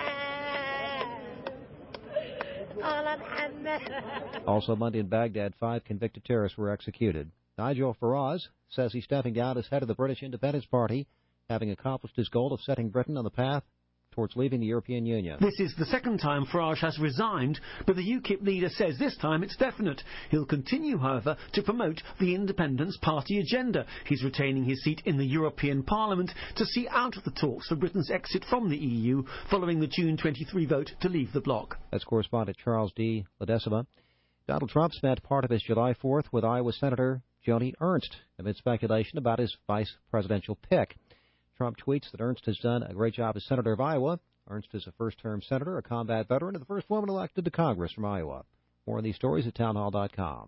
Also Monday in Baghdad, 5 convicted terrorists were executed. Nigel Farage says he's stepping down as head of the British Independence Party, having accomplished his goal of setting Britain on the path towards leaving the European Union. This is the second time Farage has resigned, but the UKIP leader says this time it's definite. He'll continue, however, to promote the Independence Party agenda. He's retaining his seat in the European Parliament to see out the talks for Britain's exit from the EU following the June 23 vote to leave the bloc. That's correspondent Charles D. Ledesma. Donald Trump spent part of his July 4th with Iowa Senator Joni Ernst amid speculation about his vice presidential pick. Trump tweets that Ernst has done a great job as Senator of Iowa. Ernst is a first-term senator, a combat veteran, and the first woman elected to Congress from Iowa. More on these stories at townhall.com.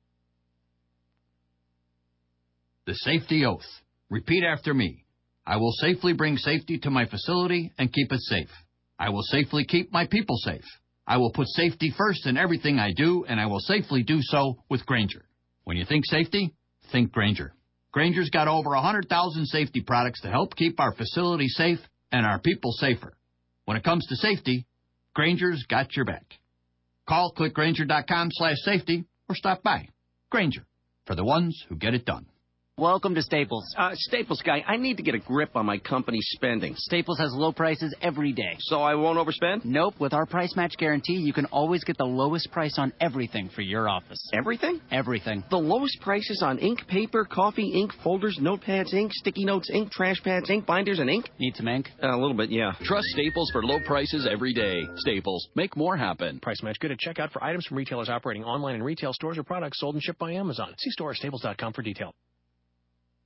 The safety oath. Repeat after me. I will safely bring safety to my facility and keep it safe. I will safely keep my people safe. I will put safety first in everything I do, and I will safely do so with Grainger. When you think safety, think Grainger. Grainger's got over 100,000 safety products to help keep our facilities safe and our people safer. When it comes to safety, Grainger's got your back. Call clickgrainger.com/safety or stop by. Grainger, for the ones who get it done. Welcome to Staples. Staples guy, I need to get a grip on my company's spending. Staples has low prices every day. So I won't overspend? Nope. With our price match guarantee, you can always get the lowest price on everything for your office. Everything? Everything. The lowest prices on ink, paper, coffee, ink, folders, notepads, ink, sticky notes, ink, trash pads, ink, binders, and ink? Need some ink? A little bit, yeah. Trust Staples for low prices every day. Staples. Make more happen. Price match good at checkout for items from retailers operating online in retail stores or products sold and shipped by Amazon. See store or staples.com for detail.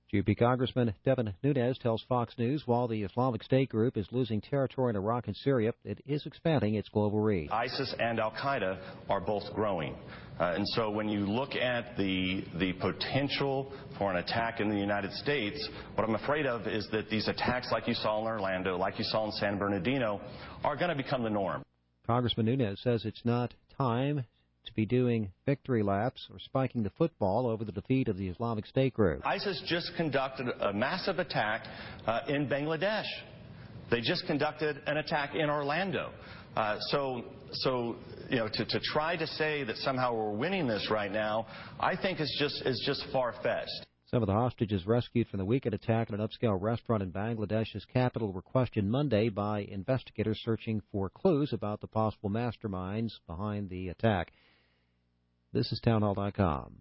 GOP Congressman Devin Nunes tells Fox News while the Islamic State group is losing territory in Iraq and Syria, it is expanding its global reach. ISIS and al-Qaeda are both growing. And so when you look at the potential for an attack in the United States, what I'm afraid of is that these attacks like you saw in Orlando, like you saw in San Bernardino, are going to become the norm. Congressman Nunes says it's not time to be doing victory laps or spiking the football over the defeat of the Islamic State group. ISIS just conducted a massive attack in Bangladesh. They just conducted an attack in Orlando. So to try to say that somehow we're winning this right now, I think is just far-fetched. Some of the hostages rescued from the weekend attack at an upscale restaurant in Bangladesh's capital were questioned Monday by investigators searching for clues about the possible masterminds behind the attack. This is townhall.com.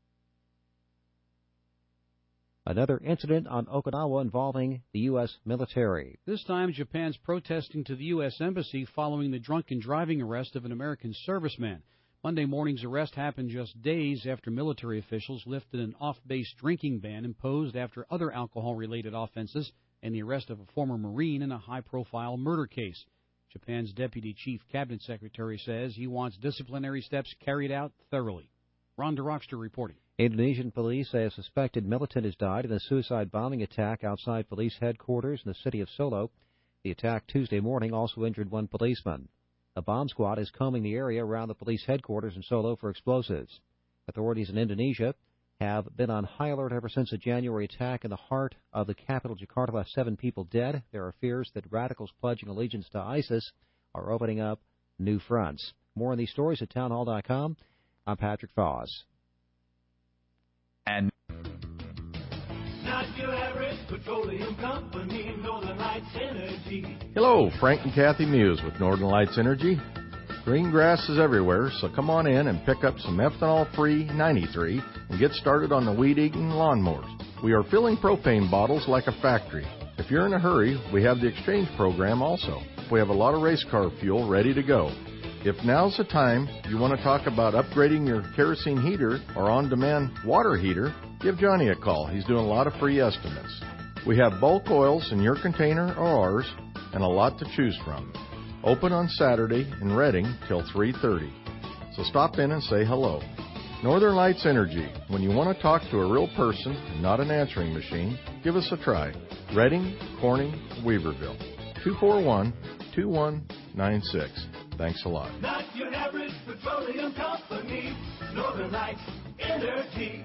Another incident on Okinawa involving the U.S. military. This time, Japan's protesting to the U.S. Embassy following the drunken driving arrest of an American serviceman. Monday morning's arrest happened just days after military officials lifted an off-base drinking ban imposed after other alcohol-related offenses and the arrest of a former Marine in a high-profile murder case. Japan's Deputy Chief Cabinet Secretary says he wants disciplinary steps carried out thoroughly. Ron DeRockster reporting. Indonesian police say a suspected militant has died in a suicide bombing attack outside police headquarters in the city of Solo. The attack Tuesday morning also injured one policeman. A bomb squad is combing the area around the police headquarters in Solo for explosives. Authorities in Indonesia have been on high alert ever since a January attack in the heart of the capital, Jakarta, left 7 people dead. There are fears that radicals pledging allegiance to ISIS are opening up new fronts. More on these stories at townhall.com. I'm Patrick Foss. And not your average petroleum company, Northern Lights Energy. Hello, Frank and Kathy Muse with Northern Lights Energy. Green grass is everywhere, so come on in and pick up some ethanol-free 93 and get started on the weed-eating lawnmowers. We are filling propane bottles like a factory. If you're in a hurry, we have the exchange program also. We have a lot of race car fuel ready to go. If now's the time you want to talk about upgrading your kerosene heater or on-demand water heater, give Johnny a call. He's doing a lot of free estimates. We have bulk oils in your container or ours and a lot to choose from. Open on Saturday in Reading till 3:30. So stop in and say hello. Northern Lights Energy. When you want to talk to a real person and not an answering machine, give us a try. Reading, Corning, Weaverville. 241-2196. Thanks a lot. Not your average petroleum company, Northern Lights Energy.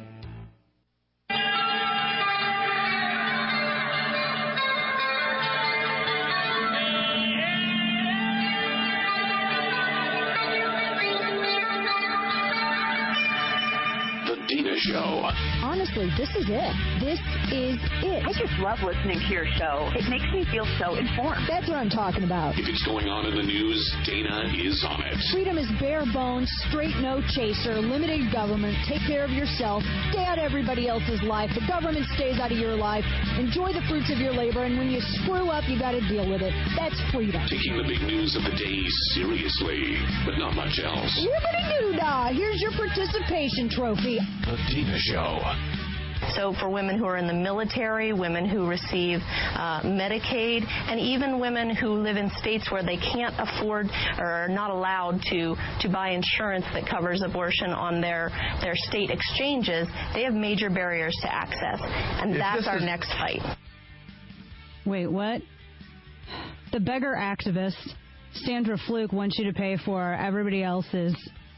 Dina Show. Honestly, this is it. This is it. I just love listening to your show. It makes me feel so informed. That's what I'm talking about. If it's going on in the news, Dana is on it. Freedom is bare bones, straight no chaser, limited government, take care of yourself, stay out of everybody else's life, the government stays out of your life, enjoy the fruits of your labor, and when you screw up, you got to deal with it. That's freedom. Taking the big news of the day seriously, but not much else. Yippity-doo-dah! Here's your participation trophy. The Dina Show. So for women who are in the military, women who receive Medicaid, and even women who live in states where they can't afford or are not allowed to buy insurance that covers abortion on their state exchanges, they have major barriers to access. And that's our next fight. Wait, what? The beggar activist, Sandra Fluke, wants you to pay for everybody else's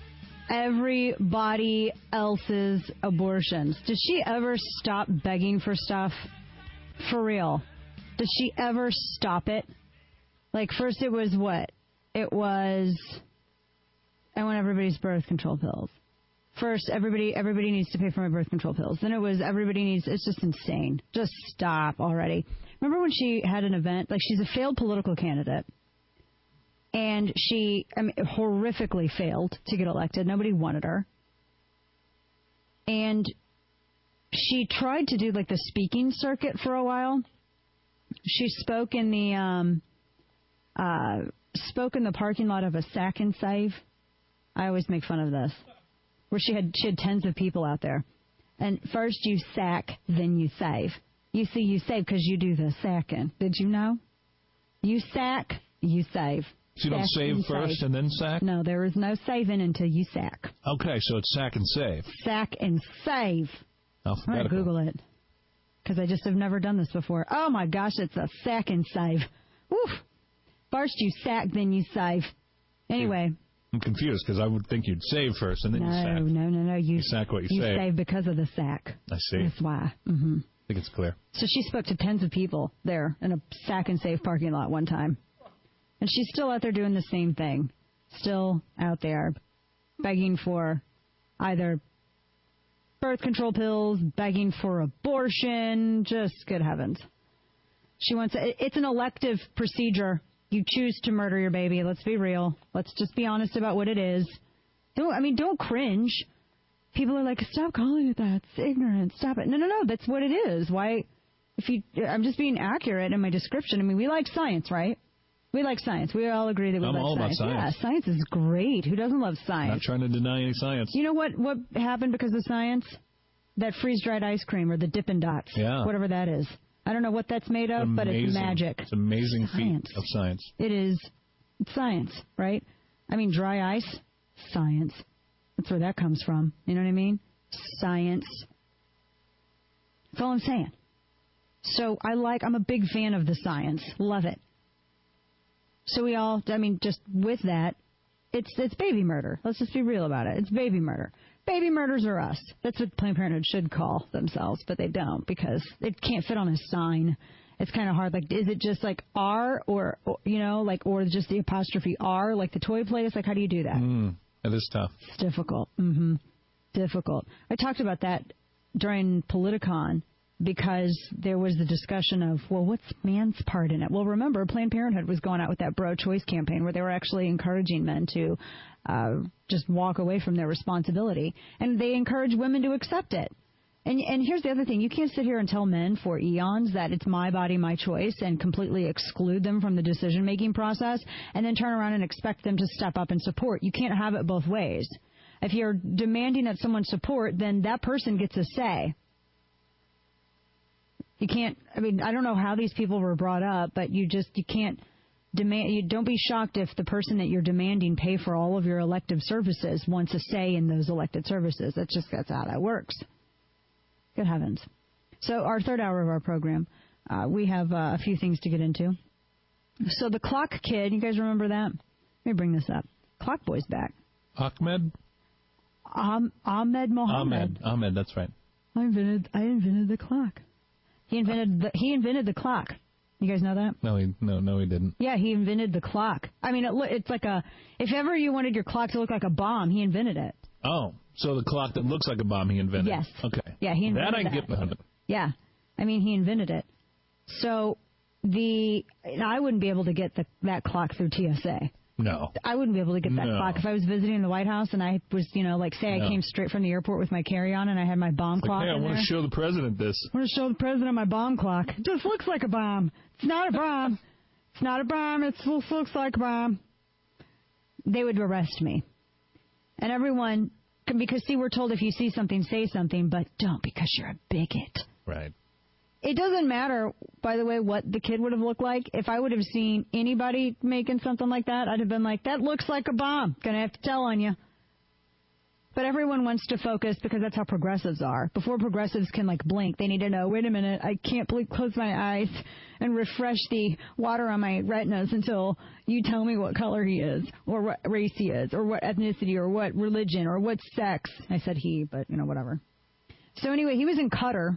abortions. Does she ever stop begging for stuff? For real. Does she ever stop it? Like, first it was what? It was, I want everybody's birth control pills. First, everybody needs to pay for my birth control pills. Then it was everybody needs, it's just insane. Just stop already. Remember when she had an event, like she's a failed political candidate. And she horrifically failed to get elected. Nobody wanted her. And she tried to do like the speaking circuit for a while. She spoke in the parking lot of a Sack and Save. I always make fun of this, where she had tens of people out there. And first you sack, then you save. You see, you save because you do the sacking. Did you know? You sack, you save. So you don't save first and then sack? No, there is no saving until you sack. Okay, so it's sack and save. Sack and save. I'm going to Google it because I just have never done this before. Oh, my gosh, it's a sack and save. Woof. First you sack, then you save. Anyway. I'm confused because I would think you'd save first and then you sack. No. You sack what you save. save. You save because of the sack. I see. That's why. Mm-hmm. I think it's clear. So she spoke to tens of people there in a sack and save parking lot one time. And she's still out there doing the same thing. Still out there begging for either birth control pills, begging for abortion. Just good heavens. She wants it's an elective procedure. You choose to murder your baby. Let's be real. Let's just be honest about what it is. Don't cringe. People are like, stop calling it that. It's ignorant. Stop it. No. That's what it is. Why? I'm just being accurate in my description. We like science, right? We like science. We all agree that we like science. I'm all about science. Yeah, science is great. Who doesn't love science? Not trying to deny any science. You know what happened because of science? That freeze-dried ice cream or the Dippin' Dots. Yeah. Whatever that is. I don't know what that's made of, but it's magic. It's an amazing feat of science. It is. It's science, right? Dry ice, science. That's where that comes from. You know what I mean? Science. That's all I'm saying. So I'm a big fan of the science. Love it. So we all, just with that, it's baby murder. Let's just be real about it. It's baby murder. Baby murders are us. That's what Planned Parenthood should call themselves, but they don't because it can't fit on a sign. It's kind of hard. Like, is it just like R or just the apostrophe R, like the toy place? Like, how do you do that? It is tough. It's difficult. Mm-hmm. Difficult. I talked about that during Politicon because there was the discussion of, well, what's man's part in it? Well, remember, Planned Parenthood was going out with that pro-choice campaign where they were actually encouraging men to just walk away from their responsibility. And they encourage women to accept it. And here's the other thing. You can't sit here and tell men for eons that it's my body, my choice, and completely exclude them from the decision-making process, and then turn around and expect them to step up and support. You can't have it both ways. If you're demanding that someone support, then that person gets a say. You can't, I don't know how these people were brought up, but you can't demand, don't be shocked if the person that you're demanding pay for all of your elective services wants a say in those elected services. That's how that works. Good heavens. So our third hour of our program, we have a few things to get into. So the Clock Kid, you guys remember that? Let me bring this up. Clock Boy's back. Ahmed? Ahmed Mohammed. Ahmed, that's right. I invented the clock. He invented the clock. You guys know that? No, he didn't. Yeah, he invented the clock. It's like if ever you wanted your clock to look like a bomb, he invented it. Oh, so the clock that looks like a bomb he invented. Yes. Okay. Yeah, he invented that. I can get behind it. Yeah. He invented it. So I wouldn't be able to get that clock through TSA. No. I wouldn't be able to get that clock. If I was visiting the White House and I was, I came straight from the airport with my carry-on and I had my bomb clock. Hey, I want to show the president this. I want to show the president my bomb clock. It just looks like a bomb. It's not a bomb. It's not a bomb. It looks like a bomb. They would arrest me. And everyone, because we're told if you see something, say something, but don't because you're a bigot. Right. It doesn't matter, by the way, what the kid would have looked like. If I would have seen anybody making something like that, I'd have been like, that looks like a bomb. Gonna have to tell on you. But everyone wants to focus because that's how progressives are. Before progressives can, blink, they need to know, wait a minute, I can't close my eyes and refresh the water on my retinas until you tell me what color he is, or what race he is, or what ethnicity, or what religion, or what sex. I said he, but, whatever. So anyway, he was in Qatar.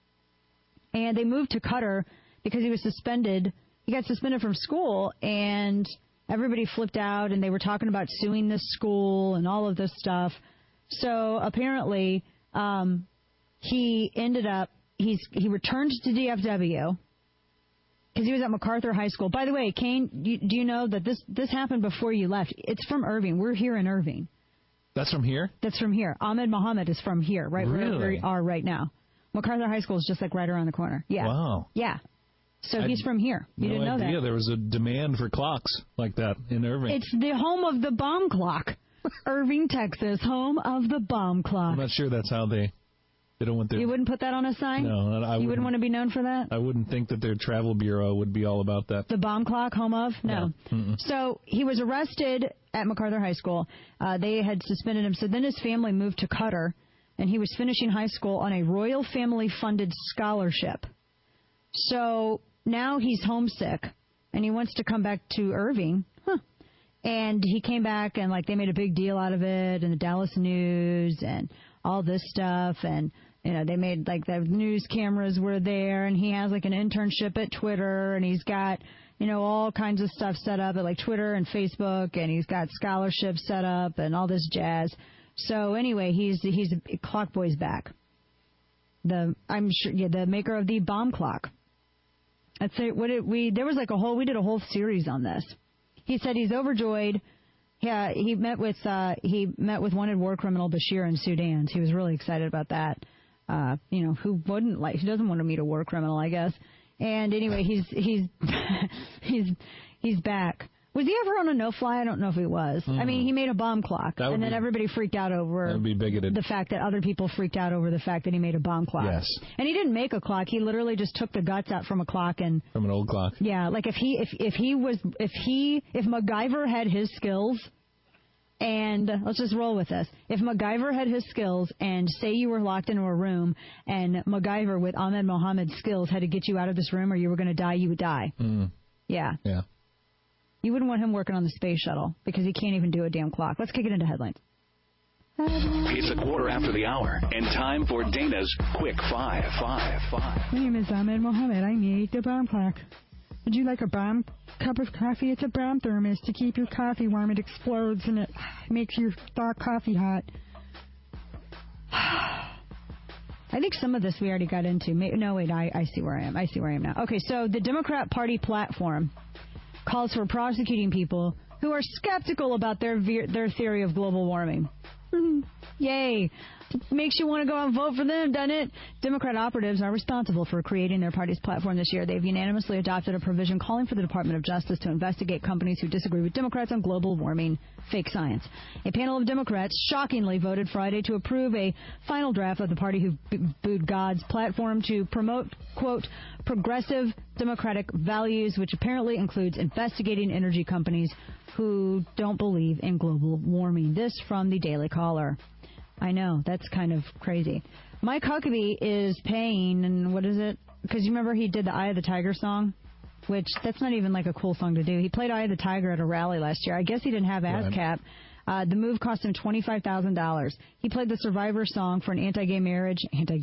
And they moved to Qatar because he was suspended. He got suspended from school, and everybody flipped out, and they were talking about suing this school and all of this stuff. So apparently, he ended up he returned to DFW because he was at MacArthur High School. By the way, Kane, do you know that this happened before you left? It's from Irving. We're here in Irving. That's from here? That's from here. Ahmed Mohammed is from here, right where we are right now. MacArthur High School is just right around the corner. Yeah. Wow. Yeah. So he's from here. You didn't know that? Yeah, there was a demand for clocks like that in Irving. It's the home of the bomb clock. Irving, Texas, home of the bomb clock. I'm not sure that's how they They don't want their... You wouldn't put that on a sign? No, You wouldn't want to be known for that? I wouldn't think that their travel bureau would be all about that. The bomb clock, home of? No. Yeah. So he was arrested at MacArthur High School. They had suspended him. So then his family moved to Qatar, and he was finishing high school on a royal family-funded scholarship. So now he's homesick, and he wants to come back to Irving. And he came back, and, like, they made a big deal out of it, and the Dallas News and all this stuff, and, you know, they made, like, the news cameras were there, and he has, like, an internship at Twitter, and he's got, you know, all kinds of stuff set up at, like, Twitter and Facebook, and he's got scholarships set up and all this jazz. So, anyway, he's Clock Boy's back. The maker of the bomb clock. I'd say, we did a whole series on this. He said he's overjoyed. Yeah, he met with wanted war criminal Bashir in Sudan. So he was really excited about that. You know, who doesn't want to meet a war criminal, I guess. And anyway, he's back. Was he ever on a no-fly? I don't know if he was. I mean, he made a bomb clock, and then everybody freaked out over the fact that other people freaked out over the fact that he made a bomb clock. Yes. And he didn't make a clock. He literally just took the guts out from a clock and from an old clock. Yeah, like if MacGyver had his skills, and let's just roll with this. If MacGyver had his skills, and say you were locked into a room, and MacGyver with Ahmed Mohammed's skills had to get you out of this room, or you were going to die, you would die. Yeah. Yeah. You wouldn't want him working on the space shuttle because he can't even do a damn clock. Let's kick it into headlines. It's 1:15, and time for Dana's Quick Five. My name is Ahmed Mohammed. I made the bomb clock. Would you like a bomb cup of coffee? It's a bomb thermos to keep your coffee warm. It explodes and it makes your dark coffee hot. I think some of this we already got into. No, wait, I see where I am. I see where I am now. Okay, so the Democrat Party platform calls for prosecuting people who are skeptical about their theory of global warming. Yay. Makes you want to go out and vote for them, doesn't it? Democrat operatives are responsible for creating their party's platform this year. They've unanimously adopted a provision calling for the Department of Justice to investigate companies who disagree with Democrats on global warming fake science. A panel of Democrats shockingly voted Friday to approve a final draft of the party who booed God's platform to promote, quote, progressive democratic values, which apparently includes investigating energy companies who don't believe in global warming. This from the Daily Caller. I know, that's kind of crazy. Mike Huckabee is paying, and what is it? Because you remember he did the Eye of the Tiger song, which that's not even like a cool song to do. He played Eye of the Tiger at a rally last year. I guess he didn't have ASCAP. The move cost him $25,000. He played the Survivor song for an anti-gay marriage.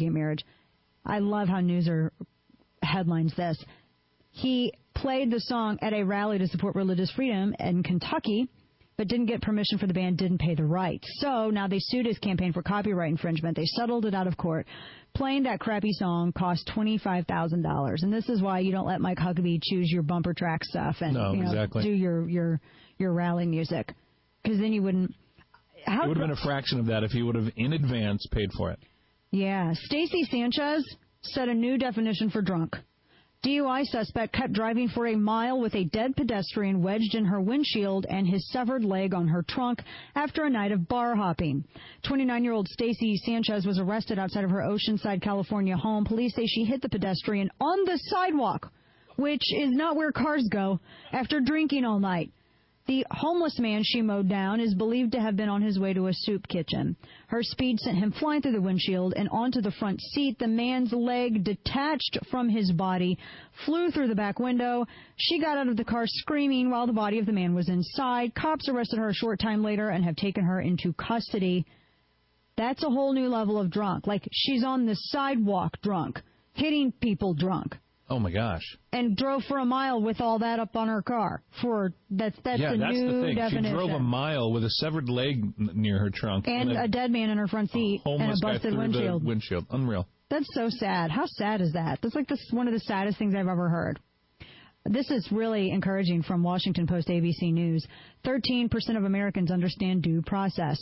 I love how Newser headlines this. He played the song at a rally to support religious freedom in Kentucky, but didn't get permission for the band, didn't pay the rights. So now they sued his campaign for copyright infringement. They settled it out of court. Playing that crappy song cost $25,000. And this is why you don't let Mike Huckabee choose your bumper track stuff and do your rally music. Because then you wouldn't... It would have been a fraction of that if he would have in advance paid for it. Yeah. Stacey Sanchez set a new definition for drunk. DUI suspect kept driving for a mile with a dead pedestrian wedged in her windshield and his severed leg on her trunk after a night of bar hopping. 29-year-old Stacey Sanchez was arrested outside of her Oceanside, California home. Police say she hit the pedestrian on the sidewalk, which is not where cars go, after drinking all night. The homeless man she mowed down is believed to have been on his way to a soup kitchen. Her speed sent him flying through the windshield and onto the front seat. The man's leg detached from his body, flew through the back window. She got out of the car screaming while the body of the man was inside. Cops arrested her a short time later and have taken her into custody. That's a whole new level of drunk. Like, she's on the sidewalk drunk, hitting people drunk. Oh, my gosh. And drove for a mile with all that up on her car. That's the new definition. She drove a mile with a severed leg near her trunk. And a dead man in her front seat. And a busted windshield. Unreal. That's so sad. How sad is that? That's like one of the saddest things I've ever heard. This is really encouraging from Washington Post ABC News. 13% of Americans understand due process.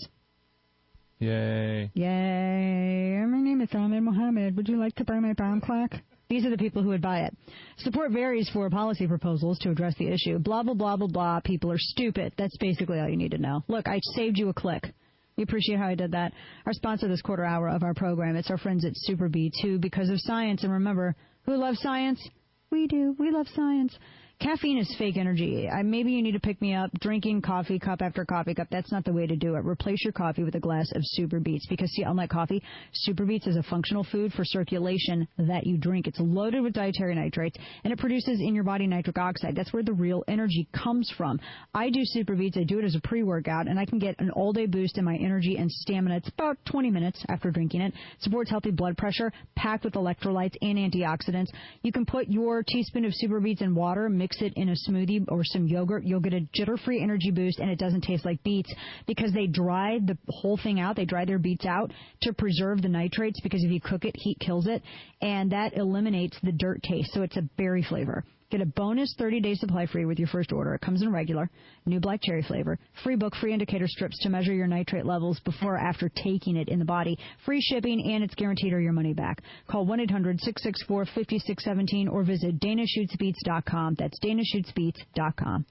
Yay. Yay. My name is Ahmed Mohammed. Would you like to buy my bomb clock? These are the people who would buy it. Support varies for policy proposals to address the issue. Blah, blah, blah, blah, blah. People are stupid. That's basically all you need to know. Look, I saved you a click. We appreciate how I did that. Our sponsor this quarter hour of our program, it's our friends at Super B2 because of science. And remember, who loves science? We do. We love science. Caffeine is fake energy. Maybe you need to pick me up drinking coffee cup after coffee cup. That's not the way to do it. Replace your coffee with a glass of Super Beets because, see, unlike coffee, Super Beets is a functional food for circulation that you drink. It's loaded with dietary nitrates, and it produces in your body nitric oxide. That's where the real energy comes from. I do Super Beets. I do it as a pre-workout, and I can get an all-day boost in my energy and stamina. It's about 20 minutes after drinking it. Supports healthy blood pressure, packed with electrolytes and antioxidants. You can put your teaspoon of Super Beets in water, mix it in a smoothie or some yogurt. You'll get a jitter-free energy boost, and it doesn't taste like beets because they dried the whole thing out. They dried their beets out to preserve the nitrates because if you cook it, heat kills it, and that eliminates the dirt taste. So it's a berry flavor. Get a bonus 30-day supply free with your first order. It comes in regular, new black cherry flavor, free book, free indicator strips to measure your nitrate levels before or after taking it in the body, free shipping, and it's guaranteed or your money back. Call 1-800-664-5617 or visit DanaShootsBeats.com. That's DanaShootsBeats.com.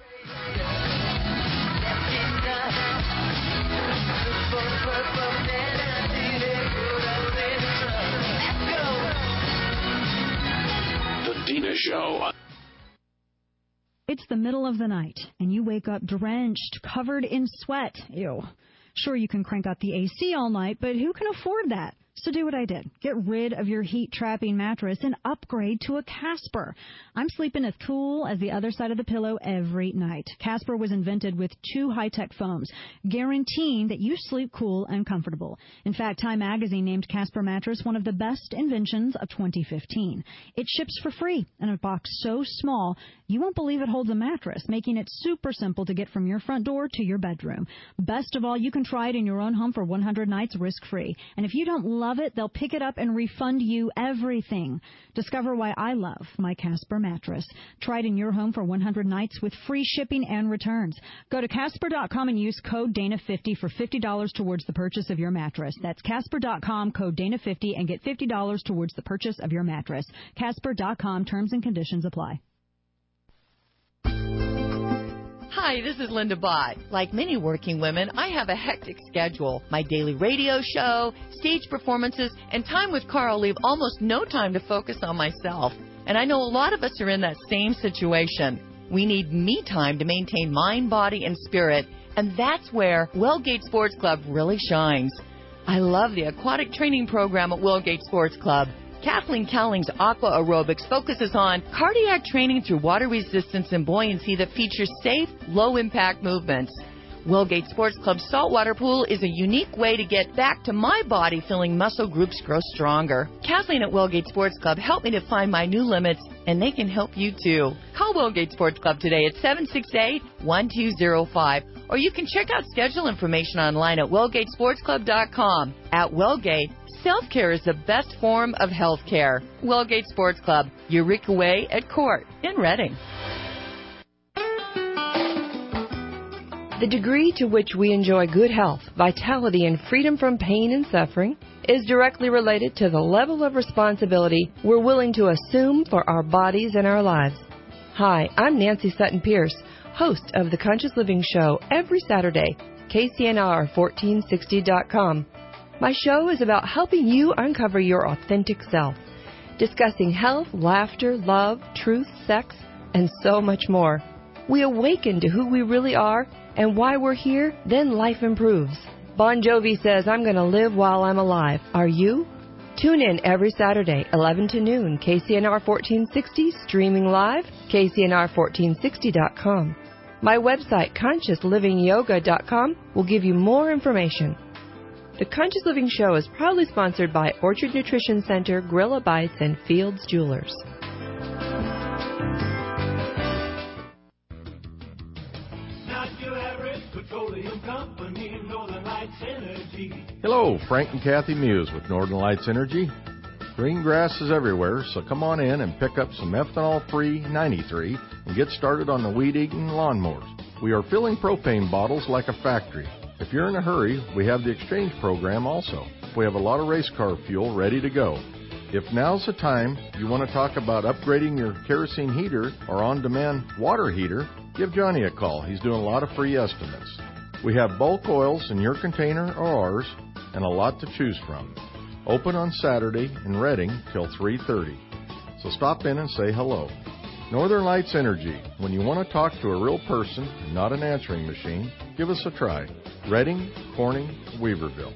Dana Show. It's the middle of the night, and you wake up drenched, covered in sweat. Ew. Sure, you can crank up the AC all night, but who can afford that? So do what I did. Get rid of your heat-trapping mattress and upgrade to a Casper. I'm sleeping as cool as the other side of the pillow every night. Casper was invented with 2 high-tech foams, guaranteeing that you sleep cool and comfortable. In fact, Time Magazine named Casper mattress one of the best inventions of 2015. It ships for free in a box so small, you won't believe it holds a mattress, making it super simple to get from your front door to your bedroom. Best of all, you can try it in your own home for 100 nights risk-free. And if you don't love it, they'll pick it up and refund you everything. Discover why I love my Casper mattress. Try it in your home for 100 nights with free shipping and returns. Go to Casper.com and use code Dana50 for $50 towards the purchase of your mattress. That's Casper.com, code Dana50, and get $50 towards the purchase of your mattress. Casper.com, terms and conditions apply. Hi, this is Linda Bott. Like many working women, I have a hectic schedule. My daily radio show, stage performances, and time with Carl leave almost no time to focus on myself. And I know a lot of us are in that same situation. We need me time to maintain mind, body, and spirit, and that's where Wellgate Sports Club really shines. I love the aquatic training program at Wellgate Sports Club. Kathleen Cowling's Aqua Aerobics focuses on cardiac training through water resistance and buoyancy that features safe, low-impact movements. Wellgate Sports Club's saltwater pool is a unique way to get back to my body feeling muscle groups grow stronger. Kathleen at Wellgate Sports Club helped me to find my new limits, and they can help you too. Call Wellgate Sports Club today at 768-1205, or you can check out schedule information online at wellgatesportsclub.com. At Wellgate, self-care is the best form of health care. Wellgate Sports Club, Eureka Way at Court in Reading. The degree to which we enjoy good health, vitality, and freedom from pain and suffering is directly related to the level of responsibility we're willing to assume for our bodies and our lives. Hi, I'm Nancy Sutton Pierce, host of The Conscious Living Show every Saturday, KCNR1460.com. My show is about helping you uncover your authentic self, discussing health, laughter, love, truth, sex, and so much more. We awaken to who we really are and why we're here, then life improves. Bon Jovi says, I'm going to live while I'm alive. Are you? Tune in every Saturday, 11 to noon, KCNR 1460, streaming live, KCNR1460.com. My website, ConsciousLivingYoga.com, will give you more information. The Conscious Living Show is proudly sponsored by Orchard Nutrition Center, Gorilla Bites, and Fields Jewelers. Not your average petroleum company, Northern Lights Energy. Hello, Frank and Kathy Muse with Northern Lights Energy. Green grass is everywhere, so come on in and pick up some ethanol-free 93 and get started on the weed-eating lawnmowers. We are filling propane bottles like a factory. If you're in a hurry, we have the exchange program also. We have a lot of race car fuel ready to go. If now's the time you want to talk about upgrading your kerosene heater or on-demand water heater, give Johnny a call. He's doing a lot of free estimates. We have bulk oils in your container or ours, and a lot to choose from. Open on Saturday in Reading till 3:30. So stop in and say hello. Northern Lights Energy. When you want to talk to a real person and not an answering machine, give us a try. Reading, Corning, Weaverville.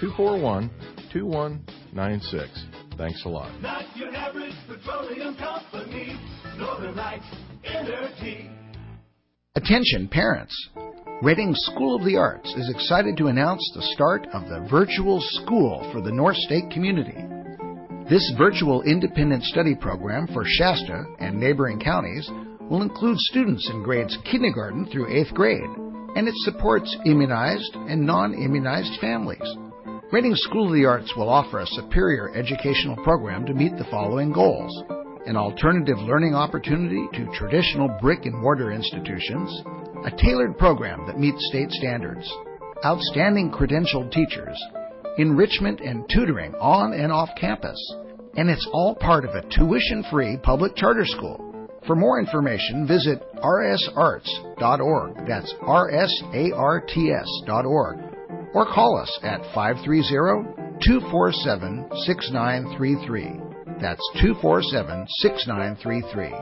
241-2196. Thanks a lot. Not your average petroleum company. Northern Lights Energy. Attention parents. Reading School of the Arts is excited to announce the start of the Virtual School for the North State community. This virtual independent study program for Shasta and neighboring counties will include students in grades kindergarten through 8th grade, and it supports immunized and non-immunized families. Reading School of the Arts will offer a superior educational program to meet the following goals: an alternative learning opportunity to traditional brick-and-mortar institutions, a tailored program that meets state standards, outstanding credentialed teachers, enrichment and tutoring on and off campus, and it's all part of a tuition-free public charter school. For more information, visit rsarts.org. That's rsarts.org. Or call us at 530-247-6933. That's 247-6933.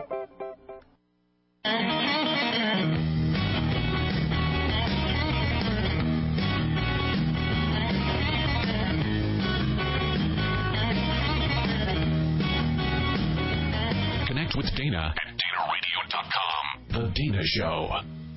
Connect with Dana at DanaRadio.com. The Dana Show.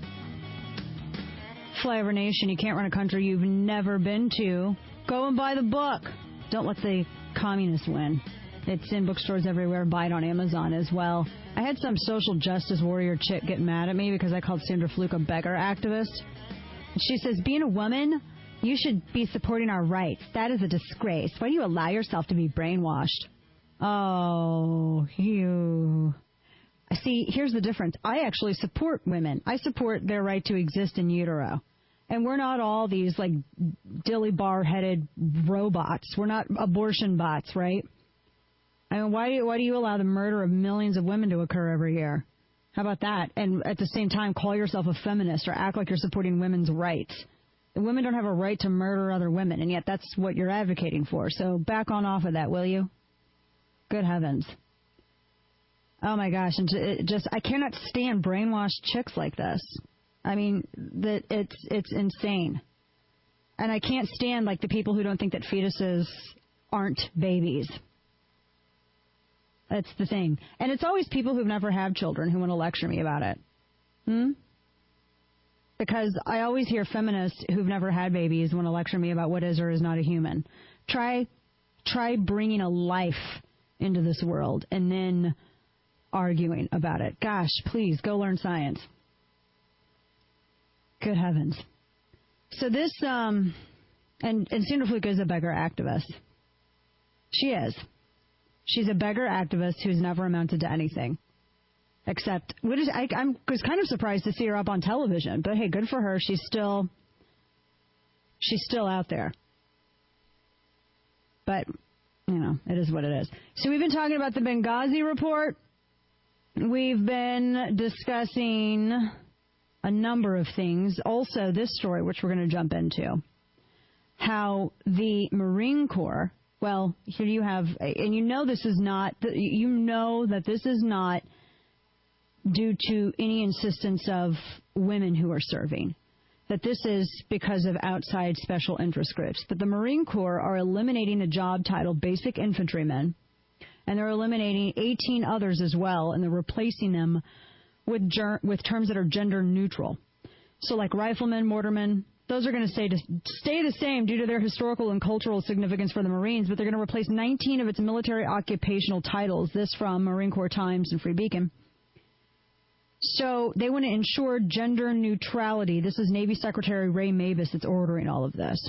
Flyover Nation, you can't run a country you've never been to. Go and buy the book. Don't let the communists win. It's in bookstores everywhere. Buy it on Amazon as well. I had some social justice warrior chick get mad at me because I called Sandra Fluke a beggar activist. And she says, being a woman, you should be supporting our rights. That is a disgrace. Why do you allow yourself to be brainwashed? Oh, you... See, here's the difference. I actually support women. I support their right to exist in utero. And we're not all these, like, dilly-bar-headed robots. We're not abortion bots, right? I mean, why do you allow the murder of millions of women to occur every year? How about that? And at the same time, call yourself a feminist or act like you're supporting women's rights. And women don't have a right to murder other women, and yet that's what you're advocating for. So back on off of that, will you? Good heavens. Oh, my gosh. And I cannot stand brainwashed chicks like this. I mean, it's insane. And I can't stand, like, the people who don't think that fetuses aren't babies. That's the thing. And it's always people who've never had children who want to lecture me about it. Because I always hear feminists who've never had babies want to lecture me about what is or is not a human. Try bringing a life into this world and then arguing about it. Gosh, please, go learn science. Good heavens. So this, and Sandra Fluke is a beggar activist. She is. She's a beggar activist who's never amounted to anything. Except, I was kind of surprised to see her up on television. But hey, good for her. She's still out there. But, you know, it is what it is. So we've been talking about the Benghazi report. We've been discussing a number of things. Also, this story, which we're going to jump into, how the Marine Corps, well, here you have, and you know this is not, you know that this is not due to any insistence of women who are serving, that this is because of outside special interest groups, that the Marine Corps are eliminating a job title, Basic Infantryman, and they're eliminating 18 others as well, and they're replacing them with terms that are gender neutral. So like riflemen, mortarmen, those are going to stay the same due to their historical and cultural significance for the Marines, but they're going to replace 19 of its military occupational titles. This from Marine Corps Times and Free Beacon. So they want to ensure gender neutrality. This is Navy Secretary Ray Mabus that's ordering all of this.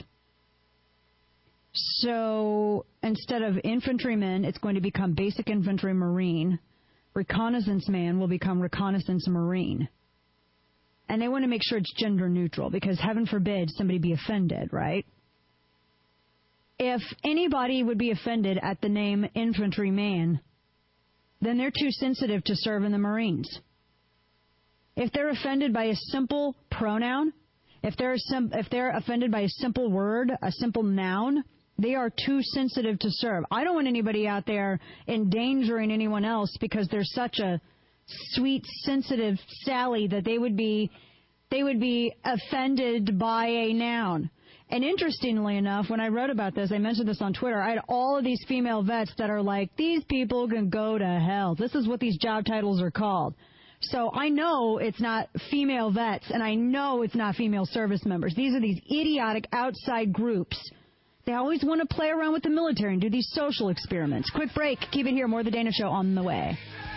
So instead of infantryman, it's going to become Basic Infantry Marine. Reconnaissance man will become Reconnaissance Marine. And they want to make sure it's gender neutral because heaven forbid somebody be offended, right? If anybody would be offended at the name infantryman, then they're too sensitive to serve in the Marines. If they're offended by a simple pronoun, If they're offended by a simple word, a simple noun, they are too sensitive to serve. I don't want anybody out there endangering anyone else because they're such a sweet, sensitive Sally that they would be offended by a noun. And interestingly enough, when I wrote about this, I mentioned this on Twitter, I had all of these female vets that are like, these people can go to hell. This is what these job titles are called. So I know it's not female vets, and I know it's not female service members. These are these idiotic outside groups. They always want to play around with the military and do these social experiments. Quick break. Keep it here. More of The Dana Show on the way.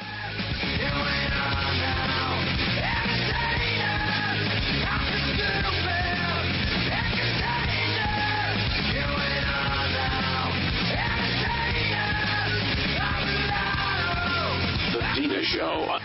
The Dana Show.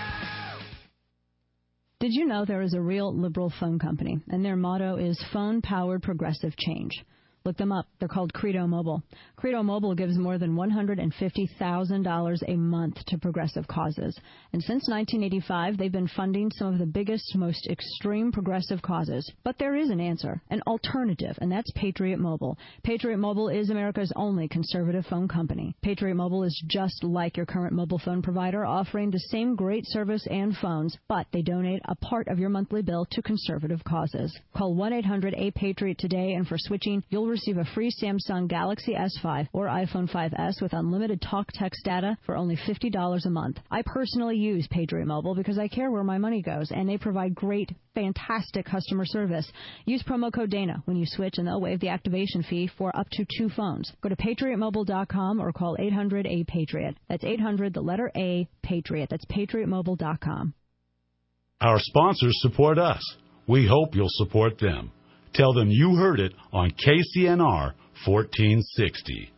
Did you know there is a real liberal phone company, and their motto is phone-powered progressive change? Look them up. They're called Credo Mobile. Credo Mobile gives more than $150,000 a month to progressive causes. And since 1985, they've been funding some of the biggest, most extreme progressive causes. But there is an answer, an alternative, and that's Patriot Mobile. Patriot Mobile is America's only conservative phone company. Patriot Mobile is just like your current mobile phone provider, offering the same great service and phones, but they donate a part of your monthly bill to conservative causes. Call 1-800-A-PATRIOT today, and for switching, you'll receive a free Samsung Galaxy S5 or iPhone 5S with unlimited talk text data for only $50 a month. I personally use Patriot Mobile because I care where my money goes, and they provide great, fantastic customer service. Use promo code DANA when you switch, and they'll waive the activation fee for up to 2 phones. Go to patriotmobile.com or call 800-A-PATRIOT. That's 800, the letter A, Patriot. That's patriotmobile.com. Our sponsors support us. We hope you'll support them. Tell them you heard it on KCNR 1460.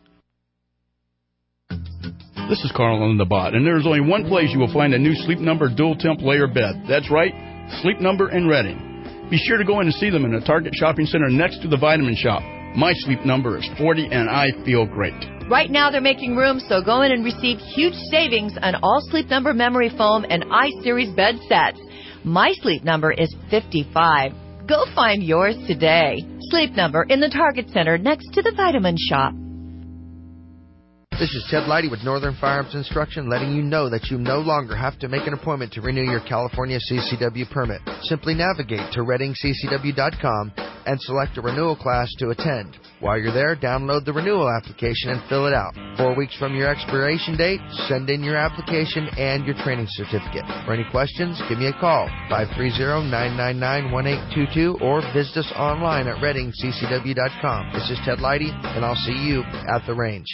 This is Carl on the Bot, and there's only one place you will find a new Sleep Number dual temp layer bed. That's right, Sleep Number in Reading. Be sure to go in and see them in the Target Shopping Center next to the Vitamin Shop. My Sleep Number is 40, and I feel great. Right now they're making room, so go in and receive huge savings on all Sleep Number memory foam and iSeries bed sets. My Sleep Number is 55. Go find yours today. Sleep Number in the Target Center next to the Vitamin Shop. This is Ted Leidy with Northern Firearms Instruction, letting you know that you no longer have to make an appointment to renew your California CCW permit. Simply navigate to ReadingCCW.com and select a renewal class to attend. While you're there, download the renewal application and fill it out. 4 weeks from your expiration date, send in your application and your training certificate. For any questions, give me a call, 530-999-1822, or visit us online at ReadingCCW.com. This is Ted Leidy, and I'll see you at the range.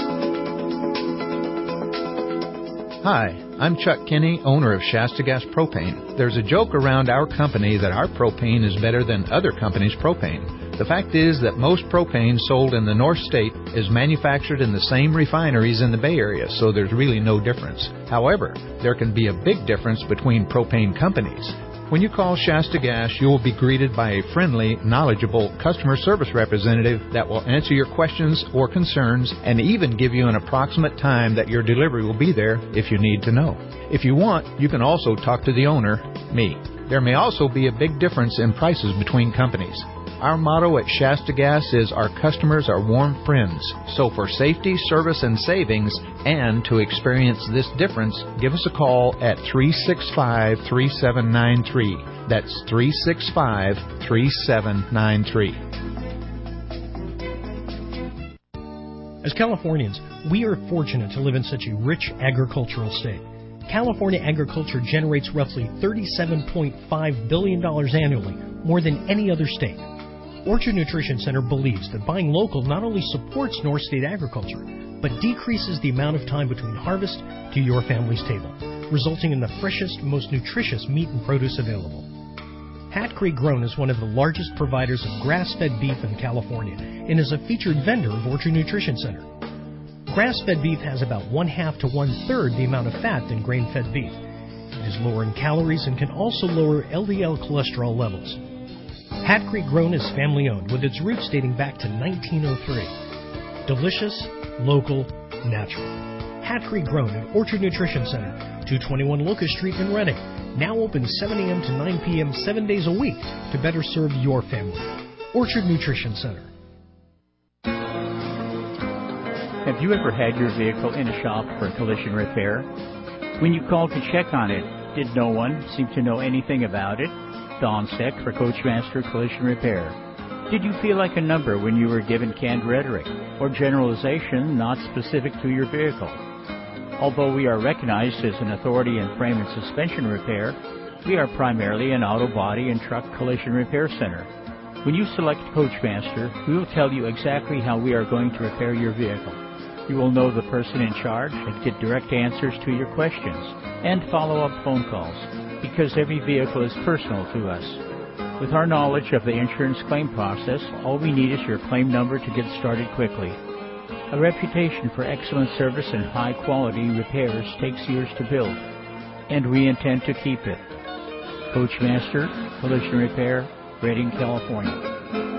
Hi, I'm Chuck Kinney, owner of Shasta Gas Propane. There's a joke around our company that our propane is better than other companies' propane. The fact is that most propane sold in the North State is manufactured in the same refineries in the Bay Area, so there's really no difference. However, there can be a big difference between propane companies. When you call Shasta Gas, you will be greeted by a friendly, knowledgeable customer service representative that will answer your questions or concerns and even give you an approximate time that your delivery will be there if you need to know. If you want, you can also talk to the owner, me. There may also be a big difference in prices between companies. Our motto at Shasta Gas is our customers are warm friends. So for safety, service, and savings, and to experience this difference, give us a call at 365-3793. That's 365-3793. As Californians, we are fortunate to live in such a rich agricultural state. California agriculture generates roughly $37.5 billion annually, more than any other state. Orchard Nutrition Center believes that buying local not only supports North State agriculture, but decreases the amount of time between harvest to your family's table, resulting in the freshest, most nutritious meat and produce available. Hat Creek Grown is one of the largest providers of grass-fed beef in California and is a featured vendor of Orchard Nutrition Center. Grass-fed beef has about 1/2 to 1/3 the amount of fat than grain-fed beef. It is lower in calories and can also lower LDL cholesterol levels. Hat Creek Grown is family-owned, with its roots dating back to 1903. Delicious, local, natural. Hat-free grown at Orchard Nutrition Center, 221 Locust Street in Reading. Now open 7 a.m. to 9 p.m. 7 days a week to better serve your family. Orchard Nutrition Center. Have you ever had your vehicle in a shop for collision repair? When you called to check on it, did no one seem to know anything about it? Don Steck for Coachmaster Collision Repair. Did you feel like a number when you were given canned rhetoric or generalization not specific to your vehicle? Although we are recognized as an authority in frame and suspension repair, we are primarily an auto body and truck collision repair center. When you select Coachmaster, we will tell you exactly how we are going to repair your vehicle. You will know the person in charge and get direct answers to your questions and follow-up phone calls, because every vehicle is personal to us. With our knowledge of the insurance claim process, all we need is your claim number to get started quickly. A reputation for excellent service and high-quality repairs takes years to build, and we intend to keep it. Coachmaster Collision Repair, Reading, California.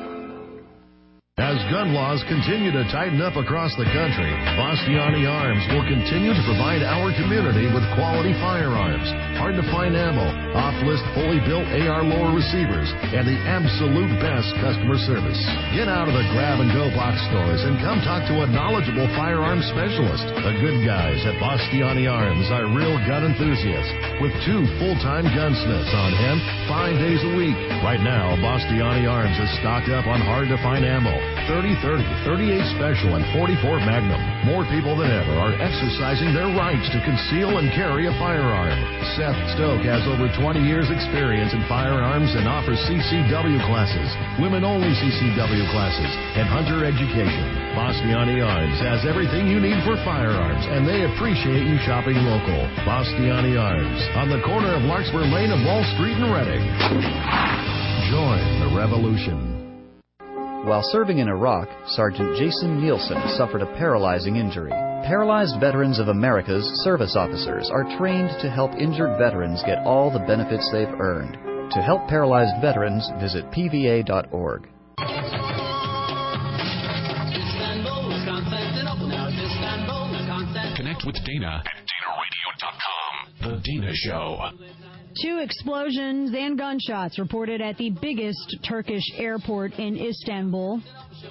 As gun laws continue to tighten up across the country, Bastiani Arms will continue to provide our community with quality firearms, hard-to-find ammo, off-list fully built AR lower receivers, and the absolute best customer service. Get out of the grab-and-go box stores and come talk to a knowledgeable firearms specialist. The good guys at Bastiani Arms are real gun enthusiasts with 2 full-time gunsmiths on hand 5 days a week. Right now, Bastiani Arms is stocked up on hard-to-find ammo, 30-30, 38 Special, and 44 Magnum. More people than ever are exercising their rights to conceal and carry a firearm. Seth Stoke has over 20 years' experience in firearms and offers CCW classes, women-only CCW classes, and hunter education. Bastiani Arms has everything you need for firearms, and they appreciate you shopping local. Bastiani Arms, on the corner of Larkspur Lane and Wall Street in Reading. Join the revolution. While serving in Iraq, Sergeant Jason Nielsen suffered a paralyzing injury. Paralyzed Veterans of America's service officers are trained to help injured veterans get all the benefits they've earned. To help paralyzed veterans, visit pva.org. Connect with Dana at DanaRadio.com. The Dana Show. 2 explosions and gunshots reported at the biggest Turkish airport in Istanbul.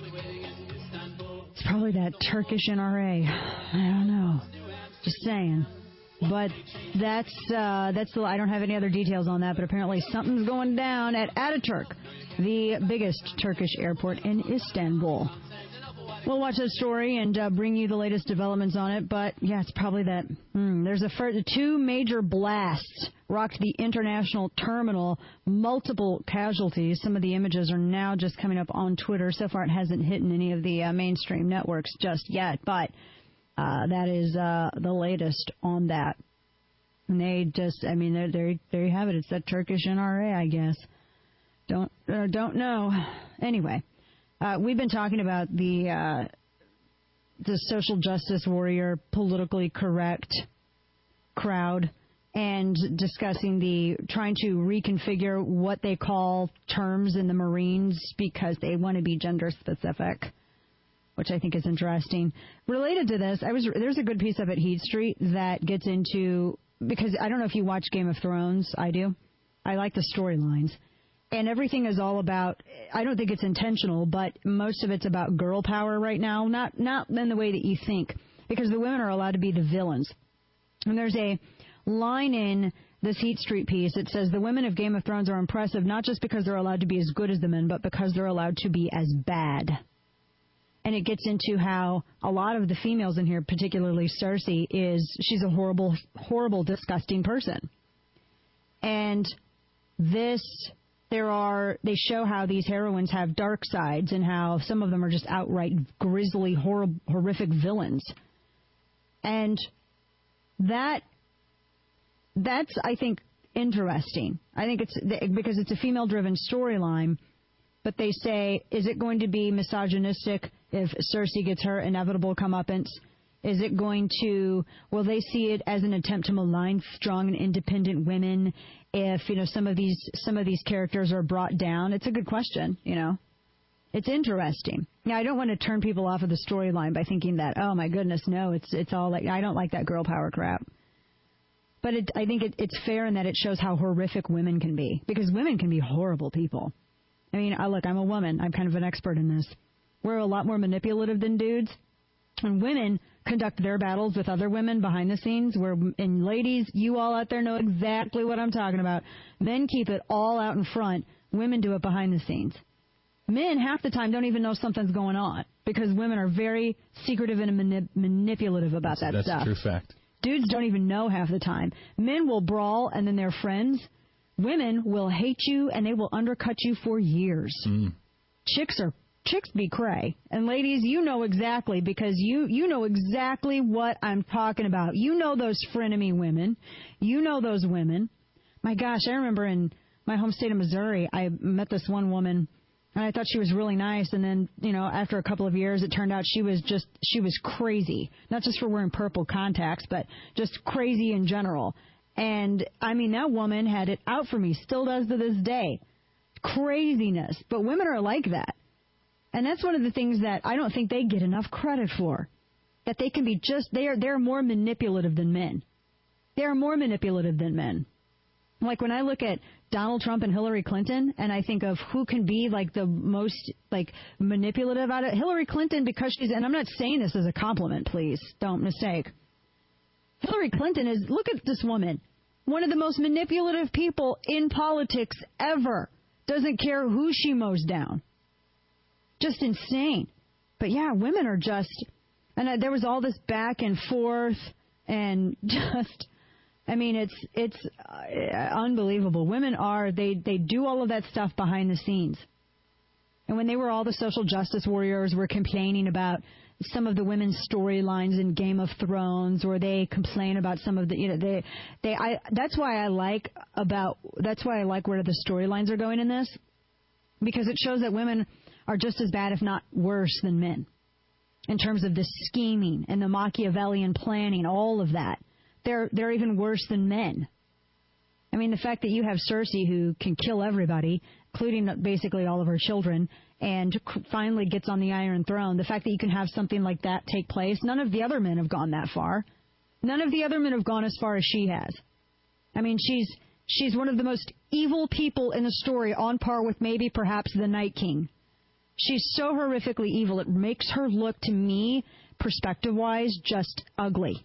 It's probably that Turkish NRA. I don't know. Just saying. But that's I don't have any other details on that, but apparently something's going down at Ataturk, the biggest Turkish airport in Istanbul. We'll watch that story and bring you the latest developments on it, but yeah, it's probably that. There's 2 major blasts rocked the international terminal, multiple casualties. Some of the images are now just coming up on Twitter. So far, it hasn't hit any of the mainstream networks just yet, but that is the latest on that. And they just, there you have it. It's that Turkish NRA, I guess. Don't know. Anyway. We've been talking about the social justice warrior, politically correct crowd, and discussing trying to reconfigure what they call terms in the Marines because they want to be gender specific, which I think is interesting. Related to this, there's a good piece up at Heat Street that gets into, because I don't know if you watch Game of Thrones. I do. I like the storylines. And everything is all about, I don't think it's intentional, but most of it's about girl power right now. Not in the way that you think, because the women are allowed to be the villains. And there's a line in this Heat Street piece. It says, the women of Game of Thrones are impressive, not just because they're allowed to be as good as the men, but because they're allowed to be as bad. And it gets into how a lot of the females in here, particularly Cersei, she's a horrible, horrible, disgusting person. And they show how these heroines have dark sides and how some of them are just outright grisly, horrific villains. And that's, I think, interesting. I think it's because it's a female-driven storyline, but they say, is it going to be misogynistic if Cersei gets her inevitable comeuppance? Is it will they see it as an attempt to malign strong and independent women if, some of these characters are brought down? It's a good question, It's interesting. Now, I don't want to turn people off of the storyline by thinking that, oh, my goodness, no, it's all like, I don't like that girl power crap. But I think it's fair in that it shows how horrific women can be, because women can be horrible people. I mean, look, I'm a woman. I'm kind of an expert in this. We're a lot more manipulative than dudes. And women conduct their battles with other women behind the scenes, and ladies, you all out there know exactly what I'm talking about. Men keep it all out in front. Women do it behind the scenes. Men, half the time, don't even know something's going on, because women are very secretive and manipulative about that stuff. That's a true fact. Dudes don't even know half the time. Men will brawl, and then they're friends. Women will hate you, and they will undercut you for years. Chicks be cray. And ladies, you know exactly, because you know exactly what I'm talking about. You know those frenemy women. You know those women. My gosh, I remember in my home state of Missouri, I met this one woman, and I thought she was really nice. And then, after a couple of years, it turned out she was crazy. Not just for wearing purple contacts, but just crazy in general. And, I mean, that woman had it out for me, still does to this day. Craziness. But women are like that. And that's one of the things that I don't think they get enough credit for. That they can be they're more manipulative than men. They're more manipulative than men. Like when I look at Donald Trump and Hillary Clinton, and I think of who can be like the most like manipulative out of Hillary Clinton, because and I'm not saying this as a compliment, please don't mistake. Hillary Clinton look at this woman, one of the most manipulative people in politics ever. Doesn't care who she mows down. Just insane. But yeah, women are just, and there was all this back and forth, and just, I mean, it's unbelievable. Women they do all of that stuff behind the scenes. And when all the social justice warriors were complaining about some of the women's storylines in Game of Thrones, or they complain about some of the, that's why I like where the storylines are going in this, because it shows that women are just as bad, if not worse, than men in terms of the scheming and the Machiavellian planning, all of that. They're even worse than men. I mean, the fact that you have Cersei, who can kill everybody, including basically all of her children, and finally gets on the Iron Throne, the fact that you can have something like that take place, none of the other men have gone that far. None of the other men have gone as far as she has. I mean, she's one of the most evil people in the story, on par with maybe perhaps the Night King. She's so horrifically evil, it makes her look, to me, perspective-wise, just ugly.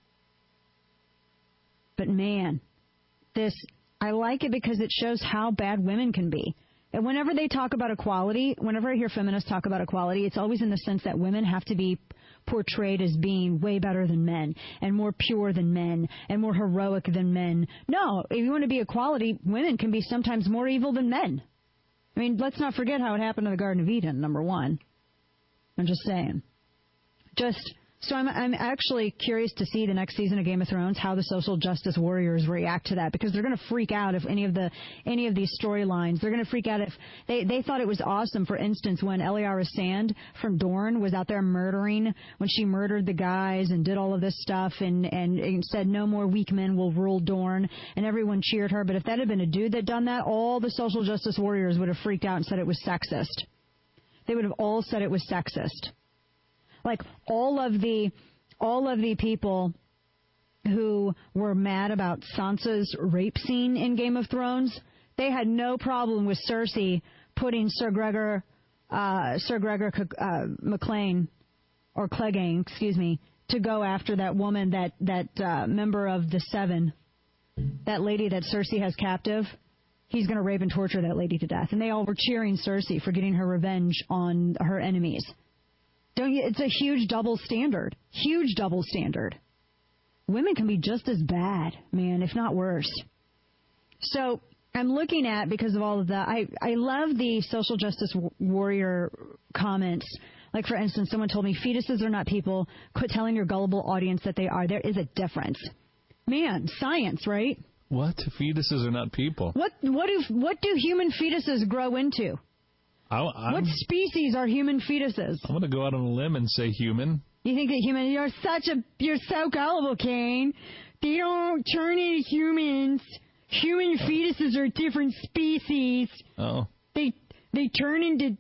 But man, I like it because it shows how bad women can be. And whenever they talk about equality, whenever I hear feminists talk about equality, it's always in the sense that women have to be portrayed as being way better than men, and more pure than men, and more heroic than men. No, if you want to be equality, women can be sometimes more evil than men. I mean, let's not forget how it happened in the Garden of Eden, number one. I'm just saying. So I'm actually curious to see the next season of Game of Thrones, how the social justice warriors react to that, because they're going to freak out if any of these storylines. They're going to freak out if they thought it was awesome. For instance, when Eliara Sand from Dorne was out there murdering, when she murdered the guys and did all of this stuff and said no more weak men will rule Dorne, and everyone cheered her. But if that had been a dude that done that, all the social justice warriors would have freaked out and said it was sexist. They would have all said it was sexist. Like all of the people who were mad about Sansa's rape scene in Game of Thrones, they had no problem with Cersei putting Sir Gregor McLean, or Clegane, to go after that woman, that member of the Seven, that lady that Cersei has captive. He's going to rape and torture that lady to death. And they all were cheering Cersei for getting her revenge on her enemies. It's a huge double standard. Huge double standard. Women can be just as bad, man, if not worse. So I'm looking at, because of all of that, I love the social justice warrior comments. Like, for instance, someone told me, fetuses are not people. Quit telling your gullible audience that they are. There is a difference. Man, science, right? What? Fetuses are not people. What do human fetuses grow into? What species are human fetuses? I'm going to go out on a limb and say human. You think that human? You're so gullible, Kane. They don't turn into humans. Human fetuses are different species. Oh. They turn into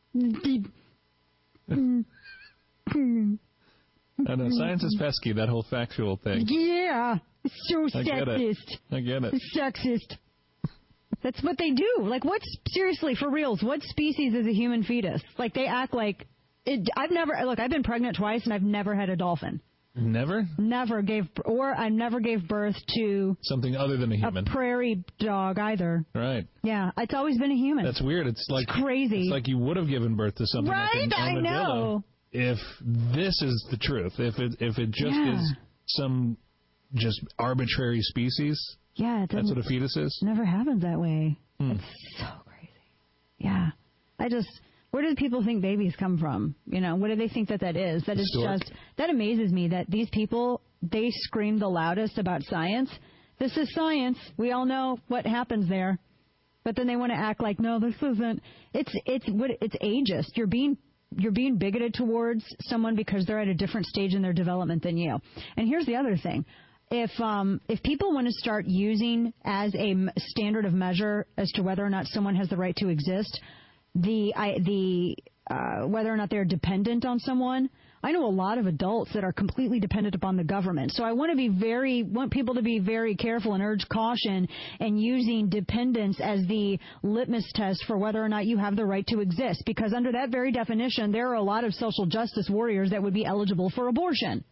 I know, science is pesky, that whole factual thing. Yeah, it's so I get sexist. I get it. It's sexist. That's what they do. Like, seriously, for reals, what species is a human fetus? Like, they act like... I've been pregnant twice, and I've never had a dolphin. Never? I never gave birth to... something other than a human. A prairie dog, either. Right. Yeah, it's always been a human. That's weird. It's crazy. It's like you would have given birth to something like an I armadillo. know. If this is the truth, if it just is some just arbitrary species, that's what a fetus is. Never happened that way. It's so crazy. Yeah, where do people think babies come from? You know, what do they think that is? That amazes me that these people, they scream the loudest about science. This is science. We all know what happens there, but then they want to act like, no, this isn't. It's ageist. You're being bigoted towards someone because they're at a different stage in their development than you. And here's the other thing. If people want to start using as a standard of measure as to whether or not someone has the right to exist, whether or not they're dependent on someone, I know a lot of adults that are completely dependent upon the government. So I want people to be very careful and urge caution in using dependence as the litmus test for whether or not you have the right to exist. Because under that very definition, there are a lot of social justice warriors that would be eligible for abortion.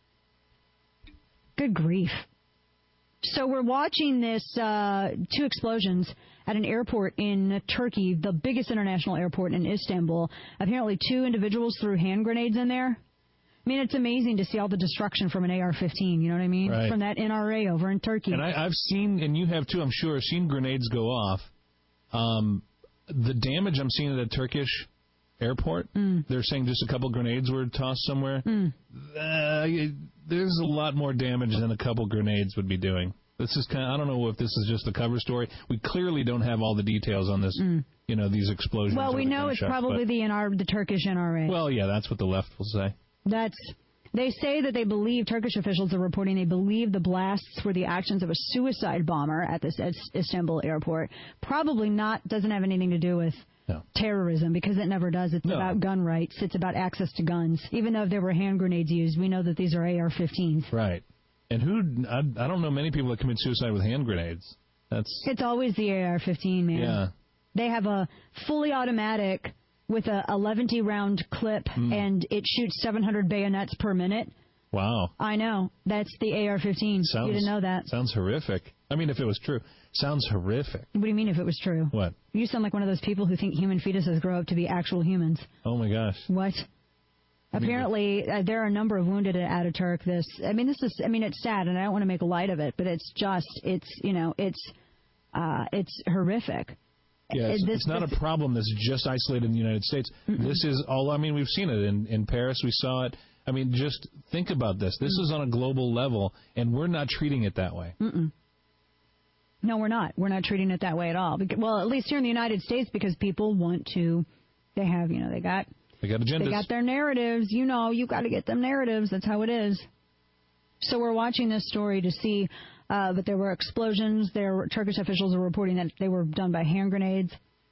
Good grief. So we're watching this 2 explosions at an airport in Turkey, the biggest international airport in Istanbul. Apparently 2 individuals threw hand grenades in there. I mean, it's amazing to see all the destruction from an AR-15, you know what I mean? Right. From that NRA over in Turkey. And I've seen, and you have too, I'm sure, seen grenades go off. The damage I'm seeing at a Turkish airport, they're saying just a couple grenades were tossed somewhere. There's a lot more damage than a couple grenades would be doing. This is I don't know if this is just a cover story. We clearly don't have all the details on this, these explosions. Well, we know it's probably the Turkish NRA. Well, yeah, that's what the left will say. They say that they believe, Turkish officials are reporting, they believe the blasts were the actions of a suicide bomber at this Istanbul airport. Probably doesn't have anything to do with terrorism, because it never does. It's about gun rights. It's about access to guns. Even though if there were hand grenades used, we know that these are AR-15s. Right. And I don't know many people that commit suicide with hand grenades. It's always the AR-15, man. Yeah. They have a fully automatic with a 11-round clip, and it shoots 700 bayonets per minute. Wow. I know. That's the AR-15. You didn't know that. Sounds horrific. I mean, if it was true. Sounds horrific. What do you mean if it was true? What? You sound like one of those people who think human fetuses grow up to be actual humans. Oh, my gosh. What? Apparently, there are a number of wounded at Ataturk. It's sad, and I don't want to make light of it, but it's horrific. Yeah, it's not a problem that's just isolated in the United States. This is all, we've seen it in Paris. We saw it. I mean, just think about this. This is on a global level, and we're not treating it that way. No, we're not. We're not treating it that way at all. Well, at least here in the United States, because people want to, they got agendas. They got their narratives. You got to get them narratives. That's how it is. So we're watching this story to see, but there were explosions. Turkish officials are reporting that they were done by hand grenades.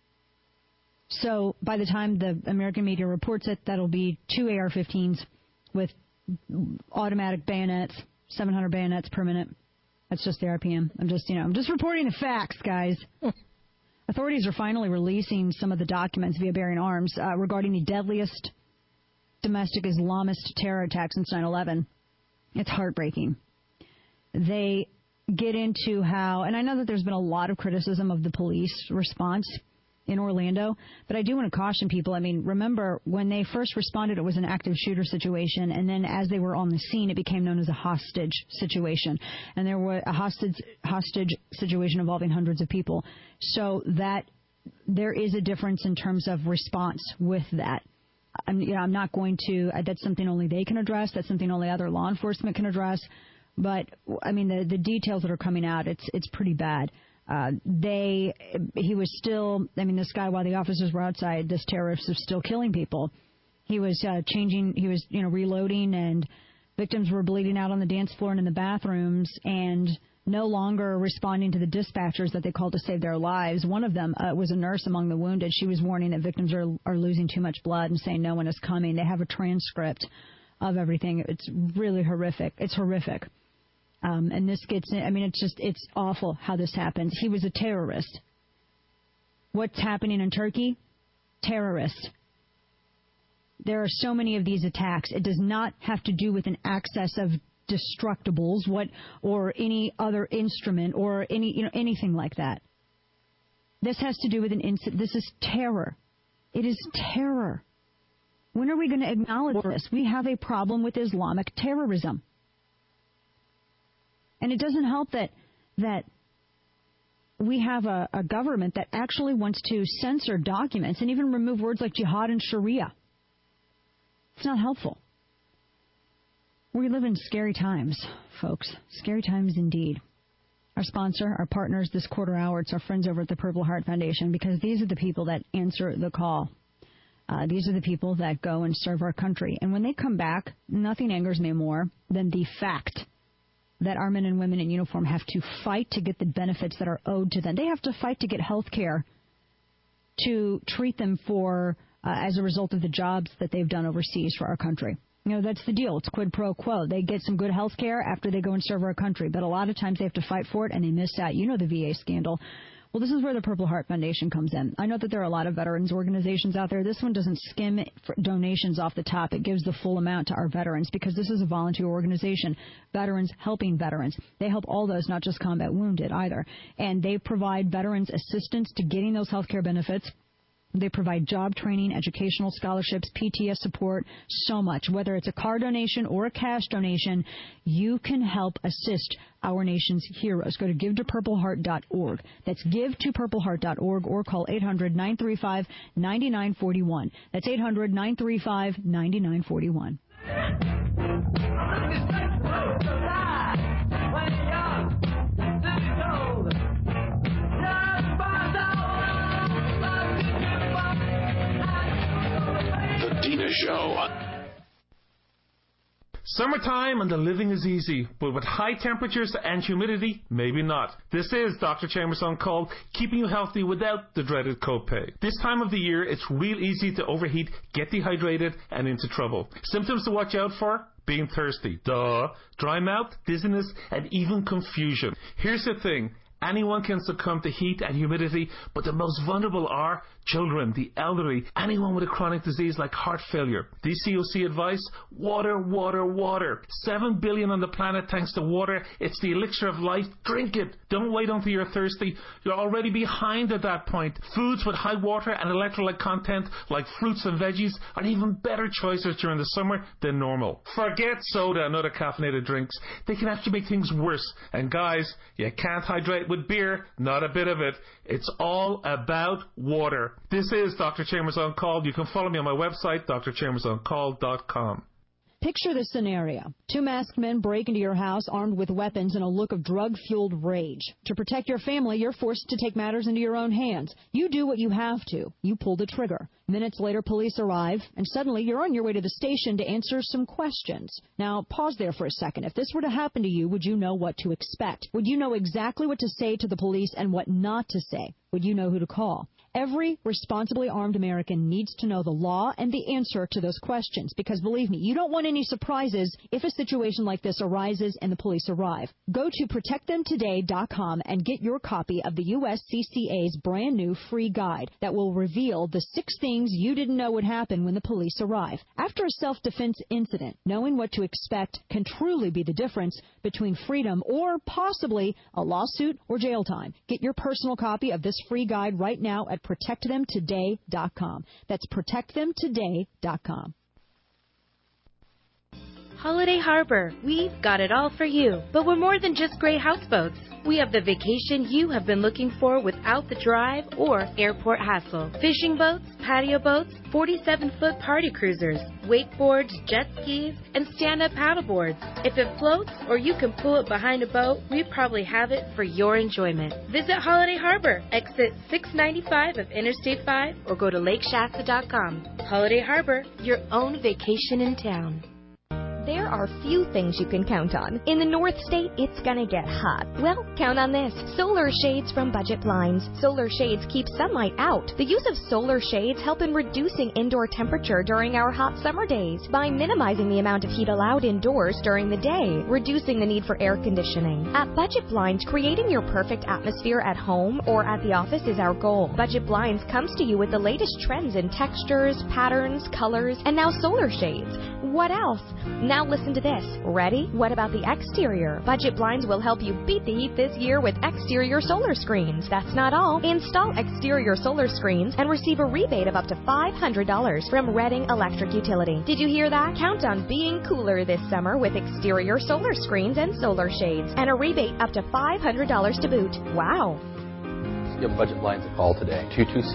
So by the time the American media reports it, that'll be 2 AR-15s with automatic bayonets, 700 bayonets per minute. That's just the RPM. I'm just reporting the facts, guys. Authorities are finally releasing some of the documents via Bearing Arms regarding the deadliest domestic Islamist terror attack since 9/11. It's heartbreaking. They get into how, and I know that there's been a lot of criticism of the police response in Orlando, but I do want to caution people. Remember, when they first responded, it was an active shooter situation, and then as they were on the scene, it became known as a hostage situation. And there was a hostage situation involving hundreds of people. So that there is a difference in terms of response with that. I'm not going to, that's something only they can address. That's something only other law enforcement can address. But, the details that are coming out, it's pretty bad. He was still, this guy, while the officers were outside, this terrorist was still killing people. He was reloading and Victims were bleeding out on the dance floor and in the bathrooms and no longer responding to the dispatchers that they called to save their lives. One of them was a nurse among the wounded. She was warning that victims are losing too much blood and saying no one is coming. They have a transcript of everything. It's really horrific. It's horrific. And this gets in. I mean, it's awful how this happens. He was a terrorist. What's happening in Turkey? Terrorist. There are so many of these attacks. It does not have to do with an access of destructibles, or any other instrument, or anything like that. This has to do with an incident. This is terror. It is terror. When are we going to acknowledge this? We have a problem with Islamic terrorism. And it doesn't help that we have a government that actually wants to censor documents and even remove words like jihad and Sharia. It's not helpful. We live in scary times, folks. Scary times indeed. Our sponsor, our partners this quarter hour, it's our friends over at the Purple Heart Foundation, because these are the people that answer the call. These are the people that go and serve our country. And when they come back, nothing angers me more than the fact that our men and women in uniform have to fight to get the benefits that are owed to them. They have to fight to get health care to treat them for as a result of the jobs that they've done overseas for our country. That's the deal. It's quid pro quo. They get some good health care after they go and serve our country. But a lot of times they have to fight for it, and they miss out. The VA scandal. Well, this is where the Purple Heart Foundation comes in. I know that there are a lot of veterans organizations out there. This one doesn't skim donations off the top. It gives the full amount to our veterans because this is a volunteer organization. Veterans helping veterans. They help all those, not just combat wounded either. And they provide veterans assistance to getting those health care benefits. They provide job training, educational scholarships, PTS support, so much. Whether it's a car donation or a cash donation, you can help assist our nation's heroes. Go to givetopurpleheart.org. That's givetopurpleheart.org or call 800-935-9941. That's 800-935-9941. Dina Show. Summertime and the living is easy, but with high temperatures and humidity, maybe not. This is Dr. Chambers on Call, keeping you healthy without the dreaded copay. This time of the year, it's real easy to overheat, get dehydrated, and into trouble. Symptoms to watch out for? Being thirsty. Duh. Dry mouth, dizziness, and even confusion. Here's the thing. Anyone can succumb to heat and humidity, but the most vulnerable are children, the elderly, anyone with a chronic disease like heart failure. DCOC advice? Water, water, water. 7 billion on the planet thanks to water. It's the elixir of life. Drink it. Don't wait until you're thirsty. You're already behind at that point. Foods with high water and electrolyte content like fruits and veggies are even better choices during the summer than normal. Forget soda and other caffeinated drinks. They can actually make things worse. And guys, you can't hydrate with beer. Not a bit of it. It's all about water. This is Dr. Chambers on Call. You can follow me on my website, drchambersoncall.com. Picture this scenario. 2 masked men break into your house armed with weapons and a look of drug-fueled rage. To protect your family, you're forced to take matters into your own hands. You do what you have to. You pull the trigger. Minutes later, police arrive, and suddenly you're on your way to the station to answer some questions. Now, pause there for a second. If this were to happen to you, would you know what to expect? Would you know exactly what to say to the police and what not to say? Would you know who to call? Every responsibly armed American needs to know the law and the answer to those questions, because believe me, you don't want any surprises if a situation like this arises and the police arrive. Go to protectthemtoday.com and get your copy of the USCCA's brand new free guide that will reveal the 6 things you didn't know would happen when the police arrive. After a self-defense incident, knowing what to expect can truly be the difference between freedom or possibly a lawsuit or jail time. Get your personal copy of this free guide right now at protectthemtoday.com. That's protectthemtoday.com. Holiday Harbor. We've got it all for you. But we're more than just great houseboats. We have the vacation you have been looking for without the drive or airport hassle. Fishing boats, patio boats, 47-foot party cruisers, wakeboards, jet skis, and stand-up paddleboards. If it floats or you can pull it behind a boat, we probably have it for your enjoyment. Visit Holiday Harbor, exit 695 of Interstate 5, or go to lakeshasta.com. Holiday Harbor, your own vacation in town. There are few things you can count on. In the North State, it's gonna get hot. Well, count on this. Solar shades from Budget Blinds. Solar shades keep sunlight out. The use of solar shades help in reducing indoor temperature during our hot summer days by minimizing the amount of heat allowed indoors during the day, reducing the need for air conditioning. At Budget Blinds, creating your perfect atmosphere at home or at the office is our goal. Budget Blinds comes to you with the latest trends in textures, patterns, colors, and now solar shades. What else? Now listen to this. Ready? What about the exterior? Budget Blinds will help you beat the heat this year with exterior solar screens. That's not all. Install exterior solar screens and receive a rebate of up to $500 from Redding Electric Utility. Did you hear that? Count on being cooler this summer with exterior solar screens and solar shades and a rebate up to $500 to boot. Wow. Give Budget Blinds a call today,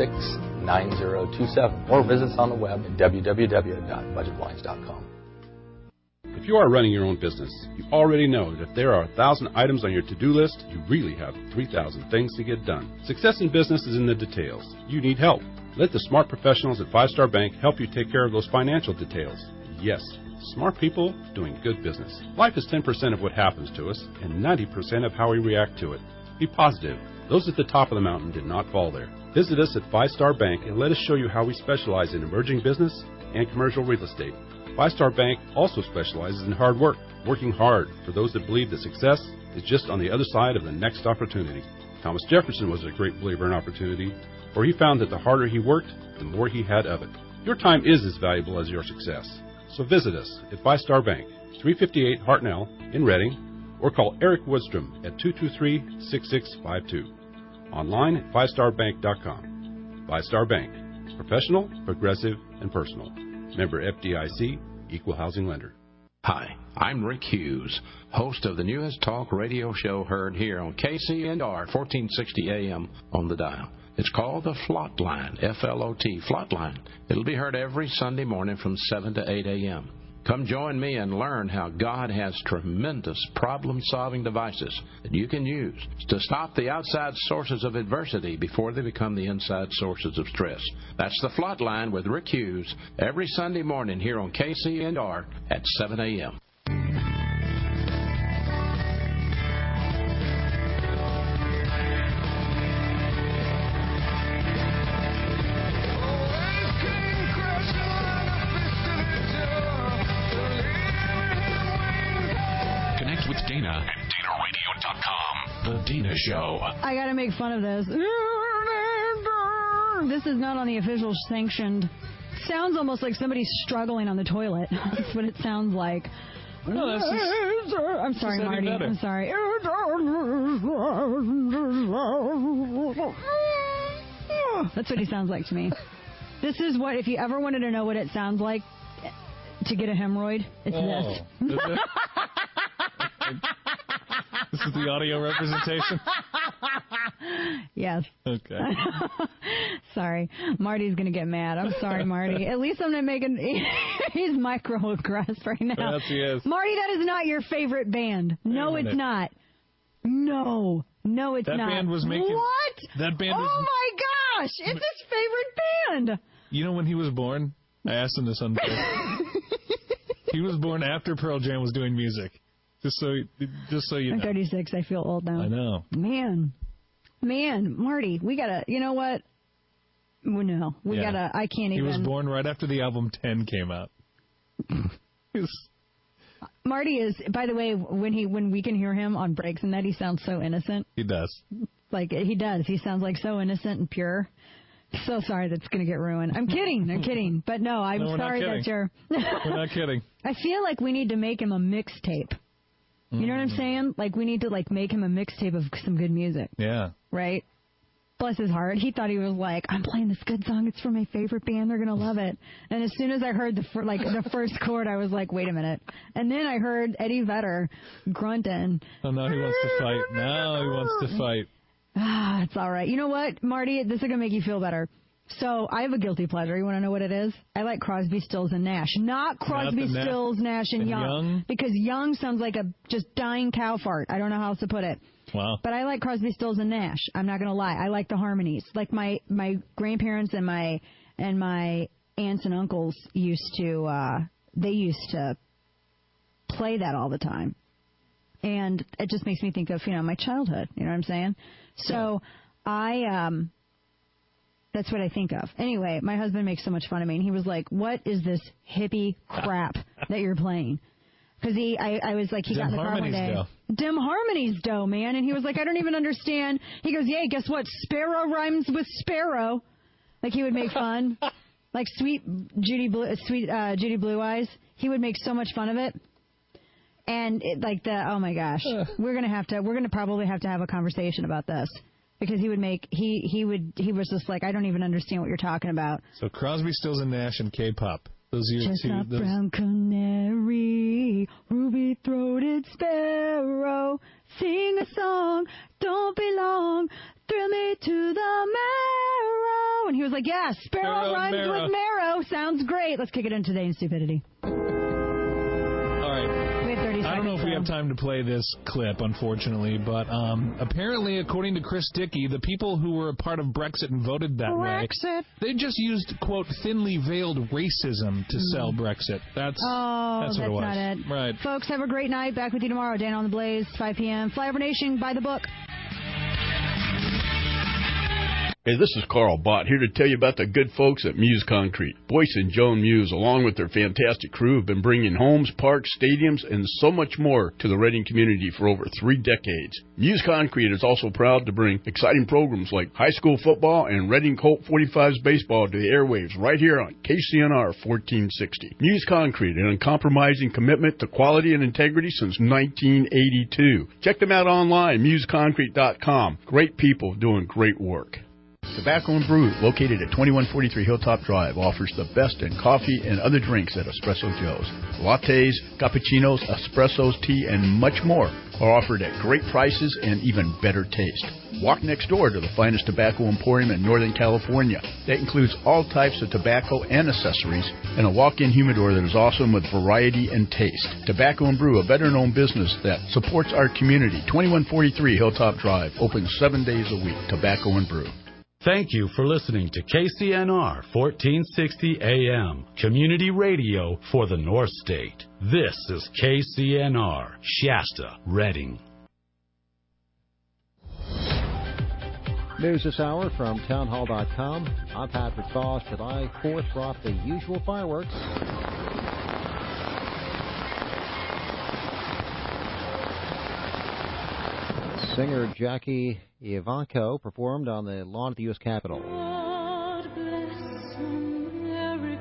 226-9027, or visit us on the web at www.budgetblinds.com. If you are running your own business, you already know that if there are 1,000 items on your to-do list, you really have 3,000 things to get done. Success in business is in the details. You need help. Let the smart professionals at Five Star Bank help you take care of those financial details. Yes, smart people doing good business. Life is 10% of what happens to us and 90% of how we react to it. Be positive. Those at the top of the mountain did not fall there. Visit us at Five Star Bank and let us show you how we specialize in emerging business and commercial real estate. Five Star Bank also specializes in hard work, working hard for those that believe that success is just on the other side of the next opportunity. Thomas Jefferson was a great believer in opportunity, for he found that the harder he worked, the more he had of it. Your time is as valuable as your success. So visit us at Five Star Bank, 358 Hartnell in Redding, or call Eric Woodstrom at 223-6652. Online at FiveStarBank.com. Five Star Bank. Professional, progressive, and personal. Member FDIC, Equal Housing Lender. Hi, I'm Rick Hughes, host of the newest talk radio show heard here on KCNR 1460 AM on the dial. It's called the Flot Line, F-L-O-T, Flot Line. It'll be heard every Sunday morning from 7 to 8 a.m. Come join me and learn how God has tremendous problem-solving devices that you can use to stop the outside sources of adversity before they become the inside sources of stress. That's the Flot Line with Rick Hughes every Sunday morning here on KCNR at 7 a.m. Dana at DanaRadio.com. The Dana Show. I gotta make fun of this. This is not on the official sanctioned. Sounds almost like somebody's struggling on the toilet. That's what it sounds like. No, that's just, I'm sorry, Marty. I'm sorry. That's what he sounds like to me. This is what, if you ever wanted to know what it sounds like to get a hemorrhoid, it's this. This is the audio representation? Yes. Okay. Sorry. Marty's going to get mad. I'm sorry, Marty. At least I'm not making... He's microaggressed right now. Yes, he is. Marty, that is not your favorite band. No, it's not. No, it's not. That band was making... What? That band was... Oh, my gosh! It's his favorite band! You know when he was born? I asked him this on He was born after Pearl Jam was doing music. Just so you know. I'm 36. I feel old now. I know. Man, Marty, we gotta. You know what? No, we gotta. I can't even. He was born right after the album 10 came out. Marty is. By the way, when we can hear him on breaks and that, he sounds so innocent. He does. Like he does. He sounds like so innocent and pure. So sorry that's going to get ruined. I'm kidding. But no, I'm sorry that you're... We're not kidding. I feel like we need to make him a mixtape. You know what I'm saying? Like, we need to, make him a mixtape of some good music. Yeah. Right? Bless his heart. He thought he was like, I'm playing this good song. It's for my favorite band. They're going to love it. And as soon as I heard the first chord, I was like, wait a minute. And then I heard Eddie Vedder grunting. Oh, now he wants to fight. Ah, it's all right. You know what, Marty? This is going to make you feel better. So I have a guilty pleasure. You want to know what it is? I like Crosby, Stills, and Nash. Not Crosby, Stills, Nash, and Young. Because Young sounds like a just dying cow fart. I don't know how else to put it. Wow. But I like Crosby, Stills, and Nash. I'm not going to lie. I like the harmonies. Like my grandparents and my aunts and uncles used to play that all the time. And it just makes me think of, my childhood. You know what I'm saying? So that's what I think of. Anyway, my husband makes so much fun of me, and he was like, "What is this hippie crap that you're playing?" Because I was like, he got in the car one day. Dim Harmony's dough, man. And he was like, "I don't even understand." He goes, "Yeah, guess what? Sparrow rhymes with sparrow." Like he would make fun. Like sweet Judy Blue Eyes. He would make so much fun of it. And oh my gosh, we're gonna probably have to have a conversation about this, because he was just like, I don't even understand what you're talking about. So Crosby, Stills and Nash and K-pop. Those are your two. Chestnut brown canary, ruby-throated sparrow, sing a song, don't be long, thrill me to the marrow. And he was like, yeah, sparrow rhymes with marrow. Sounds great. Let's kick it in today in stupidity. I don't know if we have time to play this clip, unfortunately, but apparently, according to Chris Dickey, the people who were a part of Brexit and voted that way, they just used, quote, thinly veiled racism to sell Brexit. That's what it was. Not it. Right. Folks, have a great night. Back with you tomorrow. Dan on the Blaze, 5 p.m. Flyover Nation, buy the book. Hey, this is Carl Bott here to tell you about the good folks at Muse Concrete. Boyce and Joan Muse, along with their fantastic crew, have been bringing homes, parks, stadiums, and so much more to the Reading community for over 3 decades. Muse Concrete is also proud to bring exciting programs like high school football and Reading Colt 45s baseball to the airwaves right here on KCNR 1460. Muse Concrete, an uncompromising commitment to quality and integrity since 1982. Check them out online, museconcrete.com. Great people doing great work. Tobacco and Brew, located at 2143 Hilltop Drive, offers the best in coffee and other drinks at Espresso Joe's. Lattes, cappuccinos, espressos, tea, and much more are offered at great prices and even better taste. Walk next door to the finest tobacco emporium in Northern California. That includes all types of tobacco and accessories, and a walk-in humidor that is awesome with variety and taste. Tobacco and Brew, a veteran-owned business that supports our community. 2143 Hilltop Drive, open 7 days a week. Tobacco and Brew. Thank you for listening to KCNR 1460 AM, community radio for the North State. This is KCNR, Shasta, Reading. News this hour from townhall.com. I'm Patrick Foss. July 4th brought the usual fireworks. Singer Jackie Ivanko performed on the lawn at the U.S. Capitol. God bless America.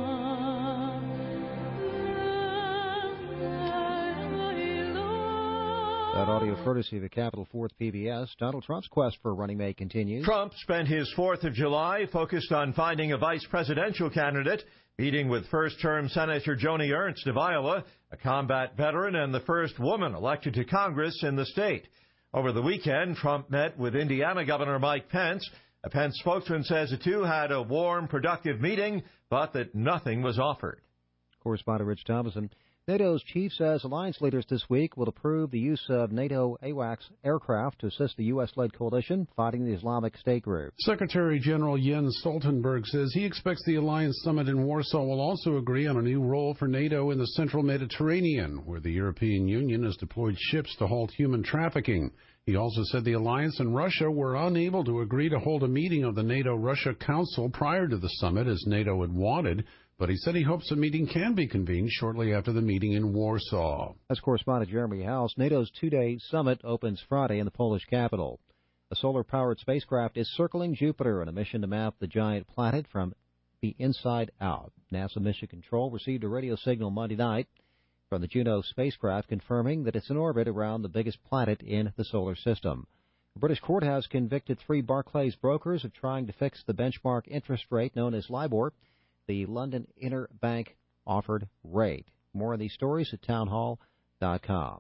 That audio courtesy of the Capitol 4th PBS. Donald Trump's quest for running mate continues. Trump spent his 4th of July focused on finding a vice presidential candidate, meeting with first-term Senator Joni Ernst of Iowa, a combat veteran and the first woman elected to Congress in the state. Over the weekend, Trump met with Indiana Governor Mike Pence. A Pence spokesman says the two had a warm, productive meeting, but that nothing was offered. Correspondent Rich Thomason. NATO's chief says alliance leaders this week will approve the use of NATO AWACS aircraft to assist the U.S.-led coalition fighting the Islamic State group. Secretary General Jens Stoltenberg says he expects the alliance summit in Warsaw will also agree on a new role for NATO in the central Mediterranean, where the European Union has deployed ships to halt human trafficking. He also said the alliance and Russia were unable to agree to hold a meeting of the NATO-Russia Council prior to the summit as NATO had wanted, but he said he hopes a meeting can be convened shortly after the meeting in Warsaw. As correspondent Jeremy House, NATO's two-day summit opens Friday in the Polish capital. A solar-powered spacecraft is circling Jupiter on a mission to map the giant planet from the inside out. NASA Mission Control received a radio signal Monday night from the Juno spacecraft confirming that it's in orbit around the biggest planet in the solar system. A British court has convicted 3 Barclays brokers of trying to fix the benchmark interest rate known as LIBOR, the London Interbank Offered Rate. More of these stories at townhall.com.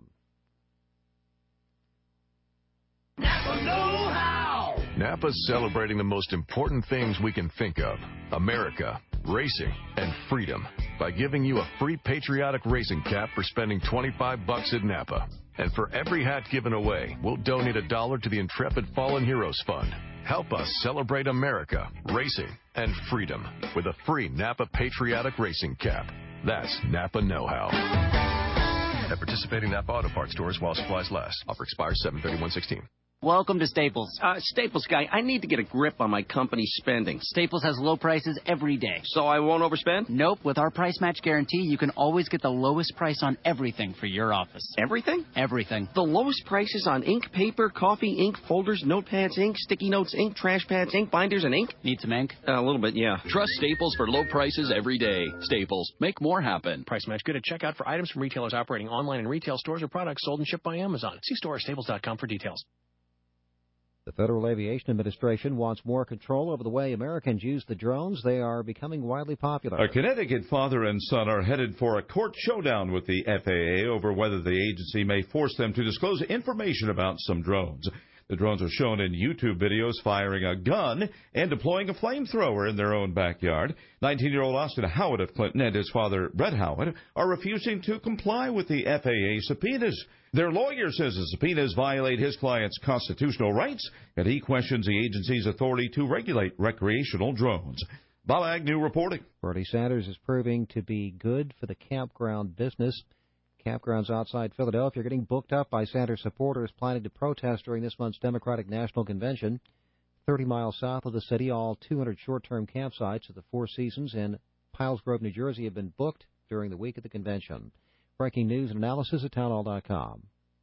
Napa know-how! Napa's celebrating the most important things we can think of: America, racing, and freedom, by giving you a free patriotic racing cap for spending $25 at Napa. And for every hat given away, we'll donate $1 to the Intrepid Fallen Heroes Fund. Help us celebrate America, racing, and freedom with a free Napa Patriotic Racing Cap. That's Napa know-how. at participating Napa Auto Parts stores while supplies last. Offer expires 7/31/16. Welcome to Staples. Staples guy, I need to get a grip on my company's spending. Staples has low prices every day. So I won't overspend? Nope. With our price match guarantee, you can always get the lowest price on everything for your office. Everything? Everything. The lowest prices on ink, paper, coffee, ink, folders, notepads, ink, sticky notes, ink, trash pads, ink, binders, and ink? Need some ink? A little bit, yeah. Trust Staples for low prices every day. Staples. Make more happen. Price match good at checkout for items from retailers operating online in retail stores or products sold and shipped by Amazon. See store or staples.com for details. The Federal Aviation Administration wants more control over the way Americans use the drones. They are becoming widely popular. A Connecticut father and son are headed for a court showdown with the FAA over whether the agency may force them to disclose information about some drones. The drones are shown in YouTube videos firing a gun and deploying a flamethrower in their own backyard. 19-year-old Austin Howard of Clinton and his father, Brett Howard, are refusing to comply with the FAA subpoenas. Their lawyer says the subpoenas violate his client's constitutional rights, and he questions the agency's authority to regulate recreational drones. Bob Agnew reporting. Bernie Sanders is proving to be good for the campground business. Campgrounds outside Philadelphia are getting booked up by Sanders supporters planning to protest during this month's Democratic National Convention. 30 miles south of the city, all 200 short-term campsites at the Four Seasons in Piles Grove, New Jersey, have been booked during the week of the convention. Breaking news and analysis at townhall.com.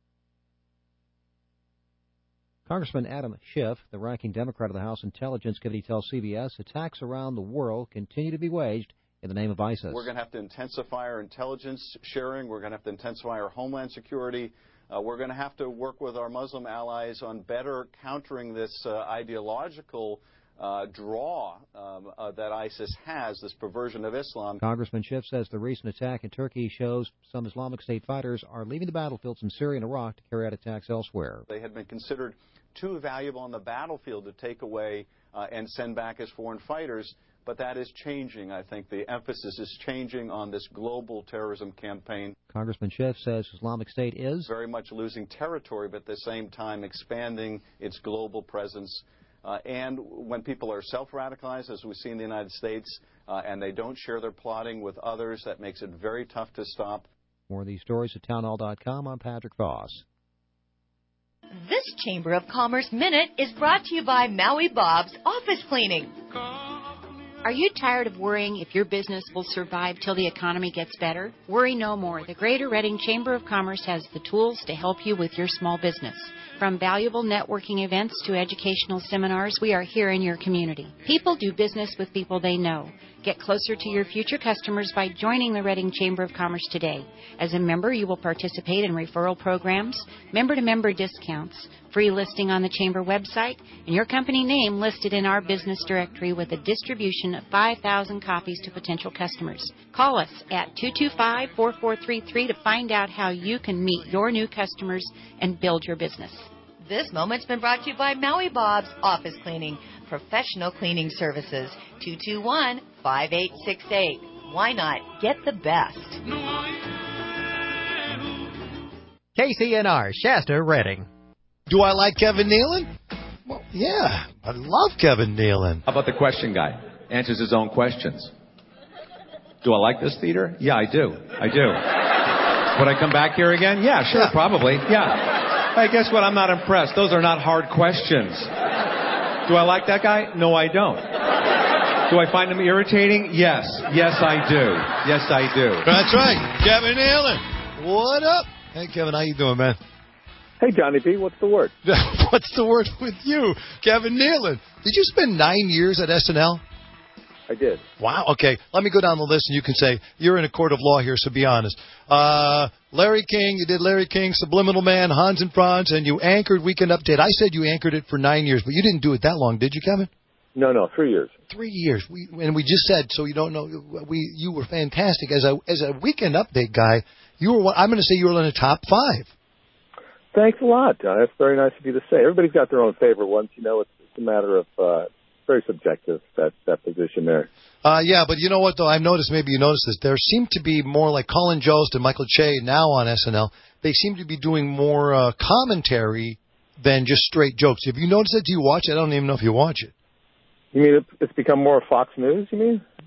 Congressman Adam Schiff, the ranking Democrat of the House Intelligence Committee, tells CBS attacks around the world continue to be waged in the name of ISIS. We're going to have to intensify our intelligence sharing. We're going to have to intensify our homeland security. We're going to have to work with our Muslim allies on better countering this ideological draw that ISIS has, this perversion of Islam. Congressman Schiff says the recent attack in Turkey shows some Islamic State fighters are leaving the battlefields in Syria and Iraq to carry out attacks elsewhere. They had been considered too valuable on the battlefield to take away and send back as foreign fighters. But that is changing. I think the emphasis is changing on this global terrorism campaign. Congressman Schiff says Islamic State is very much losing territory, but at the same time expanding its global presence. And when people are self-radicalized, as we see in the United States, and they don't share their plotting with others, that makes it very tough to stop. More of these stories at townhall.com. I'm Patrick Voss. This Chamber of Commerce Minute is brought to you by Maui Bob's Office Cleaning. Are you tired of worrying if your business will survive till the economy gets better? Worry no more. The Greater Reading Chamber of Commerce has the tools to help you with your small business. From valuable networking events to educational seminars, we are here in your community. People do business with people they know. Get closer to your future customers by joining the Reading Chamber of Commerce today. As a member, you will participate in referral programs, member-to-member discounts, free listing on the Chamber website, and your company name listed in our business directory with a distribution of 5,000 copies to potential customers. Call us at 225-4433 to find out how you can meet your new customers and build your business. This moment's been brought to you by Maui Bob's Office Cleaning, professional cleaning services, 221-5868. Why not get the best? KCNR, Shasta, Reading. Do I like Kevin Nealon? Well, yeah, I love Kevin Nealon. How about the question guy? Answers his own questions. Do I like this theater? Yeah, I do. I do. Would I come back here again? Yeah, sure, probably. Yeah. Hey, guess what? I'm not impressed. Those are not hard questions. Do I like that guy? No, I don't. Do I find him irritating? Yes. Yes, I do. Yes, I do. That's right. Kevin Nealon. What up? Hey, Kevin, how you doing, man? Hey, Johnny B, what's the word? What's the word with you? Kevin Nealon. Did you spend 9 years at SNL? I did. Wow. Okay. Let me go down the list, and you can say, you're in a court of law here, so be honest. Larry King, you did Larry King, Subliminal Man, Hans and Franz, and you anchored Weekend Update. I said you anchored it for 9 years, but you didn't do it that long, did you, Kevin? No, 3 years. 3 years. And we just said, so you don't know, you were fantastic. As a Weekend Update guy, you were. I'm going to say you were in the top 5. Thanks a lot, John. That's very nice of you to say. Everybody's got their own favorite ones. You know, it's a matter of very subjective, that position there. Yeah, but you know what, though? I've noticed, maybe you noticed this, there seem to be more like Colin Jost and Michael Che now on SNL. They seem to be doing more commentary than just straight jokes. Have you noticed that? Do you watch it? I don't even know if you watch it. You mean it's become more Fox News, you mean?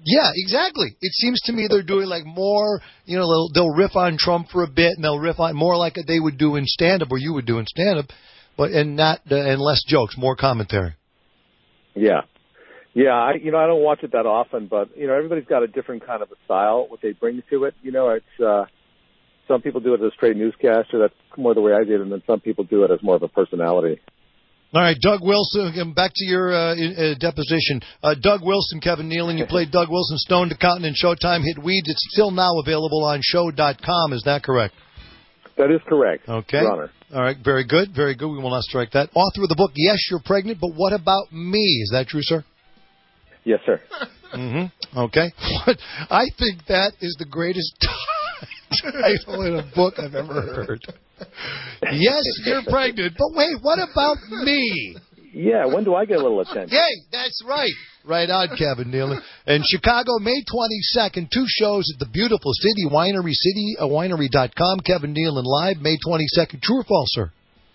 Yeah, exactly. It seems to me they're doing like more, they'll riff on Trump for a bit, and they'll riff on more like they would do in stand-up, or you would do in stand-up, and less jokes, more commentary. Yeah. Yeah, I don't watch it that often, but, everybody's got a different kind of a style, what they bring to it. It's, some people do it as a straight newscaster. That's more the way I did it, and then some people do it as more of a personality. All right, Doug Wilson, back to your deposition. Doug Wilson, Kevin Nealon, you played Doug Wilson, Stone to Continent, Showtime, hit Weeds. It's still now available on show.com. Is that correct? That is correct, okay. Your Honor. All right, very good, very good. We will not strike that. Author of the book, Yes, You're Pregnant, but What About Me? Is that true, sir? Yes, sir. Mm-hmm. Okay. I think that is the greatest title in a book I've ever heard. Yes, you're pregnant, but wait, what about me? Yeah, when do I get a little attention? Yay, that's right. Right on, Kevin Nealon. In Chicago, May 22nd, 2 shows at the beautiful City Winery, citywinery.com. Kevin Nealon live, May 22nd. True or false, sir?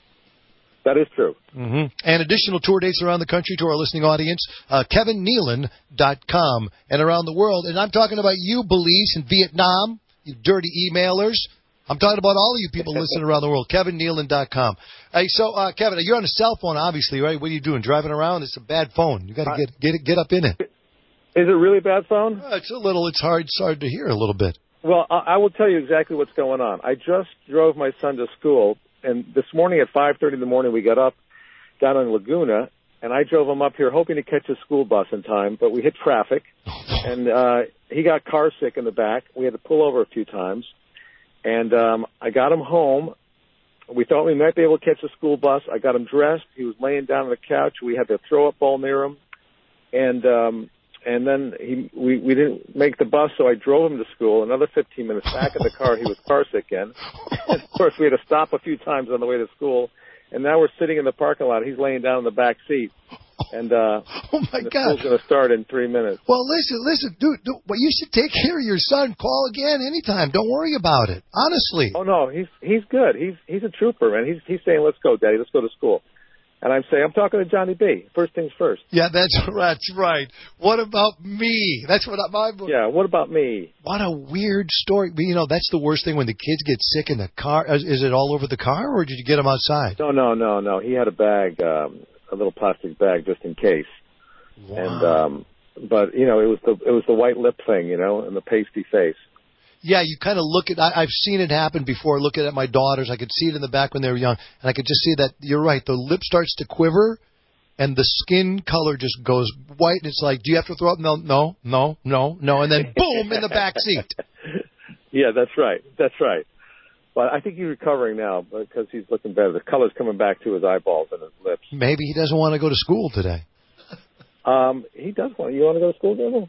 That is true. Mm-hmm. And additional tour dates around the country to our listening audience, kevinnealon.com, and around the world. And I'm talking about you, Belize, in Vietnam, you dirty emailers. I'm talking about all of you people listening around the world, kevinnealon.com. Hey, so, Kevin, you're on a cell phone, obviously, right? What are you doing, driving around? It's a bad phone. You got to get up in it. Is it really a bad phone? It's hard to hear a little bit. Well, I will tell you exactly what's going on. I just drove my son to school, and this morning at 5:30 in the morning, we got up down in Laguna, and I drove him up here hoping to catch a school bus in time, but we hit traffic, and he got car sick in the back. We had to pull over a few times, and I got him home. We thought we might be able to catch a school bus. I got him dressed. He was laying down on the couch. We had the throw-up bowl near him, and then we didn't make the bus, so I drove him to school. Another 15 minutes back in the car, he was car sick again. And of course, we had to stop a few times on the way to school. And now we're sitting in the parking lot. He's laying down in the back seat. And oh my God, school's going to start in 3 minutes. Well, listen, dude. Well, you should take care of your son. Call again anytime. Don't worry about it. Honestly. Oh no, he's good. He's a trooper, man. He's saying, "Let's go, Daddy. Let's go to school." And I'm saying, I'm talking to Johnny B. First things first. Yeah, that's right. What about me? That's what my book. Yeah, what about me? What a weird story. That's the worst thing when the kids get sick in the car. Is it all over the car, or did you get them outside? No. He had a bag, a little plastic bag, just in case. Wow. And but it was the white lip thing, and the pasty face. Yeah, you kind of look at. I've seen it happen before. Looking at my daughters, I could see it in the back when they were young, and I could just see that. You're right. The lip starts to quiver, and the skin color just goes white. And it's like, do you have to throw up? No, and then boom in the back seat. Yeah, that's right. But I think he's recovering now because he's looking better. The color's coming back to his eyeballs and his lips. Maybe he doesn't want to go to school today. He does want. You want to go to school, Devil?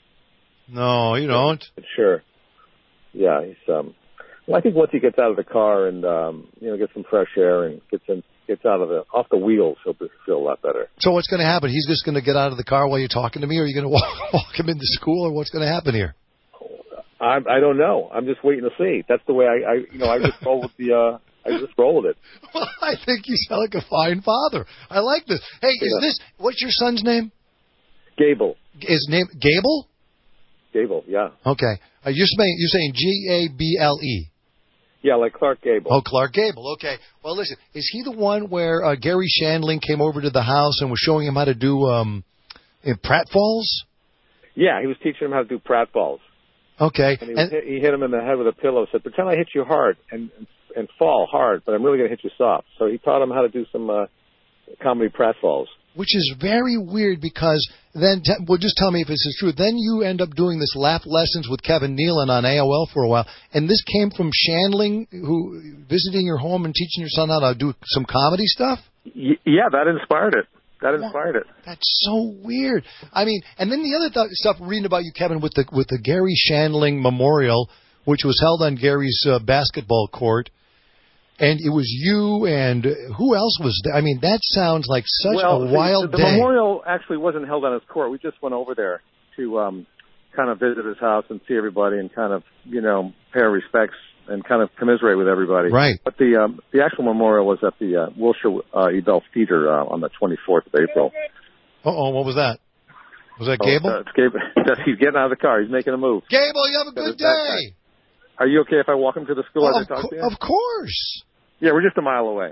No, you don't. Sure. Yeah, he's. Well, I think once he gets out of the car and gets some fresh air and gets out of off the wheels, he'll feel a lot better. So what's going to happen? He's just going to get out of the car while you're talking to me, or are you going to walk him into school, or what's going to happen here? I don't know. I'm just waiting to see. That's the way I just roll with the. I just roll with it. Well, I think you sound like a fine father. I like this. Hey, what's your son's name? Gable. His name Gable? Gable, yeah. Okay. You're saying Gable. Yeah, like Clark Gable. Oh, Clark Gable. Okay. Well, listen, is he the one where Gary Shandling came over to the house and was showing him how to do pratfalls? Yeah, he was teaching him how to do pratfalls. Okay. And he hit him in the head with a pillow. Said, "Pretend I hit you hard and fall hard, but I'm really going to hit you soft." So he taught him how to do some comedy pratfalls. Which is very weird because then, just tell me if this is true, then you end up doing this laugh lessons with Kevin Nealon on AOL for a while, and this came from Shandling, who visiting your home and teaching your son how to do some comedy stuff? Yeah, that inspired it. That's so weird. I mean, and then the other stuff reading about you, Kevin, with the Gary Shandling Memorial, which was held on Gary's basketball court. And it was you and who else was there? I mean, that sounds like such a wild day. The memorial actually wasn't held on his court. We just went over there to kind of visit his house and see everybody and kind of, pay our respects and kind of commiserate with everybody. Right. But the actual memorial was at the Wilshire Ebell Theater on the 24th of April. Uh-oh, what was that? Was that Gable? It's Gable. He's getting out of the car. He's making a move. Gable, you have a good day. Are you okay if I walk him to the school as I talk to you? Of course. Yeah, we're just a mile away.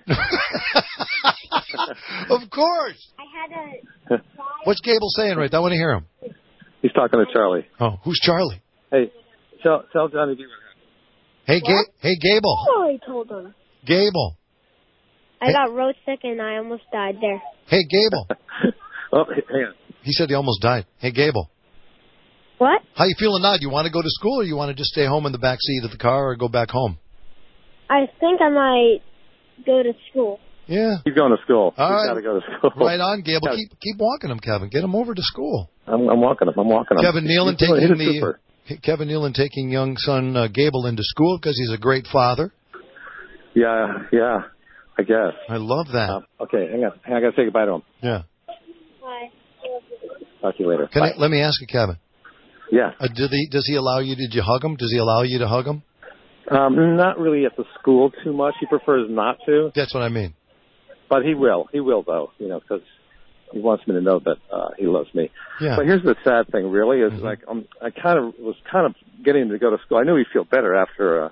Of course. What's Gable saying right there? I want to hear him. He's talking to Charlie. Oh, who's Charlie? Hey, tell Johnny D. Hey, hey, Gable. Oh, I told him. Gable. I got road sick and I almost died there. Hey, Gable. Oh, hang on. He said he almost died. Hey, Gable. What? How you feeling now? Do you want to go to school or you want to just stay home in the back seat of the car or go back home? I think I might go to school. Yeah. He's going to school. All He's right. got to go to school. Right on, Gable. Keep walking him, Kevin. Get him over to school. I'm walking him. Kevin Nealon Kevin Nealon taking young son Gable into school because he's a great father. Yeah, I guess. I love that. Okay, hang on. I got to say goodbye to him. Yeah. Bye. Talk to you later. Let me ask you, Kevin. Yeah. Does he allow you? Did you hug him? Does he allow you to hug him? Not really at the school too much. He prefers not to. That's what I mean. But he will. He will, though, because he wants me to know that he loves me. Yeah. But here's the sad thing, really, is like I was kind of getting him to go to school. I knew he'd feel better after,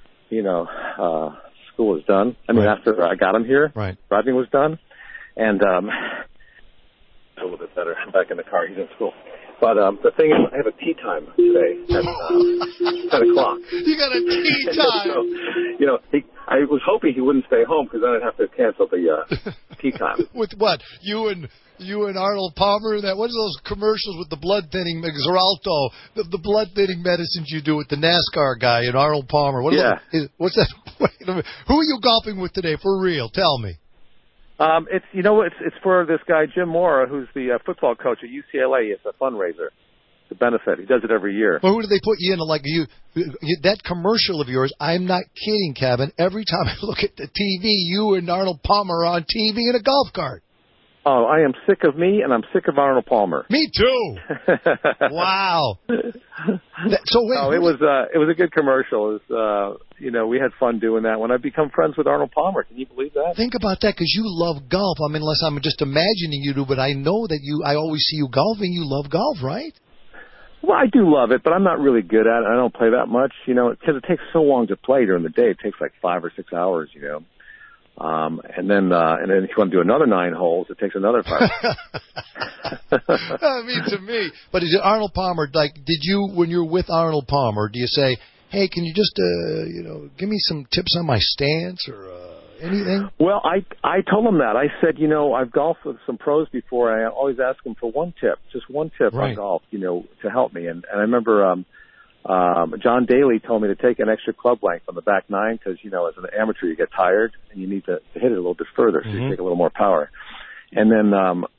school was done. I mean, after I got him here. Right. Driving was done. And a little bit better. I'm back in the car. He's in school. But the thing is, I have a tea time today at 10 o'clock. You got a tea time? So, I was hoping he wouldn't stay home because then I'd have to cancel the tea time. With what? You and Arnold Palmer? What are those commercials with the blood thinning, Xarelto, the blood thinning medicines you do with the NASCAR guy and Arnold Palmer? What's that? Wait a minute. Who are you golfing with today? For real? Tell me. It's for this guy Jim Mora, who's the football coach at UCLA. It's a fundraiser, to benefit. He does it every year. Well, who do they put you in? Like that commercial of yours? I'm not kidding, Kevin. Every time I look at the TV, you and Arnold Palmer are on TV in a golf cart. Oh, I am sick of me, and I'm sick of Arnold Palmer. Me too. Wow. So wait. It was a good commercial. It was, we had fun doing that. When I become friends with Arnold Palmer, can you believe that? Think about that, because you love golf. I mean, unless I'm just imagining you do, but I know that I always see you golfing. You love golf, right? Well, I do love it, but I'm not really good at it. I don't play that much, because it takes so long to play during the day. It takes like 5 or 6 hours, and then if you want to do another 9 holes, it takes another 5. I mean, to me. But is it Arnold Palmer? Like, did you, when you're with Arnold Palmer, do you say, hey, can you just, give me some tips on my stance or anything? Well, I told him that. I said, I've golfed with some pros before, and I always ask them for one tip, just one tip on golf, to help me. And I remember John Daly told me to take an extra club length on the back 9 because, as an amateur, you get tired and you need to hit it a little bit further so you take a little more power. And then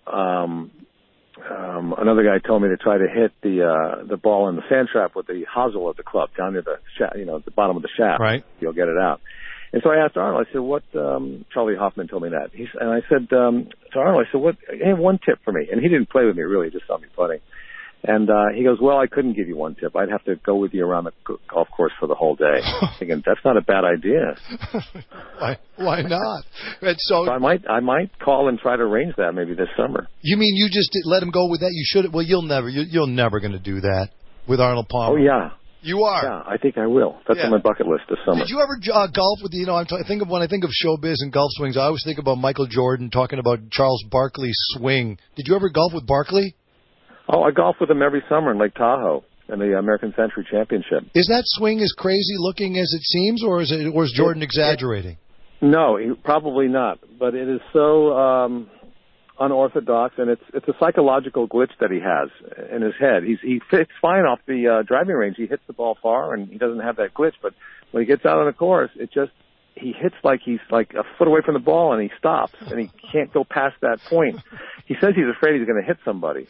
another guy told me to try to hit the ball in the sand trap with the hosel of the club down near the shaft, the bottom of the shaft. Right. You'll get it out. And so I asked Arnold, I said, what, Charlie Hoffman told me that. And I said, to Arnold, I said, hey, one tip for me. And he didn't play with me really, he just saw me putting. And he goes, well, I couldn't give you one tip. I'd have to go with you around the golf course for the whole day. Thinking, that's not a bad idea. Why not? So I might call and try to arrange that maybe this summer. You mean you just let him go with that? You should. Well, you're never going to do that with Arnold Palmer. Oh, yeah. You are. Yeah, I think I will. That's on my bucket list this summer. Did you ever golf with when I think of showbiz and golf swings, I always think about Michael Jordan talking about Charles Barkley's swing. Did you ever golf with Barkley? Oh, I golf with him every summer in Lake Tahoe in the American Century Championship. Is that swing as crazy looking as it seems, or is Jordan exaggerating? No, probably not. But it is so unorthodox, and it's a psychological glitch that he has in his head. He fits fine off the driving range. He hits the ball far, and he doesn't have that glitch. But when he gets out on the course, he hits like he's like a foot away from the ball, and he stops, and he can't go past that point. He says he's afraid he's going to hit somebody.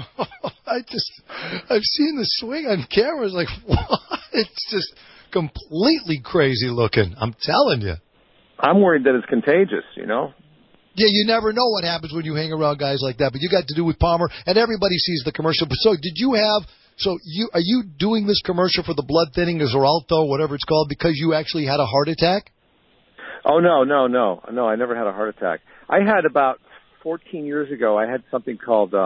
I've seen the swing on camera. It's like, what? It's just completely crazy looking. I'm telling you. I'm worried that it's contagious, Yeah, you never know what happens when you hang around guys like that. But you got to do with Palmer, and everybody sees the commercial. But are you doing this commercial for the blood thinning, Xarelto, whatever it's called, because you actually had a heart attack? Oh, no, I never had a heart attack. I had about 14 years ago, I had something called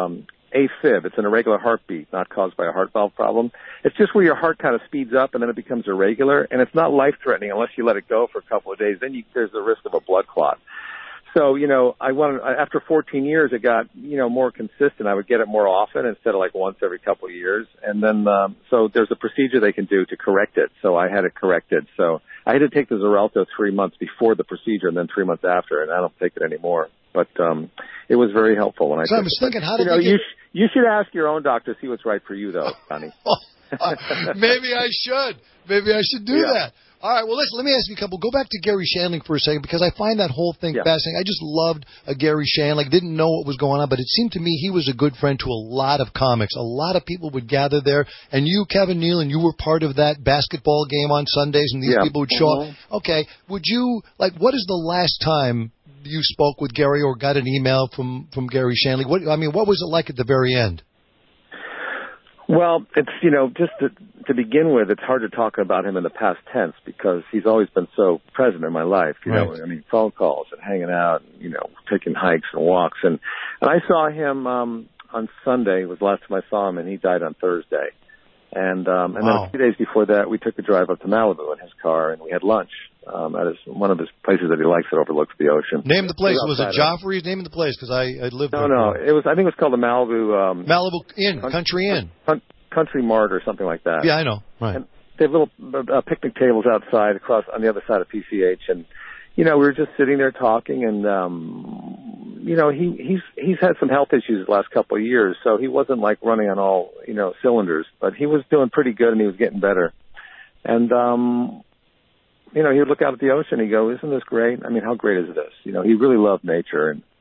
AFib. It's an irregular heartbeat, not caused by a heart valve problem. It's just where your heart kind of speeds up and then it becomes irregular, and it's not life-threatening unless you let it go for a couple of days. Then there's the risk of a blood clot. So, after 14 years, it got, more consistent. I would get it more often instead of like once every couple of years. And then, so there's a procedure they can do to correct it. So I had it corrected. So I had to take the Xarelto 3 months before the procedure and then 3 months after, and I don't take it anymore. But, it was very helpful. And I was thinking, how did you should ask your own doctor, see what's right for you though, Connie. Maybe I should. Maybe I should do that. All right, well, let me ask you a couple. Go back to Gary Shandling for a second, because I find that whole thing fascinating. I just loved Gary Shandling. Didn't know what was going on, but it seemed to me he was a good friend to a lot of comics. A lot of people would gather there, and you, Kevin Nealon, you were part of that basketball game on Sundays, and these people would show up. Okay, what is the last time you spoke with Gary or got an email from Gary Shandling? What was it like at the very end? Well, it's, just to begin with, it's hard to talk about him in the past tense because he's always been so present in my life, phone calls and hanging out, and, taking hikes and walks. And I saw him on Sunday, was the last time I saw him, and he died on Thursday. And then a few days before that, we took a drive up to Malibu in his car, and we had lunch at one of his places that he likes that overlooks the ocean. Name the place. Was it Joffrey's? Name the place, because I lived there. No. I think it was called the Malibu... Malibu Inn, Country Inn. Country Mart or something like that. Yeah, I know. Right. And they have little picnic tables outside across on the other side of PCH, and we were just sitting there talking, and he's had some health issues the last couple of years, so he wasn't like running on all cylinders, but he was doing pretty good and he was getting better. And he would look out at the ocean and he'd go, "Isn't this great? I mean, how great is this?" He really loved nature, and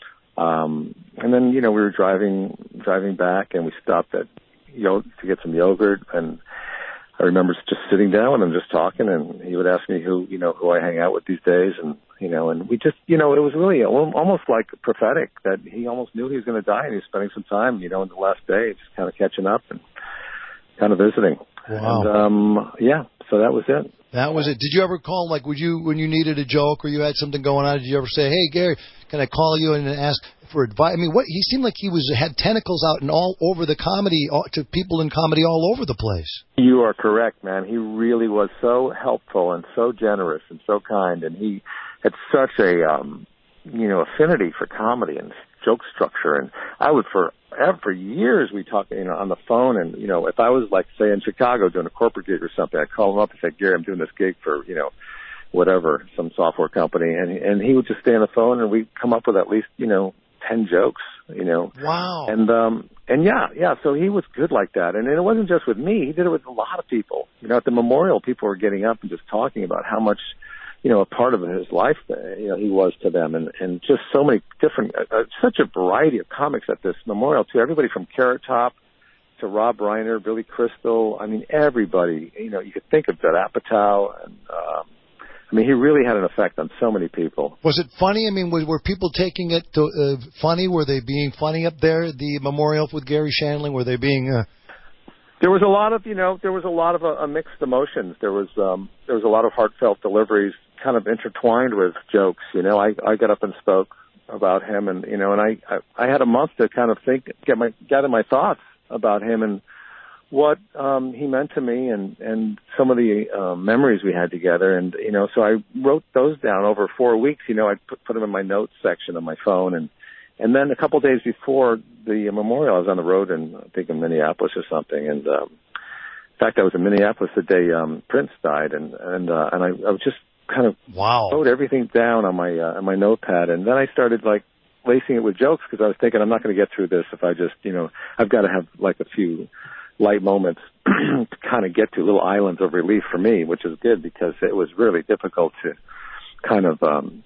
then we were driving back, and we stopped at to get some yogurt, and I remember just sitting down with him, just talking, and he would ask me who I hang out with these days, and and we just it was really almost like prophetic that he almost knew he was going to die, and he was spending some time in the last day just kind of catching up and kind of visiting. Wow. And so that was it. That was it. Did you ever call, when you needed a joke or you had something going on, did you ever say, "Hey, Gary, can I call you and ask for advice?" I mean, he seemed like he had tentacles out and all over the comedy, to people in comedy all over the place. You are correct, man. He really was so helpful and so generous and so kind, and he had such a, affinity for comedy and joke structure. And I would for years we talked, on the phone, and if I was say in Chicago doing a corporate gig or something, I'd call him up and say, "Gary, I'm doing this gig for whatever, some software company," and he would just stay on the phone, and we'd come up with at least 10 jokes. Wow. And yeah, so he was good like that, and it wasn't just with me; he did it with a lot of people. At the memorial, people were getting up and just talking about how much a part of his life, he was to them, and just so many different, such a variety of comics at this memorial too. Everybody from Carrot Top to Rob Reiner, Billy Crystal. I mean, everybody. You could think of Judd Apatow, and he really had an effect on so many people. Was it funny? I mean, were people taking it funny? Were they being funny up there at the memorial with Gary Shandling? Were they being? There was a lot of mixed emotions. There was a lot of heartfelt deliveries, kind of intertwined with jokes. I got up and spoke about him, and I had a month to kind of gather my thoughts about him and what he meant to me, and some of the memories we had together, and so I wrote those down over 4 weeks. I put them in my notes section of my phone, and then a couple of days before the memorial, I was on the road in, I think, in Minneapolis or something, and in fact, I was in Minneapolis the day Prince died, and I was just kind of wrote everything down on my notepad, and then I started lacing it with jokes, because I was thinking, I'm not going to get through this if I just I've got to have a few light moments to kind of get to, little islands of relief for me, which is good, because it was really difficult to kind of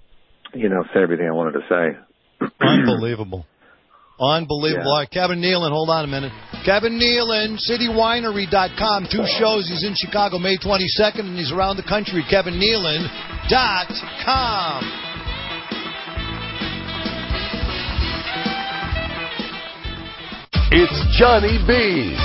say everything I wanted to say. Unbelievable. Unbelievable. Yeah. All right, Kevin Nealon, hold on a minute. Kevin Nealon, citywinery.com. 2 shows. He's in Chicago May 22nd, and he's around the country. KevinNealon.com. It's Johnny B.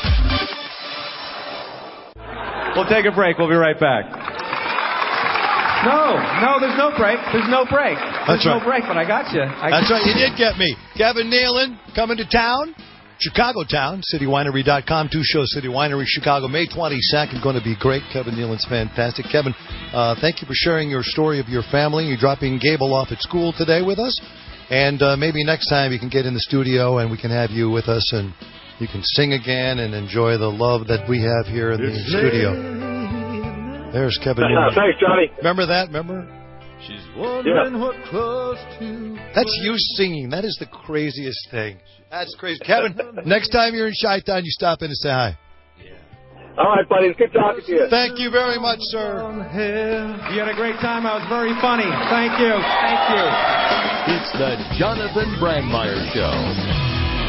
We'll take a break. We'll be right back. No, there's no break. There's no break. That's right. No break, but I got you. That's right. You did get me. Kevin Nealon coming to town. Chicago Town, citywinery.com. 2 shows, City Winery, Chicago, May 22nd. Going to be great. Kevin Nealon's fantastic. Kevin, thank you for sharing your story of your family. You're dropping Gable off at school today with us. And maybe next time you can get in the studio and we can have you with us and you can sing again and enjoy the love that we have here in the studio. There's Kevin Nealon. Thanks, Johnny. Remember that? Remember? She's wondering what close to. That's you singing. That is the craziest thing. That's crazy. Kevin, next time you're in Chi-Town, you stop in and say hi. All right, buddy. It's good talking to you. Thank you very much, sir. You had a great time. I was very funny. Thank you. Thank you. It's the Jonathan Brandmeier Show.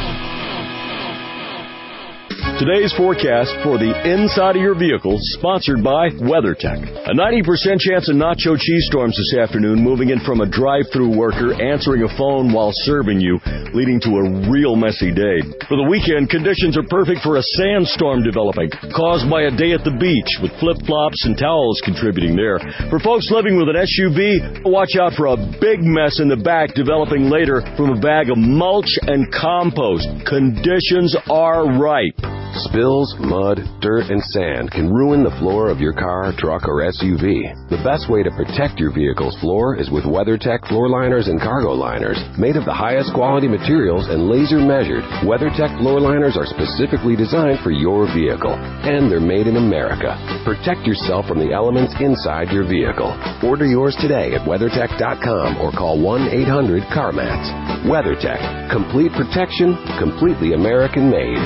Today's forecast for the inside of your vehicle, sponsored by WeatherTech. A 90% chance of nacho cheese storms this afternoon, moving in from a drive-through worker answering a phone while serving you, leading to a real messy day. For the weekend, conditions are perfect for a sandstorm developing, caused by a day at the beach, with flip-flops and towels contributing there. For folks living with an SUV, watch out for a big mess in the back developing later from a bag of mulch and compost. Conditions are ripe. Spills, mud, dirt, and sand can ruin the floor of your car, truck, or SUV. The best way to protect your vehicle's floor is with WeatherTech floor liners and cargo liners. Made of the highest quality materials and laser measured, WeatherTech floor liners are specifically designed for your vehicle. And they're made in America. Protect yourself from the elements inside your vehicle. Order yours today at WeatherTech.com or call 1-800-CarMats. WeatherTech. Complete protection, completely American made.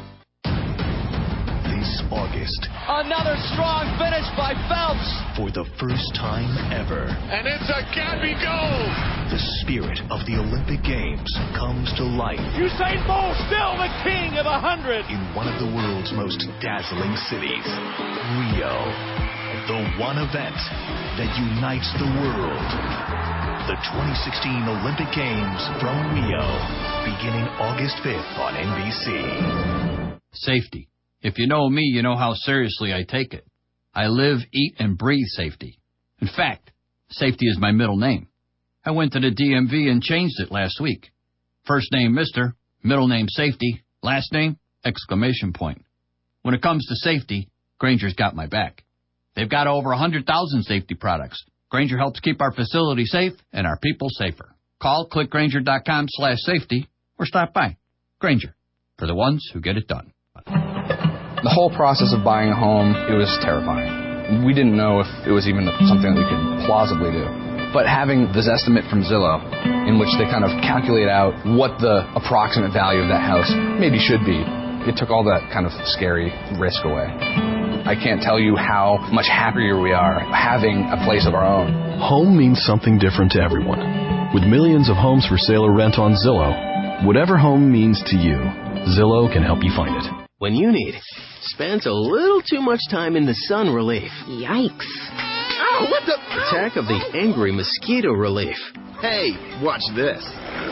August. Another strong finish by Phelps. For the first time ever. And it's a Gabby goal. The spirit of the Olympic Games comes to life. Usain Bolt still the king of 100. In one of the world's most dazzling cities, Rio. The one event that unites the world. The 2016 Olympic Games from Rio. Beginning August 5th on NBC. Safety. If you know me, you know how seriously I take it. I live, eat, and breathe safety. In fact, safety is my middle name. I went to the DMV and changed it last week. First name Mr., middle name Safety, last name exclamation point. When it comes to safety, Grainger's got my back. They've got over 100,000 safety products. Grainger helps keep our facility safe and our people safer. Call clickgrainger.com/safety or stop by. Grainger, for the ones who get it done. The whole process of buying a home, it was terrifying. We didn't know if it was even something that we could plausibly do. But having this estimate from Zillow, in which they kind of calculate out what the approximate value of that house maybe should be, it took all that kind of scary risk away. I can't tell you how much happier we are having a place of our own. Home means something different to everyone. With millions of homes for sale or rent on Zillow, whatever home means to you, Zillow can help you find it. When you need spends a little too much time in the sun relief. Yikes. Oh, what the? Attack of the angry mosquito relief. Hey, watch this.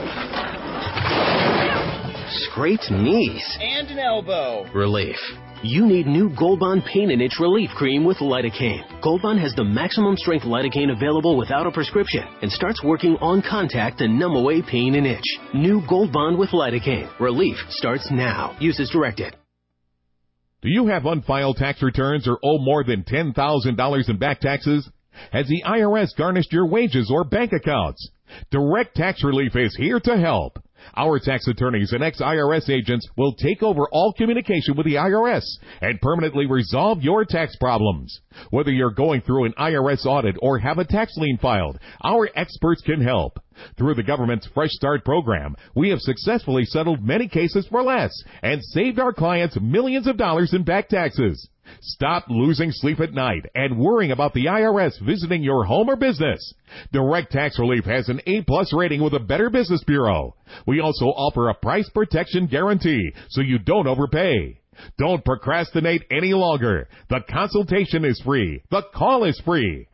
Scraped knees. And an elbow. Relief. You need new Gold Bond Pain and Itch Relief Cream with lidocaine. Gold Bond has the maximum strength lidocaine available without a prescription and starts working on contact to numb away pain and itch. New Gold Bond with lidocaine. Relief starts now. Use as directed. Do you have unfiled tax returns or owe more than $10,000 in back taxes? Has the IRS garnished your wages or bank accounts? Direct Tax Relief is here to help. Our tax attorneys and ex-IRS agents will take over all communication with the IRS and permanently resolve your tax problems. Whether you're going through an IRS audit or have a tax lien filed, our experts can help. Through the government's Fresh Start program, we have successfully settled many cases for less and saved our clients millions of dollars in back taxes. Stop losing sleep at night and worrying about the IRS visiting your home or business. Direct Tax Relief has an A+ rating with a Better Business Bureau. We also offer a price protection guarantee so you don't overpay. Don't procrastinate any longer. The consultation is free. The call is free.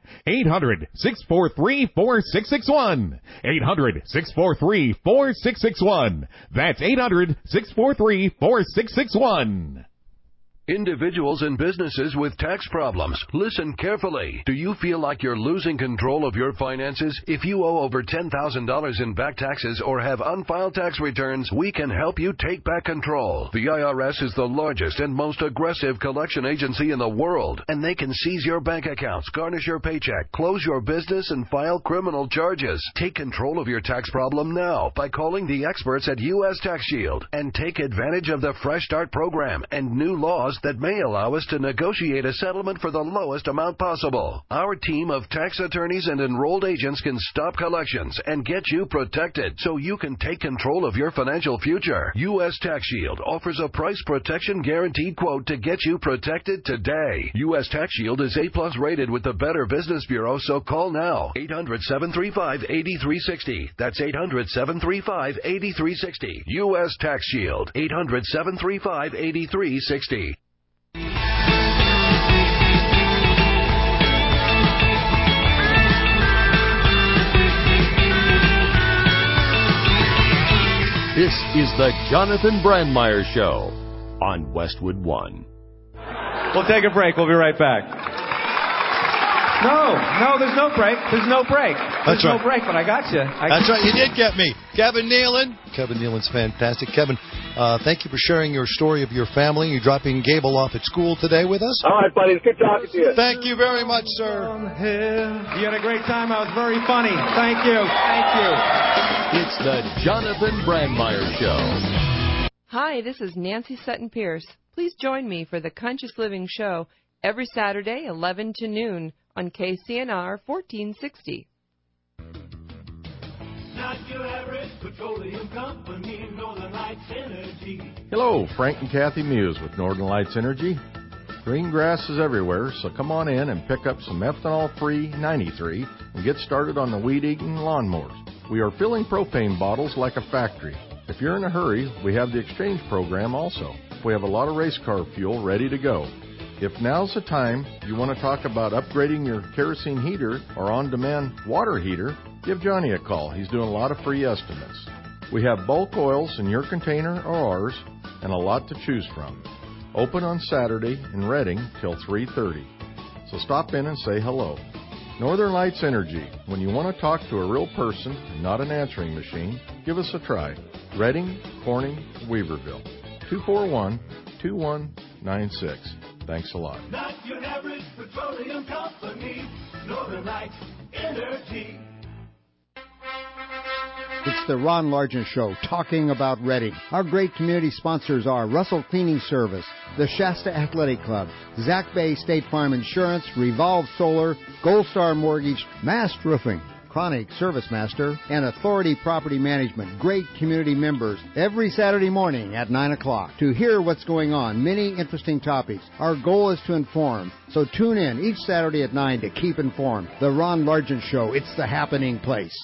800-643-4661. 800-643-4661. That's 800-643-4661. Individuals and businesses with tax problems, listen carefully. Do you feel like you're losing control of your finances? If you owe over $10,000 in back taxes or have unfiled tax returns, we can help you take back control. The IRS is the largest and most aggressive collection agency in the world, and they can seize your bank accounts, garnish your paycheck, close your business, and file criminal charges. Take control of your tax problem now by calling the experts at U.S. Tax Shield and take advantage of the Fresh Start program and new laws that may allow us to negotiate a settlement for the lowest amount possible. Our team of tax attorneys and enrolled agents can stop collections and get you protected so you can take control of your financial future. U.S. Tax Shield offers a price protection guaranteed quote to get you protected today. U.S. Tax Shield is A+ rated with the Better Business Bureau, so call now. 800-735-8360. That's 800-735-8360. U.S. Tax Shield. 800-735-8360. This is the Jonathan Brandmeier Show on Westwood One. We'll take a break. We'll be right back. No, there's no break. There's no break. There's no break, but I got you. That's right. You did get me. Kevin Nealon. Kevin Nealon's fantastic. Kevin, thank you for sharing your story of your family. You're dropping Gable off at school today with us. All right, buddy. It's good talking to you. Thank you very much, sir. You had a great time. I was very funny. Thank you. Thank you. It's the Jonathan Brandmeier Show. Hi, this is Nancy Sutton Pierce. Please join me for the Conscious Living Show every Saturday, 11 to noon on KCNR 1460. Not your average petroleum company, Northern Lights Energy. Hello, Frank and Kathy Muse with Northern Lights Energy. Green grass is everywhere, so come on in and pick up some ethanol-free 93 and get started on the weed-eating lawnmowers. We are filling propane bottles like a factory. If you're in a hurry, we have the exchange program also. We have a lot of race car fuel ready to go. If now's the time you want to talk about upgrading your kerosene heater or on-demand water heater, give Johnny a call. He's doing a lot of free estimates. We have bulk oils in your container or ours and a lot to choose from. Open on Saturday in Reading till 3:30. So stop in and say hello. Northern Lights Energy. When you want to talk to a real person and not an answering machine, give us a try. Reading, Corning, Weaverville. 241-2196. Thanks a lot. Not your average petroleum company, Northern Lights Energy. It's the Ron Largent Show, talking about Reading. Our great community sponsors are Russell Cleaning Service, the Shasta Athletic Club, Zach Bay State Farm Insurance, Revolve Solar, Gold Star Mortgage, Mast Roofing, Chronic Service Master, and Authority Property Management. Great community members every Saturday morning at 9 o'clock to hear what's going on. Many interesting topics. Our goal is to inform. So tune in each Saturday at 9 to keep informed. The Ron Largent Show. It's the happening place.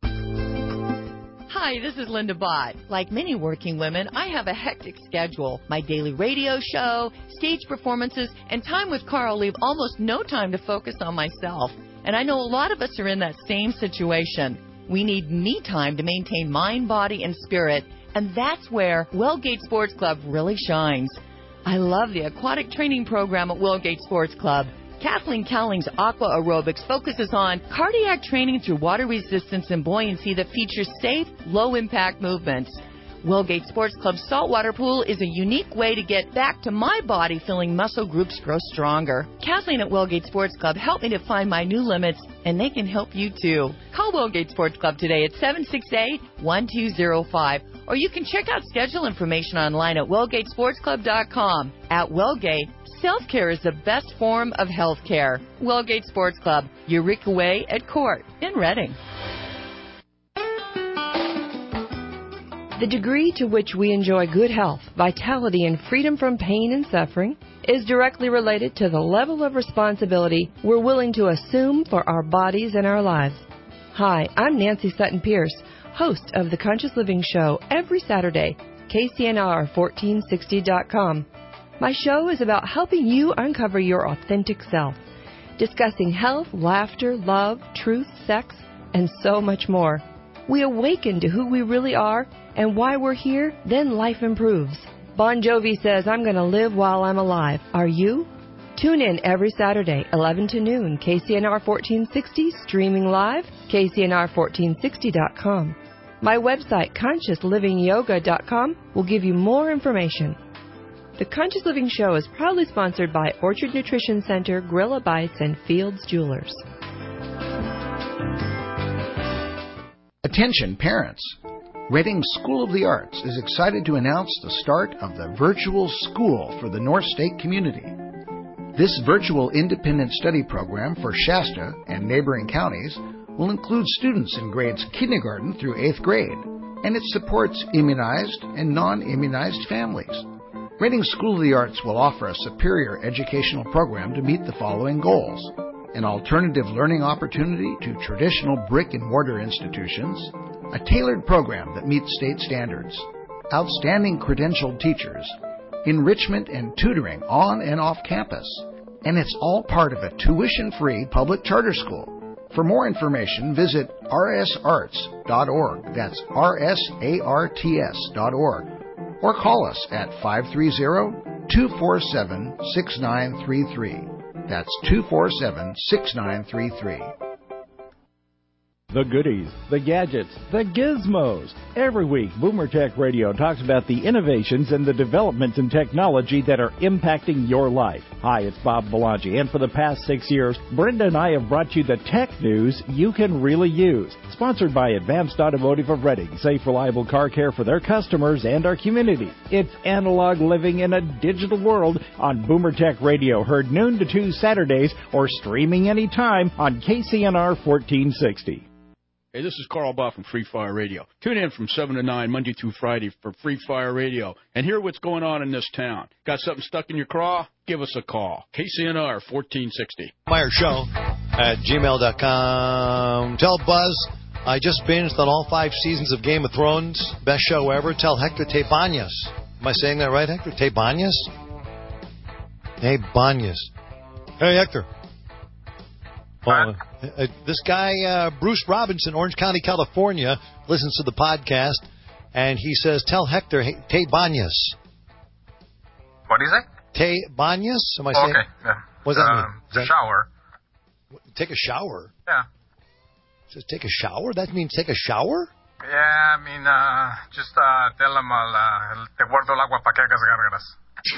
Hi, this is Linda Bott. Like many working women, I have a hectic schedule. My daily radio show, stage performances, and time with Carl leave almost no time to focus on myself. And I know a lot of us are in that same situation. We need me time to maintain mind, body, and spirit, and that's where Wellgate Sports Club really shines. I love the aquatic training program at Wellgate Sports Club. Kathleen Cowling's Aqua Aerobics focuses on cardiac training through water resistance and buoyancy that features safe, low-impact movements. Wellgate Sports Club's saltwater pool is a unique way to get back to my body feeling muscle groups grow stronger. Kathleen at Wellgate Sports Club helped me to find my new limits, and they can help you too. Call Wellgate Sports Club today at 768-1205, or you can check out schedule information online at wellgatesportsclub.com. At Wellgate, self-care is the best form of health care. Wellgate Sports Club, Eureka Way at Court in Reading. The degree to which we enjoy good health, vitality, and freedom from pain and suffering is directly related to the level of responsibility we're willing to assume for our bodies and our lives. Hi, I'm Nancy Sutton Pierce, host of the Conscious Living Show every Saturday, KCNR1460.com. My show is about helping you uncover your authentic self, discussing health, laughter, love, truth, sex, and so much more. We awaken to who we really are and why we're here, then life improves. Bon Jovi says, I'm going to live while I'm alive. Are you? Tune in every Saturday, 11 to noon, KCNR 1460, streaming live, KCNR1460.com. My website, ConsciousLivingYoga.com, will give you more information. The Conscious Living Show is proudly sponsored by Orchard Nutrition Center, Gorilla Bites, and Fields Jewelers. Attention parents. Reading School of the Arts is excited to announce the start of the Virtual School for the North State community. This virtual independent study program for Shasta and neighboring counties will include students in grades kindergarten through 8th grade, and it supports immunized and non-immunized families. Reading School of the Arts will offer a superior educational program to meet the following goals: an alternative learning opportunity to traditional brick-and-mortar institutions, a tailored program that meets state standards, outstanding credentialed teachers, enrichment and tutoring on and off campus, and it's all part of a tuition-free public charter school. For more information, visit rsarts.org. That's rsarts.org. Or call us at 530-247-6933. That's 247-6933. The goodies, the gadgets, the gizmos. Every week, Boomer Tech Radio talks about the innovations and the developments in technology that are impacting your life. Hi, it's Bob Belangi, and for the past 6 years, Brenda and I have brought you the tech news you can really use. Sponsored by Advanced Automotive of Reading, safe, reliable car care for their customers and our community. It's analog living in a digital world on Boomer Tech Radio, heard noon to 2 Saturdays, or streaming anytime on KCNR 1460. Hey, this is Carl Boff from Free Fire Radio. Tune in from 7 to 9, Monday through Friday for Free Fire Radio and hear what's going on in this town. Got something stuck in your craw? Give us a call. KCNR 1460. Meyer Show at gmail.com. Tell Buzz I just binged on all 5 seasons of Game of Thrones. Best show ever. Tell Hector Tebañas. Am I saying that right, Hector? Tebañas? Hey, Banyas. Hey, Hector. This guy, Bruce Robinson, Orange County, California, listens to the podcast, and he says, tell Hector, hey, Tebañas. What do you say? Tebañas? Am I saying? Okay, yeah. What does that mean? Shower. Take a shower? Yeah. It says take a shower? That means take a shower? Yeah, I mean, just tell him, te guardo el agua pa' que hagas gárgaras.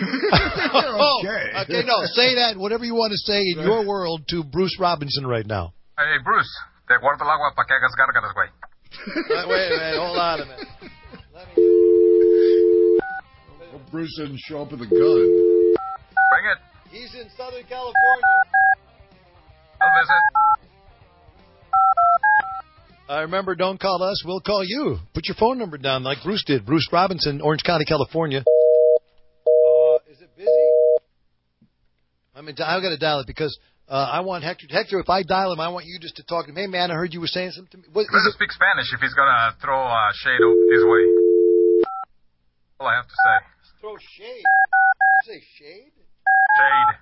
Okay, no, say that, whatever you want to say in your world to Bruce Robinson right now. Hey, Bruce, te guardo el agua pa' que hagas gárgaras, güey. Wait, hold on a minute. Well, Bruce didn't show up with a gun. Bring it. He's in Southern California. I'll visit. Remember, don't call us, we'll call you. Put your phone number down like Bruce did. Bruce Robinson, Orange County, California. Is it busy? I've got to dial it because I want Hector. Hector, if I dial him, I want you just to talk to him. Hey, man, I heard you were saying something to me. He doesn't speak Spanish if he's going to throw shade his way. All I have to say. Throw shade? You say shade? Shade.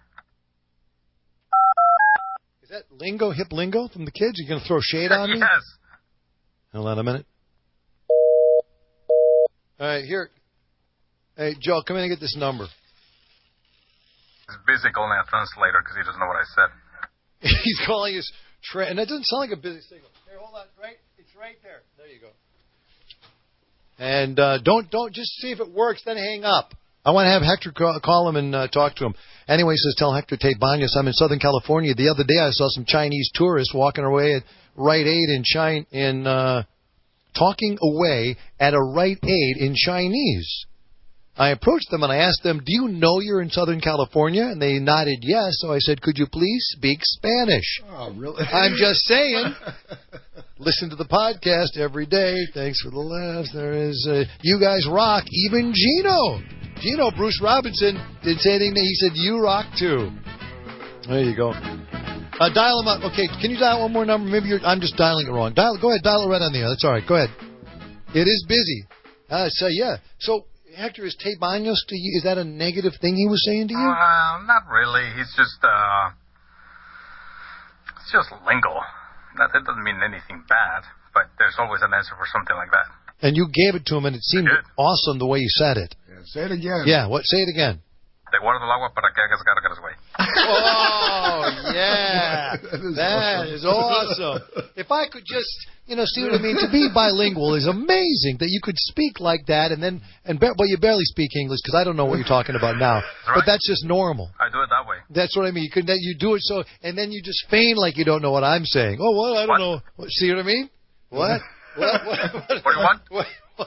Is that lingo, hip lingo from the kids? You going to throw shade on me? Yes. Hold on a minute. All right, here. Hey, Joe, come in and get this number. He's busy calling a translator because he doesn't know what I said. He's calling his and that doesn't sound like a busy signal. Here, hold on. It's right there. There you go. And don't just see if it works, then hang up. I want to have Hector call him and talk to him. Anyway, he says, tell Hector Tebañas I'm in Southern California. The other day I saw some Chinese tourists walking away at Rite Aid talking away at a Rite Aid in Chinese. I approached them and I asked them, do you know you're in Southern California? And they nodded yes. So I said, could you please speak Spanish? Oh, really? I'm just saying. Listen to the podcast every day. Thanks for the laughs. There is, you guys rock. Even Gino, Bruce Robinson, didn't say anything. He said, you rock too. There you go. Dial him up. Okay, can you dial one more number? Maybe I'm just dialing it wrong. Go ahead, dial it right on the air. That's all right. Go ahead. It is busy. Yeah. So, Hector, is Tebañas to you? Is that a negative thing he was saying to you? Not really. He's just, it's just lingo. That doesn't mean anything bad, but there's always an answer for something like that. And you gave it to him, and it seemed awesome the way you said it. Yeah. Say it again. Yeah, what? Say it again. Te guardo el agua para que hagas gárgaras, güey. Oh, yeah. That is awesome. If I could just, see what I mean? To be bilingual is amazing that you could speak like that well, you barely speak English because I don't know what you're talking about now. Right. But that's just normal. I do it that way. That's what I mean. You do it so, and then you just feign like you don't know what I'm saying. Oh, what? I don't know. See what I mean? What? What do you want? What?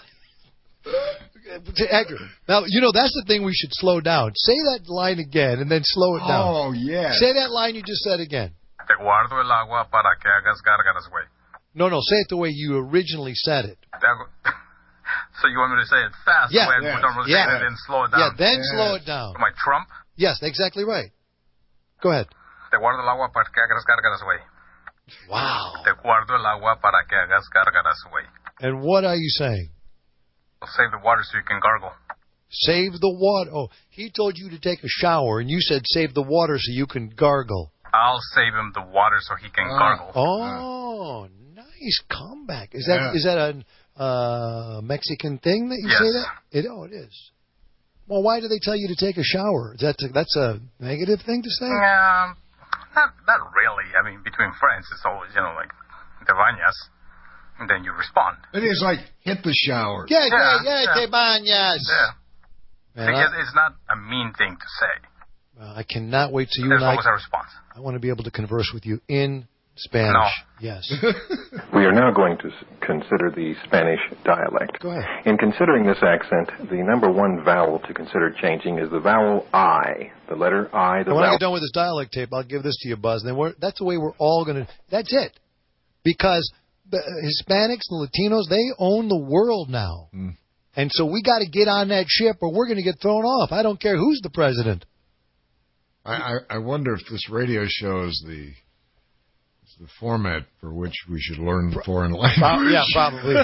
Hector, now, that's the thing we should slow down. Say that line again and then slow it down. Oh, yeah. Say that line you just said again. Te guardo el agua para que hagas gárgaras, güey. No, say it the way you originally said it. So you want me to say it fast? Yeah. We don't really say it and then slow it down? Yeah, then slow it down. My Trump? Yes, exactly right. Go ahead. Te guardo el agua para que hagas gárgaras, güey. Wow. Te guardo el agua para que hagas gárgaras, güey. And what are you saying? Save the water so you can gargle. Save the water. Oh, he told you to take a shower, and you said save the water so you can gargle. I'll save him the water so he can gargle. Oh, nice comeback. Is that a Mexican thing that you say that? It is. Well, why do they tell you to take a shower? That's a negative thing to say? Not really. I mean, between friends, it's always, like, te bañas. And then you respond. It is like, hit the shower. Yeah, te bañas. Yeah. Man, because it's not a mean thing to say. I cannot wait till you There's and I... always a response. I want to be able to converse with you in Spanish. No. Yes. We are now going to consider the Spanish dialect. Go ahead. In considering this accent, the number one vowel to consider changing is the vowel I. The letter I, when I get done with this dialect tape, I'll give this to you, Buzz. And then that's the way we're all going to... That's it. Because... Hispanics and Latinos, they own the world now. And so we got to get on that ship or we're going to get thrown off. I don't care who's the president. I wonder if this radio show is the format for which we should learn foreign language. Yeah, probably.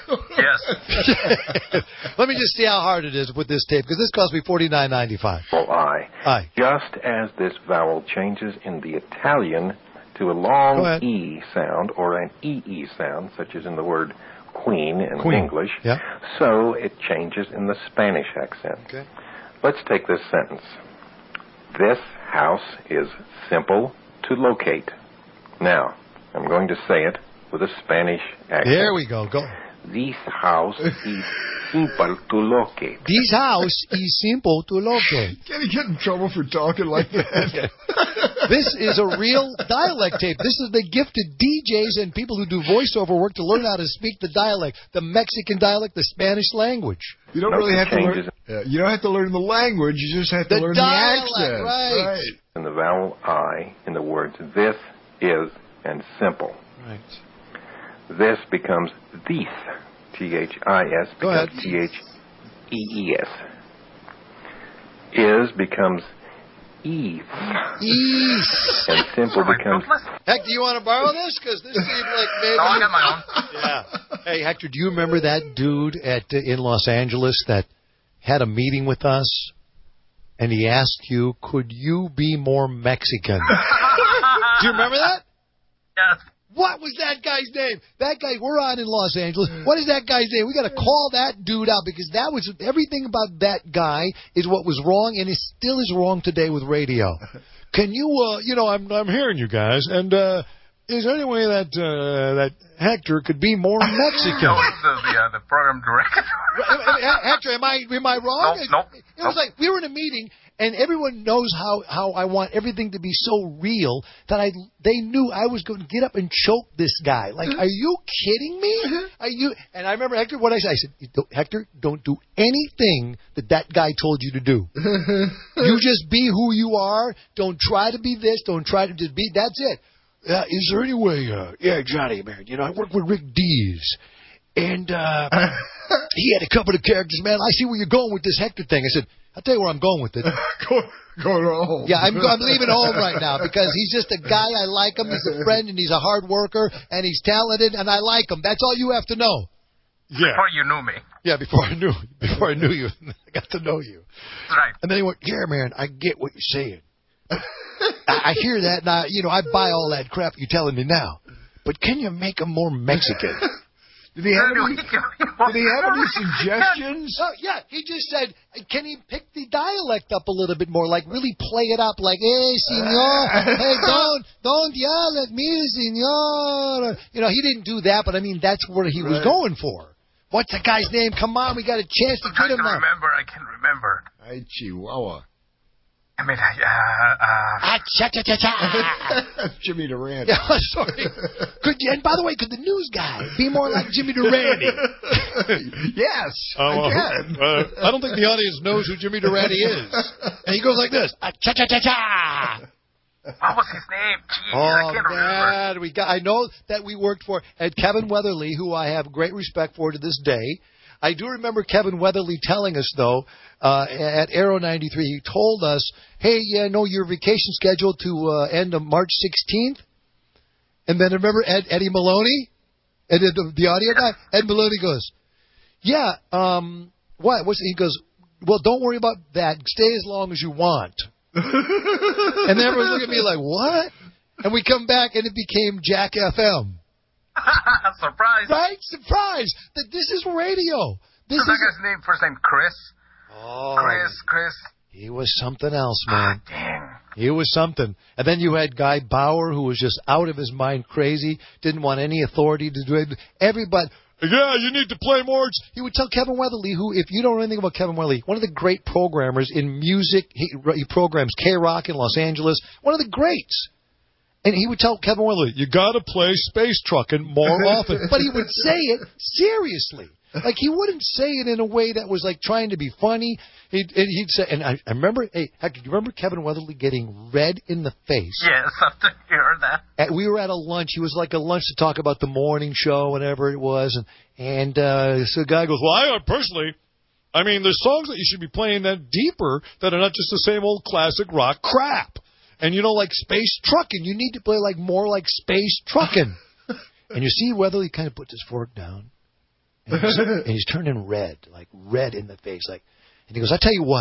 Yes. Let me just see how hard it is to put this tape, because this cost me $49.95. Well, I. Just as this vowel changes in the Italian to a long E sound or an EE sound, such as in the word queen in English, so it changes in the Spanish accent. Okay. Let's take this sentence. This house is simple to locate. Now, I'm going to say it with a Spanish accent. There we go. Go. This house is simple to locate. This house is simple to locate. Can you get in trouble for talking like that? This is a real dialect tape. This is the gift to DJs and people who do voiceover work to learn how to speak the dialect, the Mexican dialect, the Spanish language. You don't really have to learn. You don't have to learn the language. You just have to learn dialect, the accent. Right. And the vowel I in the words this, is, and simple. Right. This becomes these. T-H-I-S becomes T-H-E-E-S. Is becomes ease. Ease. And simple becomes... Hector, do you want to borrow this? Because this seems like maybe... No, I got my own. Yeah. Hey, Hector, do you remember that dude in Los Angeles that had a meeting with us? And he asked you, could you be more Mexican? Do you remember that? Yes. What was that guy's name? That guy, we're on in Los Angeles. What is that guy's name? We got to call that dude out, because that was everything about that guy is what was wrong, and it still is wrong today with radio. Can you, I'm hearing you guys, and is there any way that Hector could be more Mexican? No, the program director. Hector, am I wrong? Nope. It was like we were in a meeting, and everyone knows how I want everything to be so real that they knew I was going to get up and choke this guy. Like, are you kidding me? Are you? And I remember, Hector, what I said. I said, Hector, don't do anything that guy told you to do. You just be who you are. Don't try to be this. Don't try to just be. That's it. Is there any way? Johnny, man. I work with Rick Dees. And he had a couple of characters, man. I see where you're going with this Hector thing. I said, I'll tell you where I'm going with it. Going home. Yeah, I'm leaving home right now because he's just a guy. I like him. He's a friend, and he's a hard worker, and he's talented, and I like him. That's all you have to know. Yeah. Before you knew me. Yeah, before I knew you. I got to know you. That's right. And then he went, yeah, man, I get what you're saying. I hear that, and I buy all that crap you're telling me now. But can you make him more Mexican? Did he have any suggestions? Oh, yeah, he just said, can he pick the dialect up a little bit more, like really play it up, like, hey, senor, hey, don't yell at me, senor. You know, he didn't do that, but I mean, that's what he was going for. What's the guy's name? Come on, we got a chance to get him now. I can remember. Hey, Chihuahua. I mean, Jimmy Durante. Yeah, sorry. And by the way, could the news guy be more like Jimmy Durante? Yes, I can. I don't think the audience knows who Jimmy Durante is. And he goes like this. Cha-cha-cha-cha. What was his name? Jeez, I can't remember. I know that we worked for Kevin Weatherly, who I have great respect for to this day. I do remember Kevin Weatherly telling us, though, at Aero 93, he told us, hey, no, your vacation scheduled to end on March 16th. And then remember Eddie Maloney? And the audio guy? Ed Maloney goes, yeah, what? He goes, well, don't worry about that. Stay as long as you want. And then everyone's looking at me like, what? And we come back, and it became Jack FM. Surprise. Right? Surprise. That this is radio. This is that guy's name, first name Chris? Oh. Chris. He was something else, man. Dang. He was something. And then you had Guy Bauer, who was just out of his mind crazy, didn't want any authority to do it. Everybody, yeah, you need to play more. He would tell Kevin Weatherly, who, if you don't know anything about Kevin Weatherly, one of the great programmers in music. He programs K-Rock in Los Angeles. One of the greats. And he would tell Kevin Weatherly, you got to play Space Truckin' more often. But he would say it seriously. Like, he wouldn't say it in a way that was like trying to be funny. He'd say, and I remember, hey, heck, do you remember Kevin Weatherly getting red in the face? Yes, after you heard that. We were at a lunch. He was like a lunch to talk about the morning show, whatever it was. And so the guy goes, well, I personally, I mean, there's songs that you should be playing that deeper that are not just the same old classic rock crap. And, you know, like Space Truckin', you need to play like more like Space Truckin'. And you see Weatherly kind of puts his fork down. And he's turning red, like red in the face. Like, and he goes, I'll tell you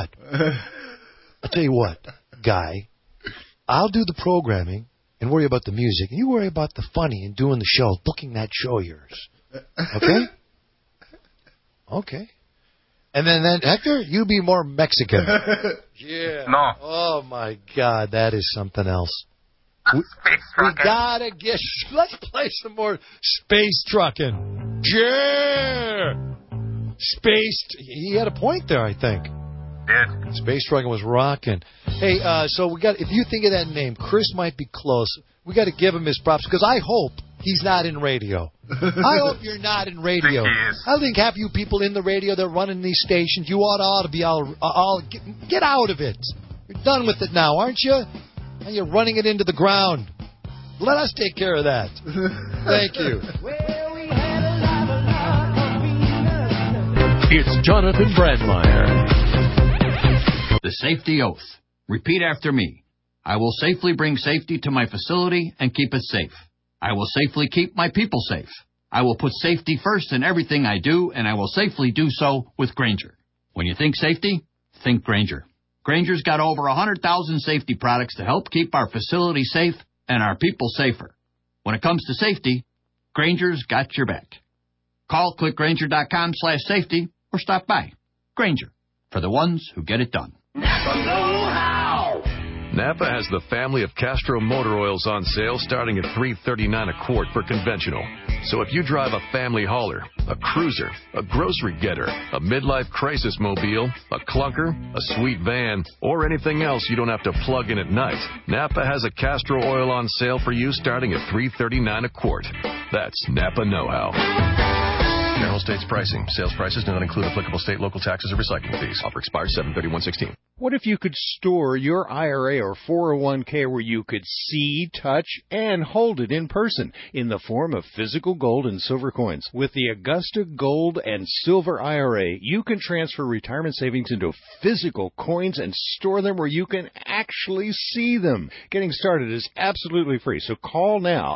what, Guy, I'll do the programming and worry about the music. And you worry about the funny and doing the show, booking that show of yours. Okay? Okay. And then Hector, you be more Mexican. Yeah. No. Oh, my God, that is something else. We gotta let's play some more Space Truckin'. Yeah! He had a point there, I think. Did. Space Truckin' was rocking. Hey, so if you think of that name, Chris might be close. We got to give him his props, because I hope he's not in radio. I hope you're not in radio. I think half you people in the radio that are running these stations, you ought to be all get out of it. You're done with it now, aren't you? Now you're running it into the ground. Let us take care of that. Thank you. It's Jonathan Bradmeyer. The safety oath. Repeat after me. I will safely bring safety to my facility and keep it safe. I will safely keep my people safe. I will put safety first in everything I do, and I will safely do so with Grainger. When you think safety, think Grainger. Grainger's got over 100,000 safety products to help keep our facility safe and our people safer. When it comes to safety, Grainger's got your back. Call clickgrainger.com/safety or stop by. Grainger, for the ones who get it done. Napa has the family of Castro motor oils on sale starting at $3.39 a quart for conventional. So if you drive a family hauler, a cruiser, a grocery getter, a midlife crisis mobile, a clunker, a sweet van, or anything else you don't have to plug in at night, Napa has a Castro oil on sale for you starting at $3.39 a quart. That's Napa know-how. General States pricing. Sales prices do not include applicable state, local taxes, or recycling fees. Offer expires 7/31/16. What if you could store your IRA or 401k where you could see, touch, and hold it in person in the form of physical gold and silver coins? With the Augusta Gold and Silver IRA, you can transfer retirement savings into physical coins and store them where you can actually see them. Getting started is absolutely free, so call now,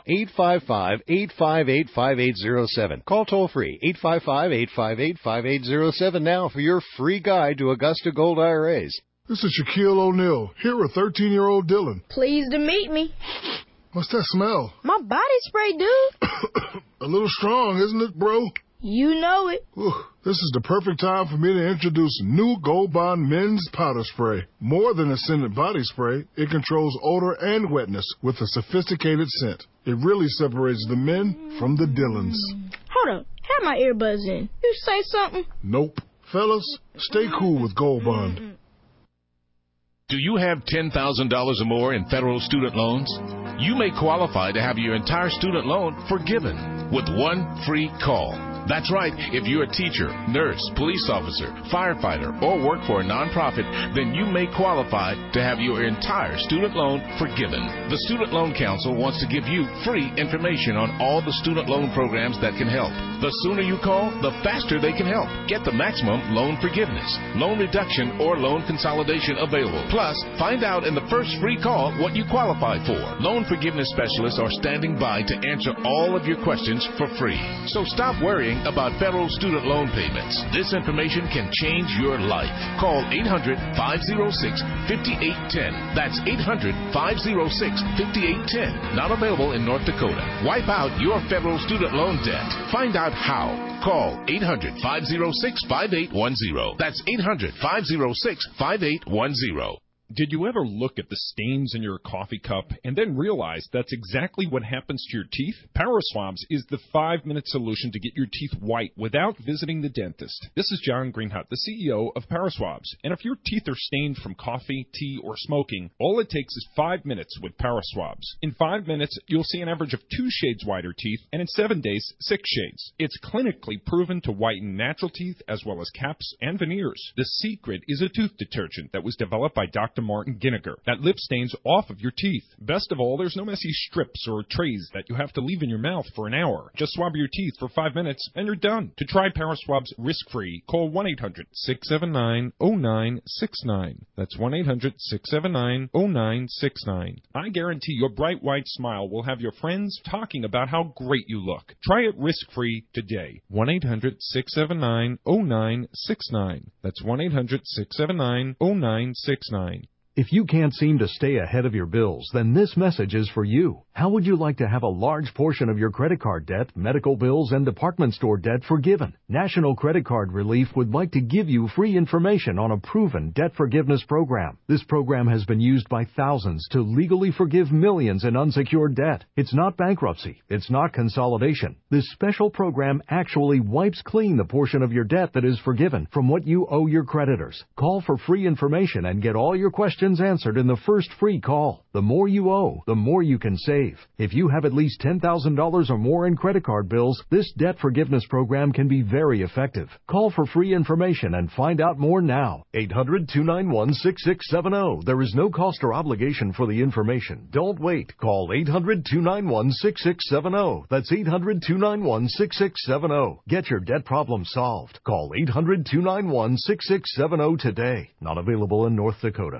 855-858-5807. Call toll-free, 855-858-5807 now for your free guide to Augusta Gold IRAs. This is Shaquille O'Neal, here with 13-year-old Dylan. Pleased to meet me. What's that smell? My body spray, dude. A little strong, isn't it, bro? You know it. This is the perfect time for me to introduce new Gold Bond Men's Powder Spray. More than a scented body spray, it controls odor and wetness with a sophisticated scent. It really separates the men from the Dylans. Hold on. Have my earbuds in. You say something? Nope. Fellas, stay cool with Gold Bond. Do you have $10,000 or more in federal student loans? You may qualify to have your entire student loan forgiven with one free call. That's right. If you're a teacher, nurse, police officer, firefighter, or work for a nonprofit, then you may qualify to have your entire student loan forgiven. The Student Loan Council wants to give you free information on all the student loan programs that can help. The sooner you call, the faster they can help. Get the maximum loan forgiveness, loan reduction, or loan consolidation available. Plus, find out in the first free call what you qualify for. Loan forgiveness specialists are standing by to answer all of your questions for free. So stop worrying about federal student loan payments. This information can change your life. Call 800-506-5810. That's 800-506-5810. Not available in North Dakota. Wipe out your federal student loan debt. Find out how. Call 800-506-5810. That's 800-506-5810. Did you ever look at the stains in your coffee cup and then realize that's exactly what happens to your teeth? Paraswabs is the 5-minute solution to get your teeth white without visiting the dentist. This is John Greenhut, the CEO of Paraswabs. And if your teeth are stained from coffee, tea, or smoking, all it takes is 5 minutes with Paraswabs. In 5 minutes, you'll see an average of 2 shades whiter teeth, and in 7 days, 6 shades. It's clinically proven to whiten natural teeth as well as caps and veneers. The secret is a tooth detergent that was developed by Dr. Martin Ginniger that lifts stains off of your teeth. Best of all, there's no messy strips or trays that you have to leave in your mouth for an hour. Just swab your teeth for 5 minutes and you're done. To try Paraswabs risk-free, call 1-800-679-0969. That's 1-800-679-0969. I guarantee your bright white smile will have your friends talking about how great you look. Try it risk-free today. 1-800-679-0969. That's 1-800-679-0969. If you can't seem to stay ahead of your bills, then this message is for you. How would you like to have a large portion of your credit card debt, medical bills, and department store debt forgiven? National Credit Card Relief would like to give you free information on a proven debt forgiveness program. This program has been used by thousands to legally forgive millions in unsecured debt. It's not bankruptcy. It's not consolidation. This special program actually wipes clean the portion of your debt that is forgiven from what you owe your creditors. Call for free information and get all your questions answered in the first free call. The more you owe, the more you can save. If you have at least $10,000 or more in credit card bills, this debt forgiveness program can be very effective. Call for free information and find out more now. 800-291-6670. There is no cost or obligation for the information. Don't wait. Call 800-291-6670. That's 800-291-6670. Get your debt problem solved. Call 800-291-6670 today. Not available in North Dakota.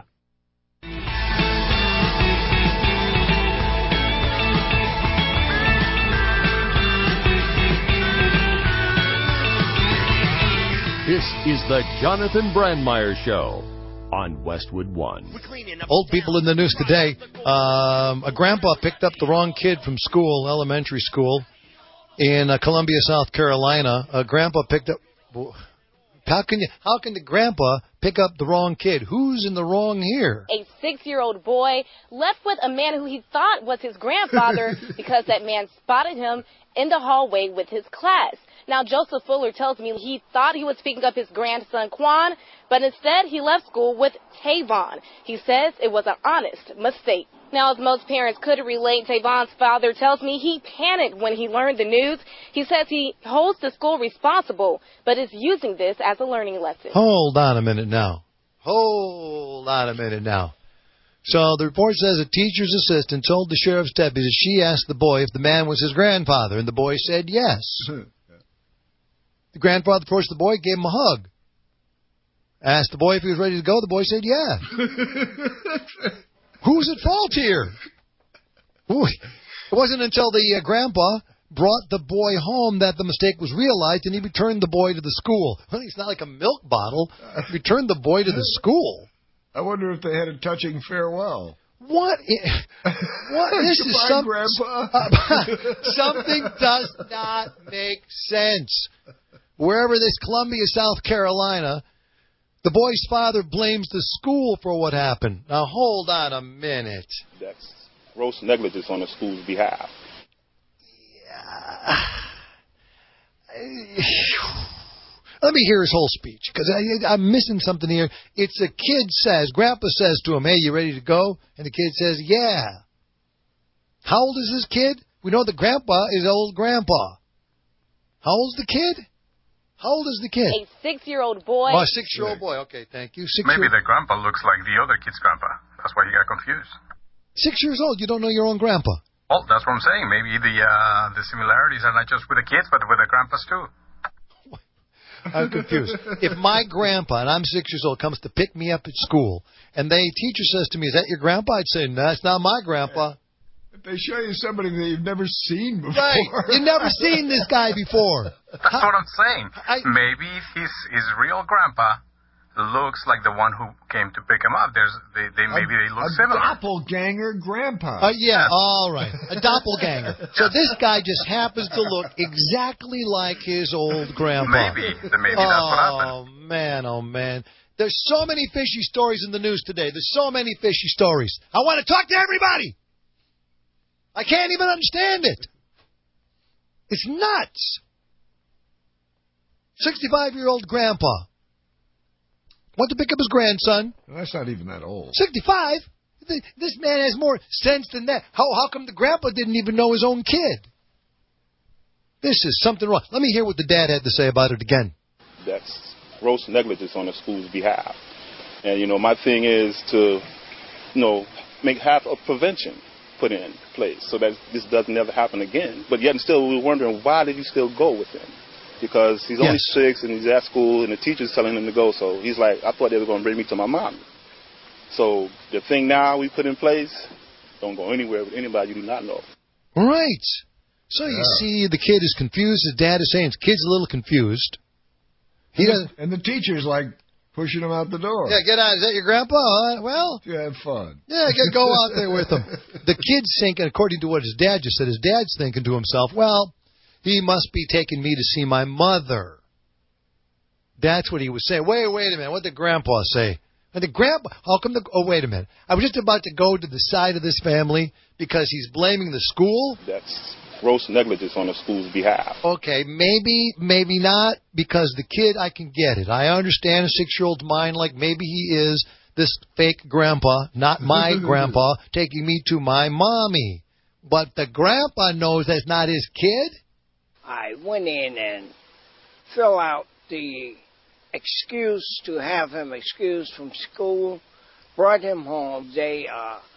This is the Jonathan Brandmeier Show on Westwood One. Old people in the news today. A grandpa picked up the wrong kid from school, elementary school, in Columbia, South Carolina. A grandpa picked up... How can the grandpa pick up the wrong kid? Who's in the wrong here? A 6-year-old boy left with a man who he thought was his grandfather because that man spotted him in the hallway with his class. Now, Joseph Fuller tells me he thought he was picking up his grandson, Quan, but instead he left school with Tavon. He says it was an honest mistake. Now, as most parents could relate, Tavon's father tells me he panicked when he learned the news. He says he holds the school responsible, but is using this as a learning lesson. Hold on a minute now. So the report says a teacher's assistant told the sheriff's deputy she asked the boy if the man was his grandfather, and the boy said yes. The grandfather approached the boy, gave him a hug. Asked the boy if he was ready to go. The boy said yeah. Who's at fault here? It wasn't until the grandpa brought the boy home that the mistake was realized, and he returned the boy to the school. Well, it's not like a milk bottle. He returned the boy to the school. I wonder if they had a touching farewell. What? What? This is something does not make sense. Wherever this Columbia, South Carolina, the boy's father blames the school for what happened. Now, hold on a minute. That's gross negligence on the school's behalf. Yeah. Let me hear his whole speech, because I'm missing something here. It's a kid says, Grandpa says to him, hey, you ready to go? And the kid says, yeah. How old is this kid? We know that Grandpa is old Grandpa. How old's the kid? How old is the kid? A 6-year-old boy. Oh, a 6-year-old boy. Okay, thank you. Maybe the grandpa looks like the other kid's grandpa. That's why he got confused. 6 years old, you don't know your own grandpa. Well, that's what I'm saying. Maybe the similarities are not just with the kids, but with the grandpas too. I'm confused. If my grandpa, and I'm 6 years old, comes to pick me up at school, and the teacher says to me, is that your grandpa? I'd say, no, that's not my grandpa. If they show you somebody that you've never seen before. Right. You've never seen this guy before. That's what I'm saying. Maybe his real grandpa looks like the one who came to pick him up. Maybe they look similar. A doppelganger grandpa. Yeah, all right. A doppelganger. So this guy just happens to look exactly like his old grandpa. Maybe that's what happened. Oh, man. There's so many fishy stories in the news today. There's so many fishy stories. I want to talk to everybody. I can't even understand it. It's nuts. 65-year-old grandpa went to pick up his grandson. Well, that's not even that old. 65? This man has more sense than that. How come the grandpa didn't even know his own kid? This is something wrong. Let me hear what the dad had to say about it again. That's gross negligence on the school's behalf. And, my thing is to, have a prevention put in place so that this doesn't never happen again. But yet and still, we were wondering, why did he still go with him? Because he's only 6 and he's at school and the teacher's telling him to go. So he's like, I thought they were going to bring me to my mom. So the thing now we put in place, don't go anywhere with anybody you do not know. Right. So you see the kid is confused. His dad is saying his kid's a little confused. And the teacher's like pushing him out the door. Yeah, get out. Is that your grandpa? Well, you have fun. Yeah, go out there with him. The kid's thinking, according to what his dad just said, his dad's thinking to himself, well, he must be taking me to see my mother. That's what he was saying. Wait a minute. What did Grandpa say? And the grandpa, wait a minute. I was just about to go to the side of this family because he's blaming the school. That's gross negligence on the school's behalf. Okay, maybe not, because the kid, I can get it. I understand a 6-year-old's mind, like maybe he is this fake grandpa, not my grandpa, taking me to my mommy. But the grandpa knows that's not his kid. I went in and filled out the excuse to have him excused from school, brought him home. They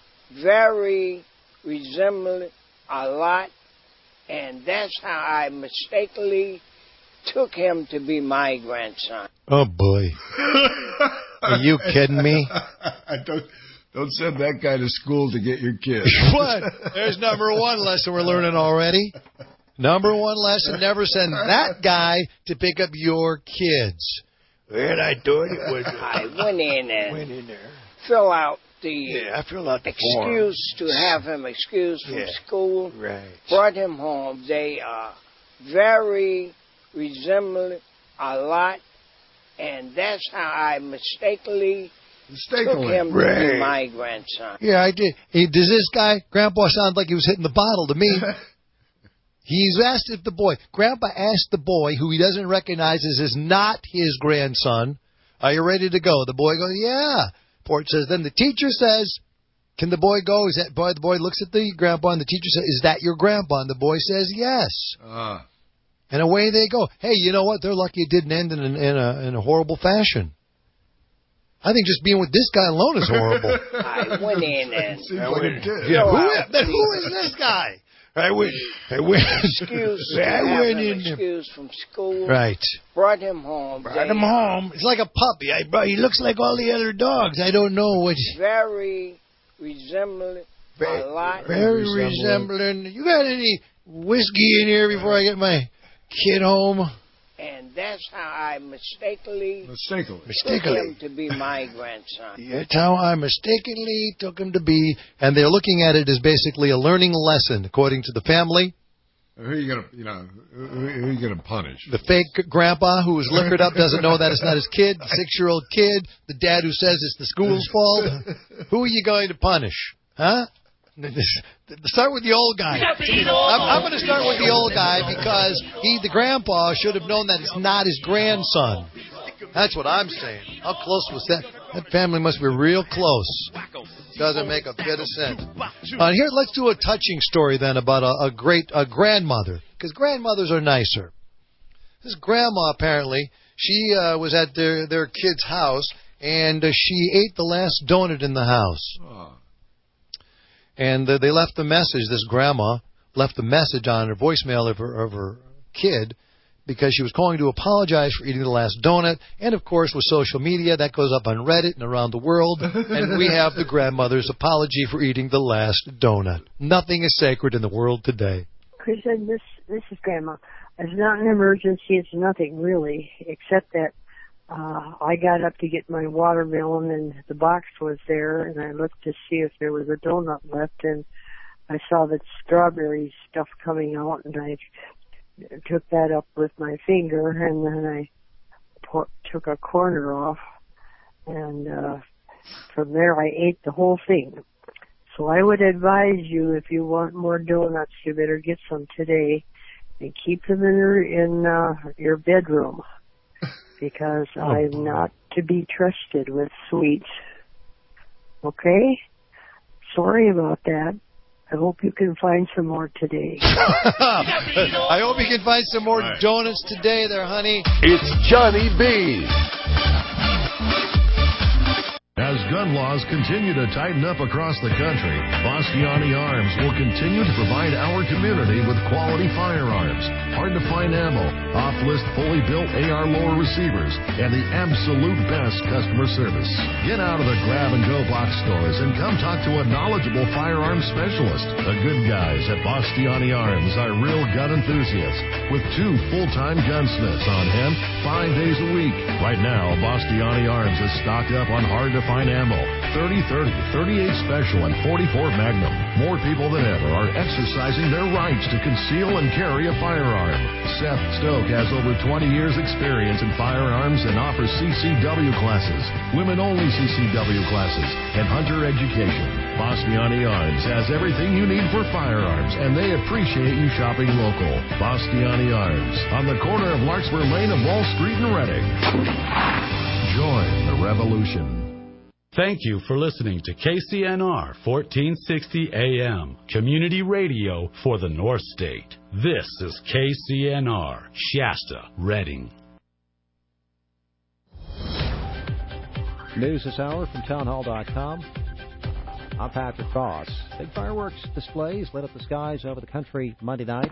very resemble a lot, and that's how I mistakenly took him to be my grandson. Oh, boy. Are you kidding me? Don't send that guy to school to get your kid. What? There's number one lesson we're learning already. Number one lesson, never send that guy to pick up your kids. And I thought it was... I went in and fill out the excuse to have him excused from school. Right. Brought him home. They very resemble a lot, and that's how I mistakenly took him to be my grandson. Yeah, I did. Does this guy, Grandpa, sound like he was hitting the bottle to me? He's asked if Grandpa asked the boy, who he doesn't recognize as not his grandson, are you ready to go? The boy goes, yeah. Port says, then the teacher says, can the boy go? The boy looks at the grandpa, and the teacher says, is that your grandpa? And the boy says, yes. And away they go. Hey, you know what? They're lucky it didn't end in a horrible fashion. I think just being with this guy alone is horrible. I went in and... Who is this guy? I went excused from school. Right. Brought him home. It's like a puppy. He looks like all the other dogs. I don't know what. Very resembling a lot. Very resembling. You got any whiskey in here before I get my kid home? And that's how I mistakenly took him to be my grandson. That's how I mistakenly took him to be. And they're looking at it as basically a learning lesson, according to the family. Who are you gonna punish? The fake grandpa who was liquored up doesn't know that it's not his kid. The 6-year-old kid. The dad who says it's the school's fault. Who are you going to punish? Huh? Start with the old guy. I'm going to start with the old guy because the grandpa should have known that it's not his grandson. That's what I'm saying. How close was that? That family must be real close. Doesn't make a bit of sense. Here, let's do a touching story then about a grandmother, because grandmothers are nicer. This grandma, apparently, she was at their kid's house, and she ate the last donut in the house. And they left the message, this grandma left the message on her voicemail of her kid, because she was calling to apologize for eating the last donut. And, of course, with social media, that goes up on Reddit and around the world. And we have the grandmother's apology for eating the last donut. Nothing is sacred in the world today. Kristen, this is Grandma. It's not an emergency. It's nothing, really, except that I got up to get my watermelon, and the box was there, and I looked to see if there was a donut left, and I saw that strawberry stuff coming out, and I took that up with my finger, and then I took a corner off, and from there I ate the whole thing. So I would advise you, if you want more donuts, you better get some today and keep them in your bedroom, because I'm not to be trusted with sweets. Okay? Sorry about that. I hope you can find some more today. I hope you can find some more donuts today there, honey. It's Johnny B. As gun laws continue to tighten up across the country, Bastiani Arms will continue to provide our community with quality firearms, hard-to-find ammo, off-list fully built AR lower receivers, and the absolute best customer service. Get out of the grab-and-go box stores and come talk to a knowledgeable firearms specialist. The good guys at Bastiani Arms are real gun enthusiasts with 2 full-time gunsmiths on hand 5 days a week. Right now, Bastiani Arms is stocked up on hard-to-find ammo, 30-30, 38 Special, and 44 Magnum. More people than ever are exercising their rights to conceal and carry a firearm. Seth Stoke has over 20 years experience in firearms and offers CCW classes, women-only CCW classes, and hunter education. Bastiani Arms has everything you need for firearms, and they appreciate you shopping local. Bastiani Arms, on the corner of Larkspur Lane and Wall Street in Reading. Join the revolution. Thank you for listening to KCNR 1460 AM, community radio for the North State. This is KCNR, Shasta, Reading. News this hour from townhall.com. I'm Patrick Voss. Big fireworks displays lit up the skies over the country Monday night.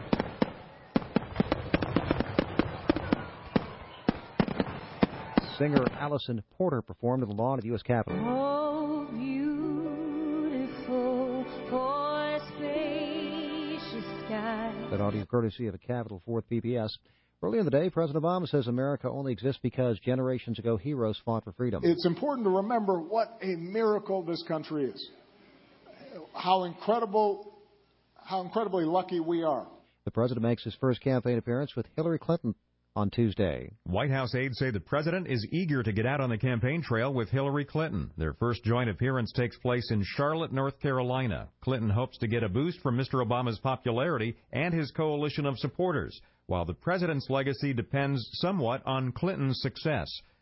Singer Allison Porter performed on the lawn of the U.S. Capitol. Oh, beautiful for spacious sky. That audio courtesy of the Capitol 4th PBS. Earlier in the day, President Obama says America only exists because generations ago heroes fought for freedom. It's important to remember what a miracle this country is. How incredibly lucky we are. The president makes his first campaign appearance with Hillary Clinton on Tuesday. White House aides say the president is eager to get out on the campaign trail with Hillary Clinton. Their first joint appearance takes place in Charlotte, North Carolina. Clinton hopes to get a boost from Mr. Obama's popularity and his coalition of supporters, while the president's legacy depends somewhat on Clinton's success.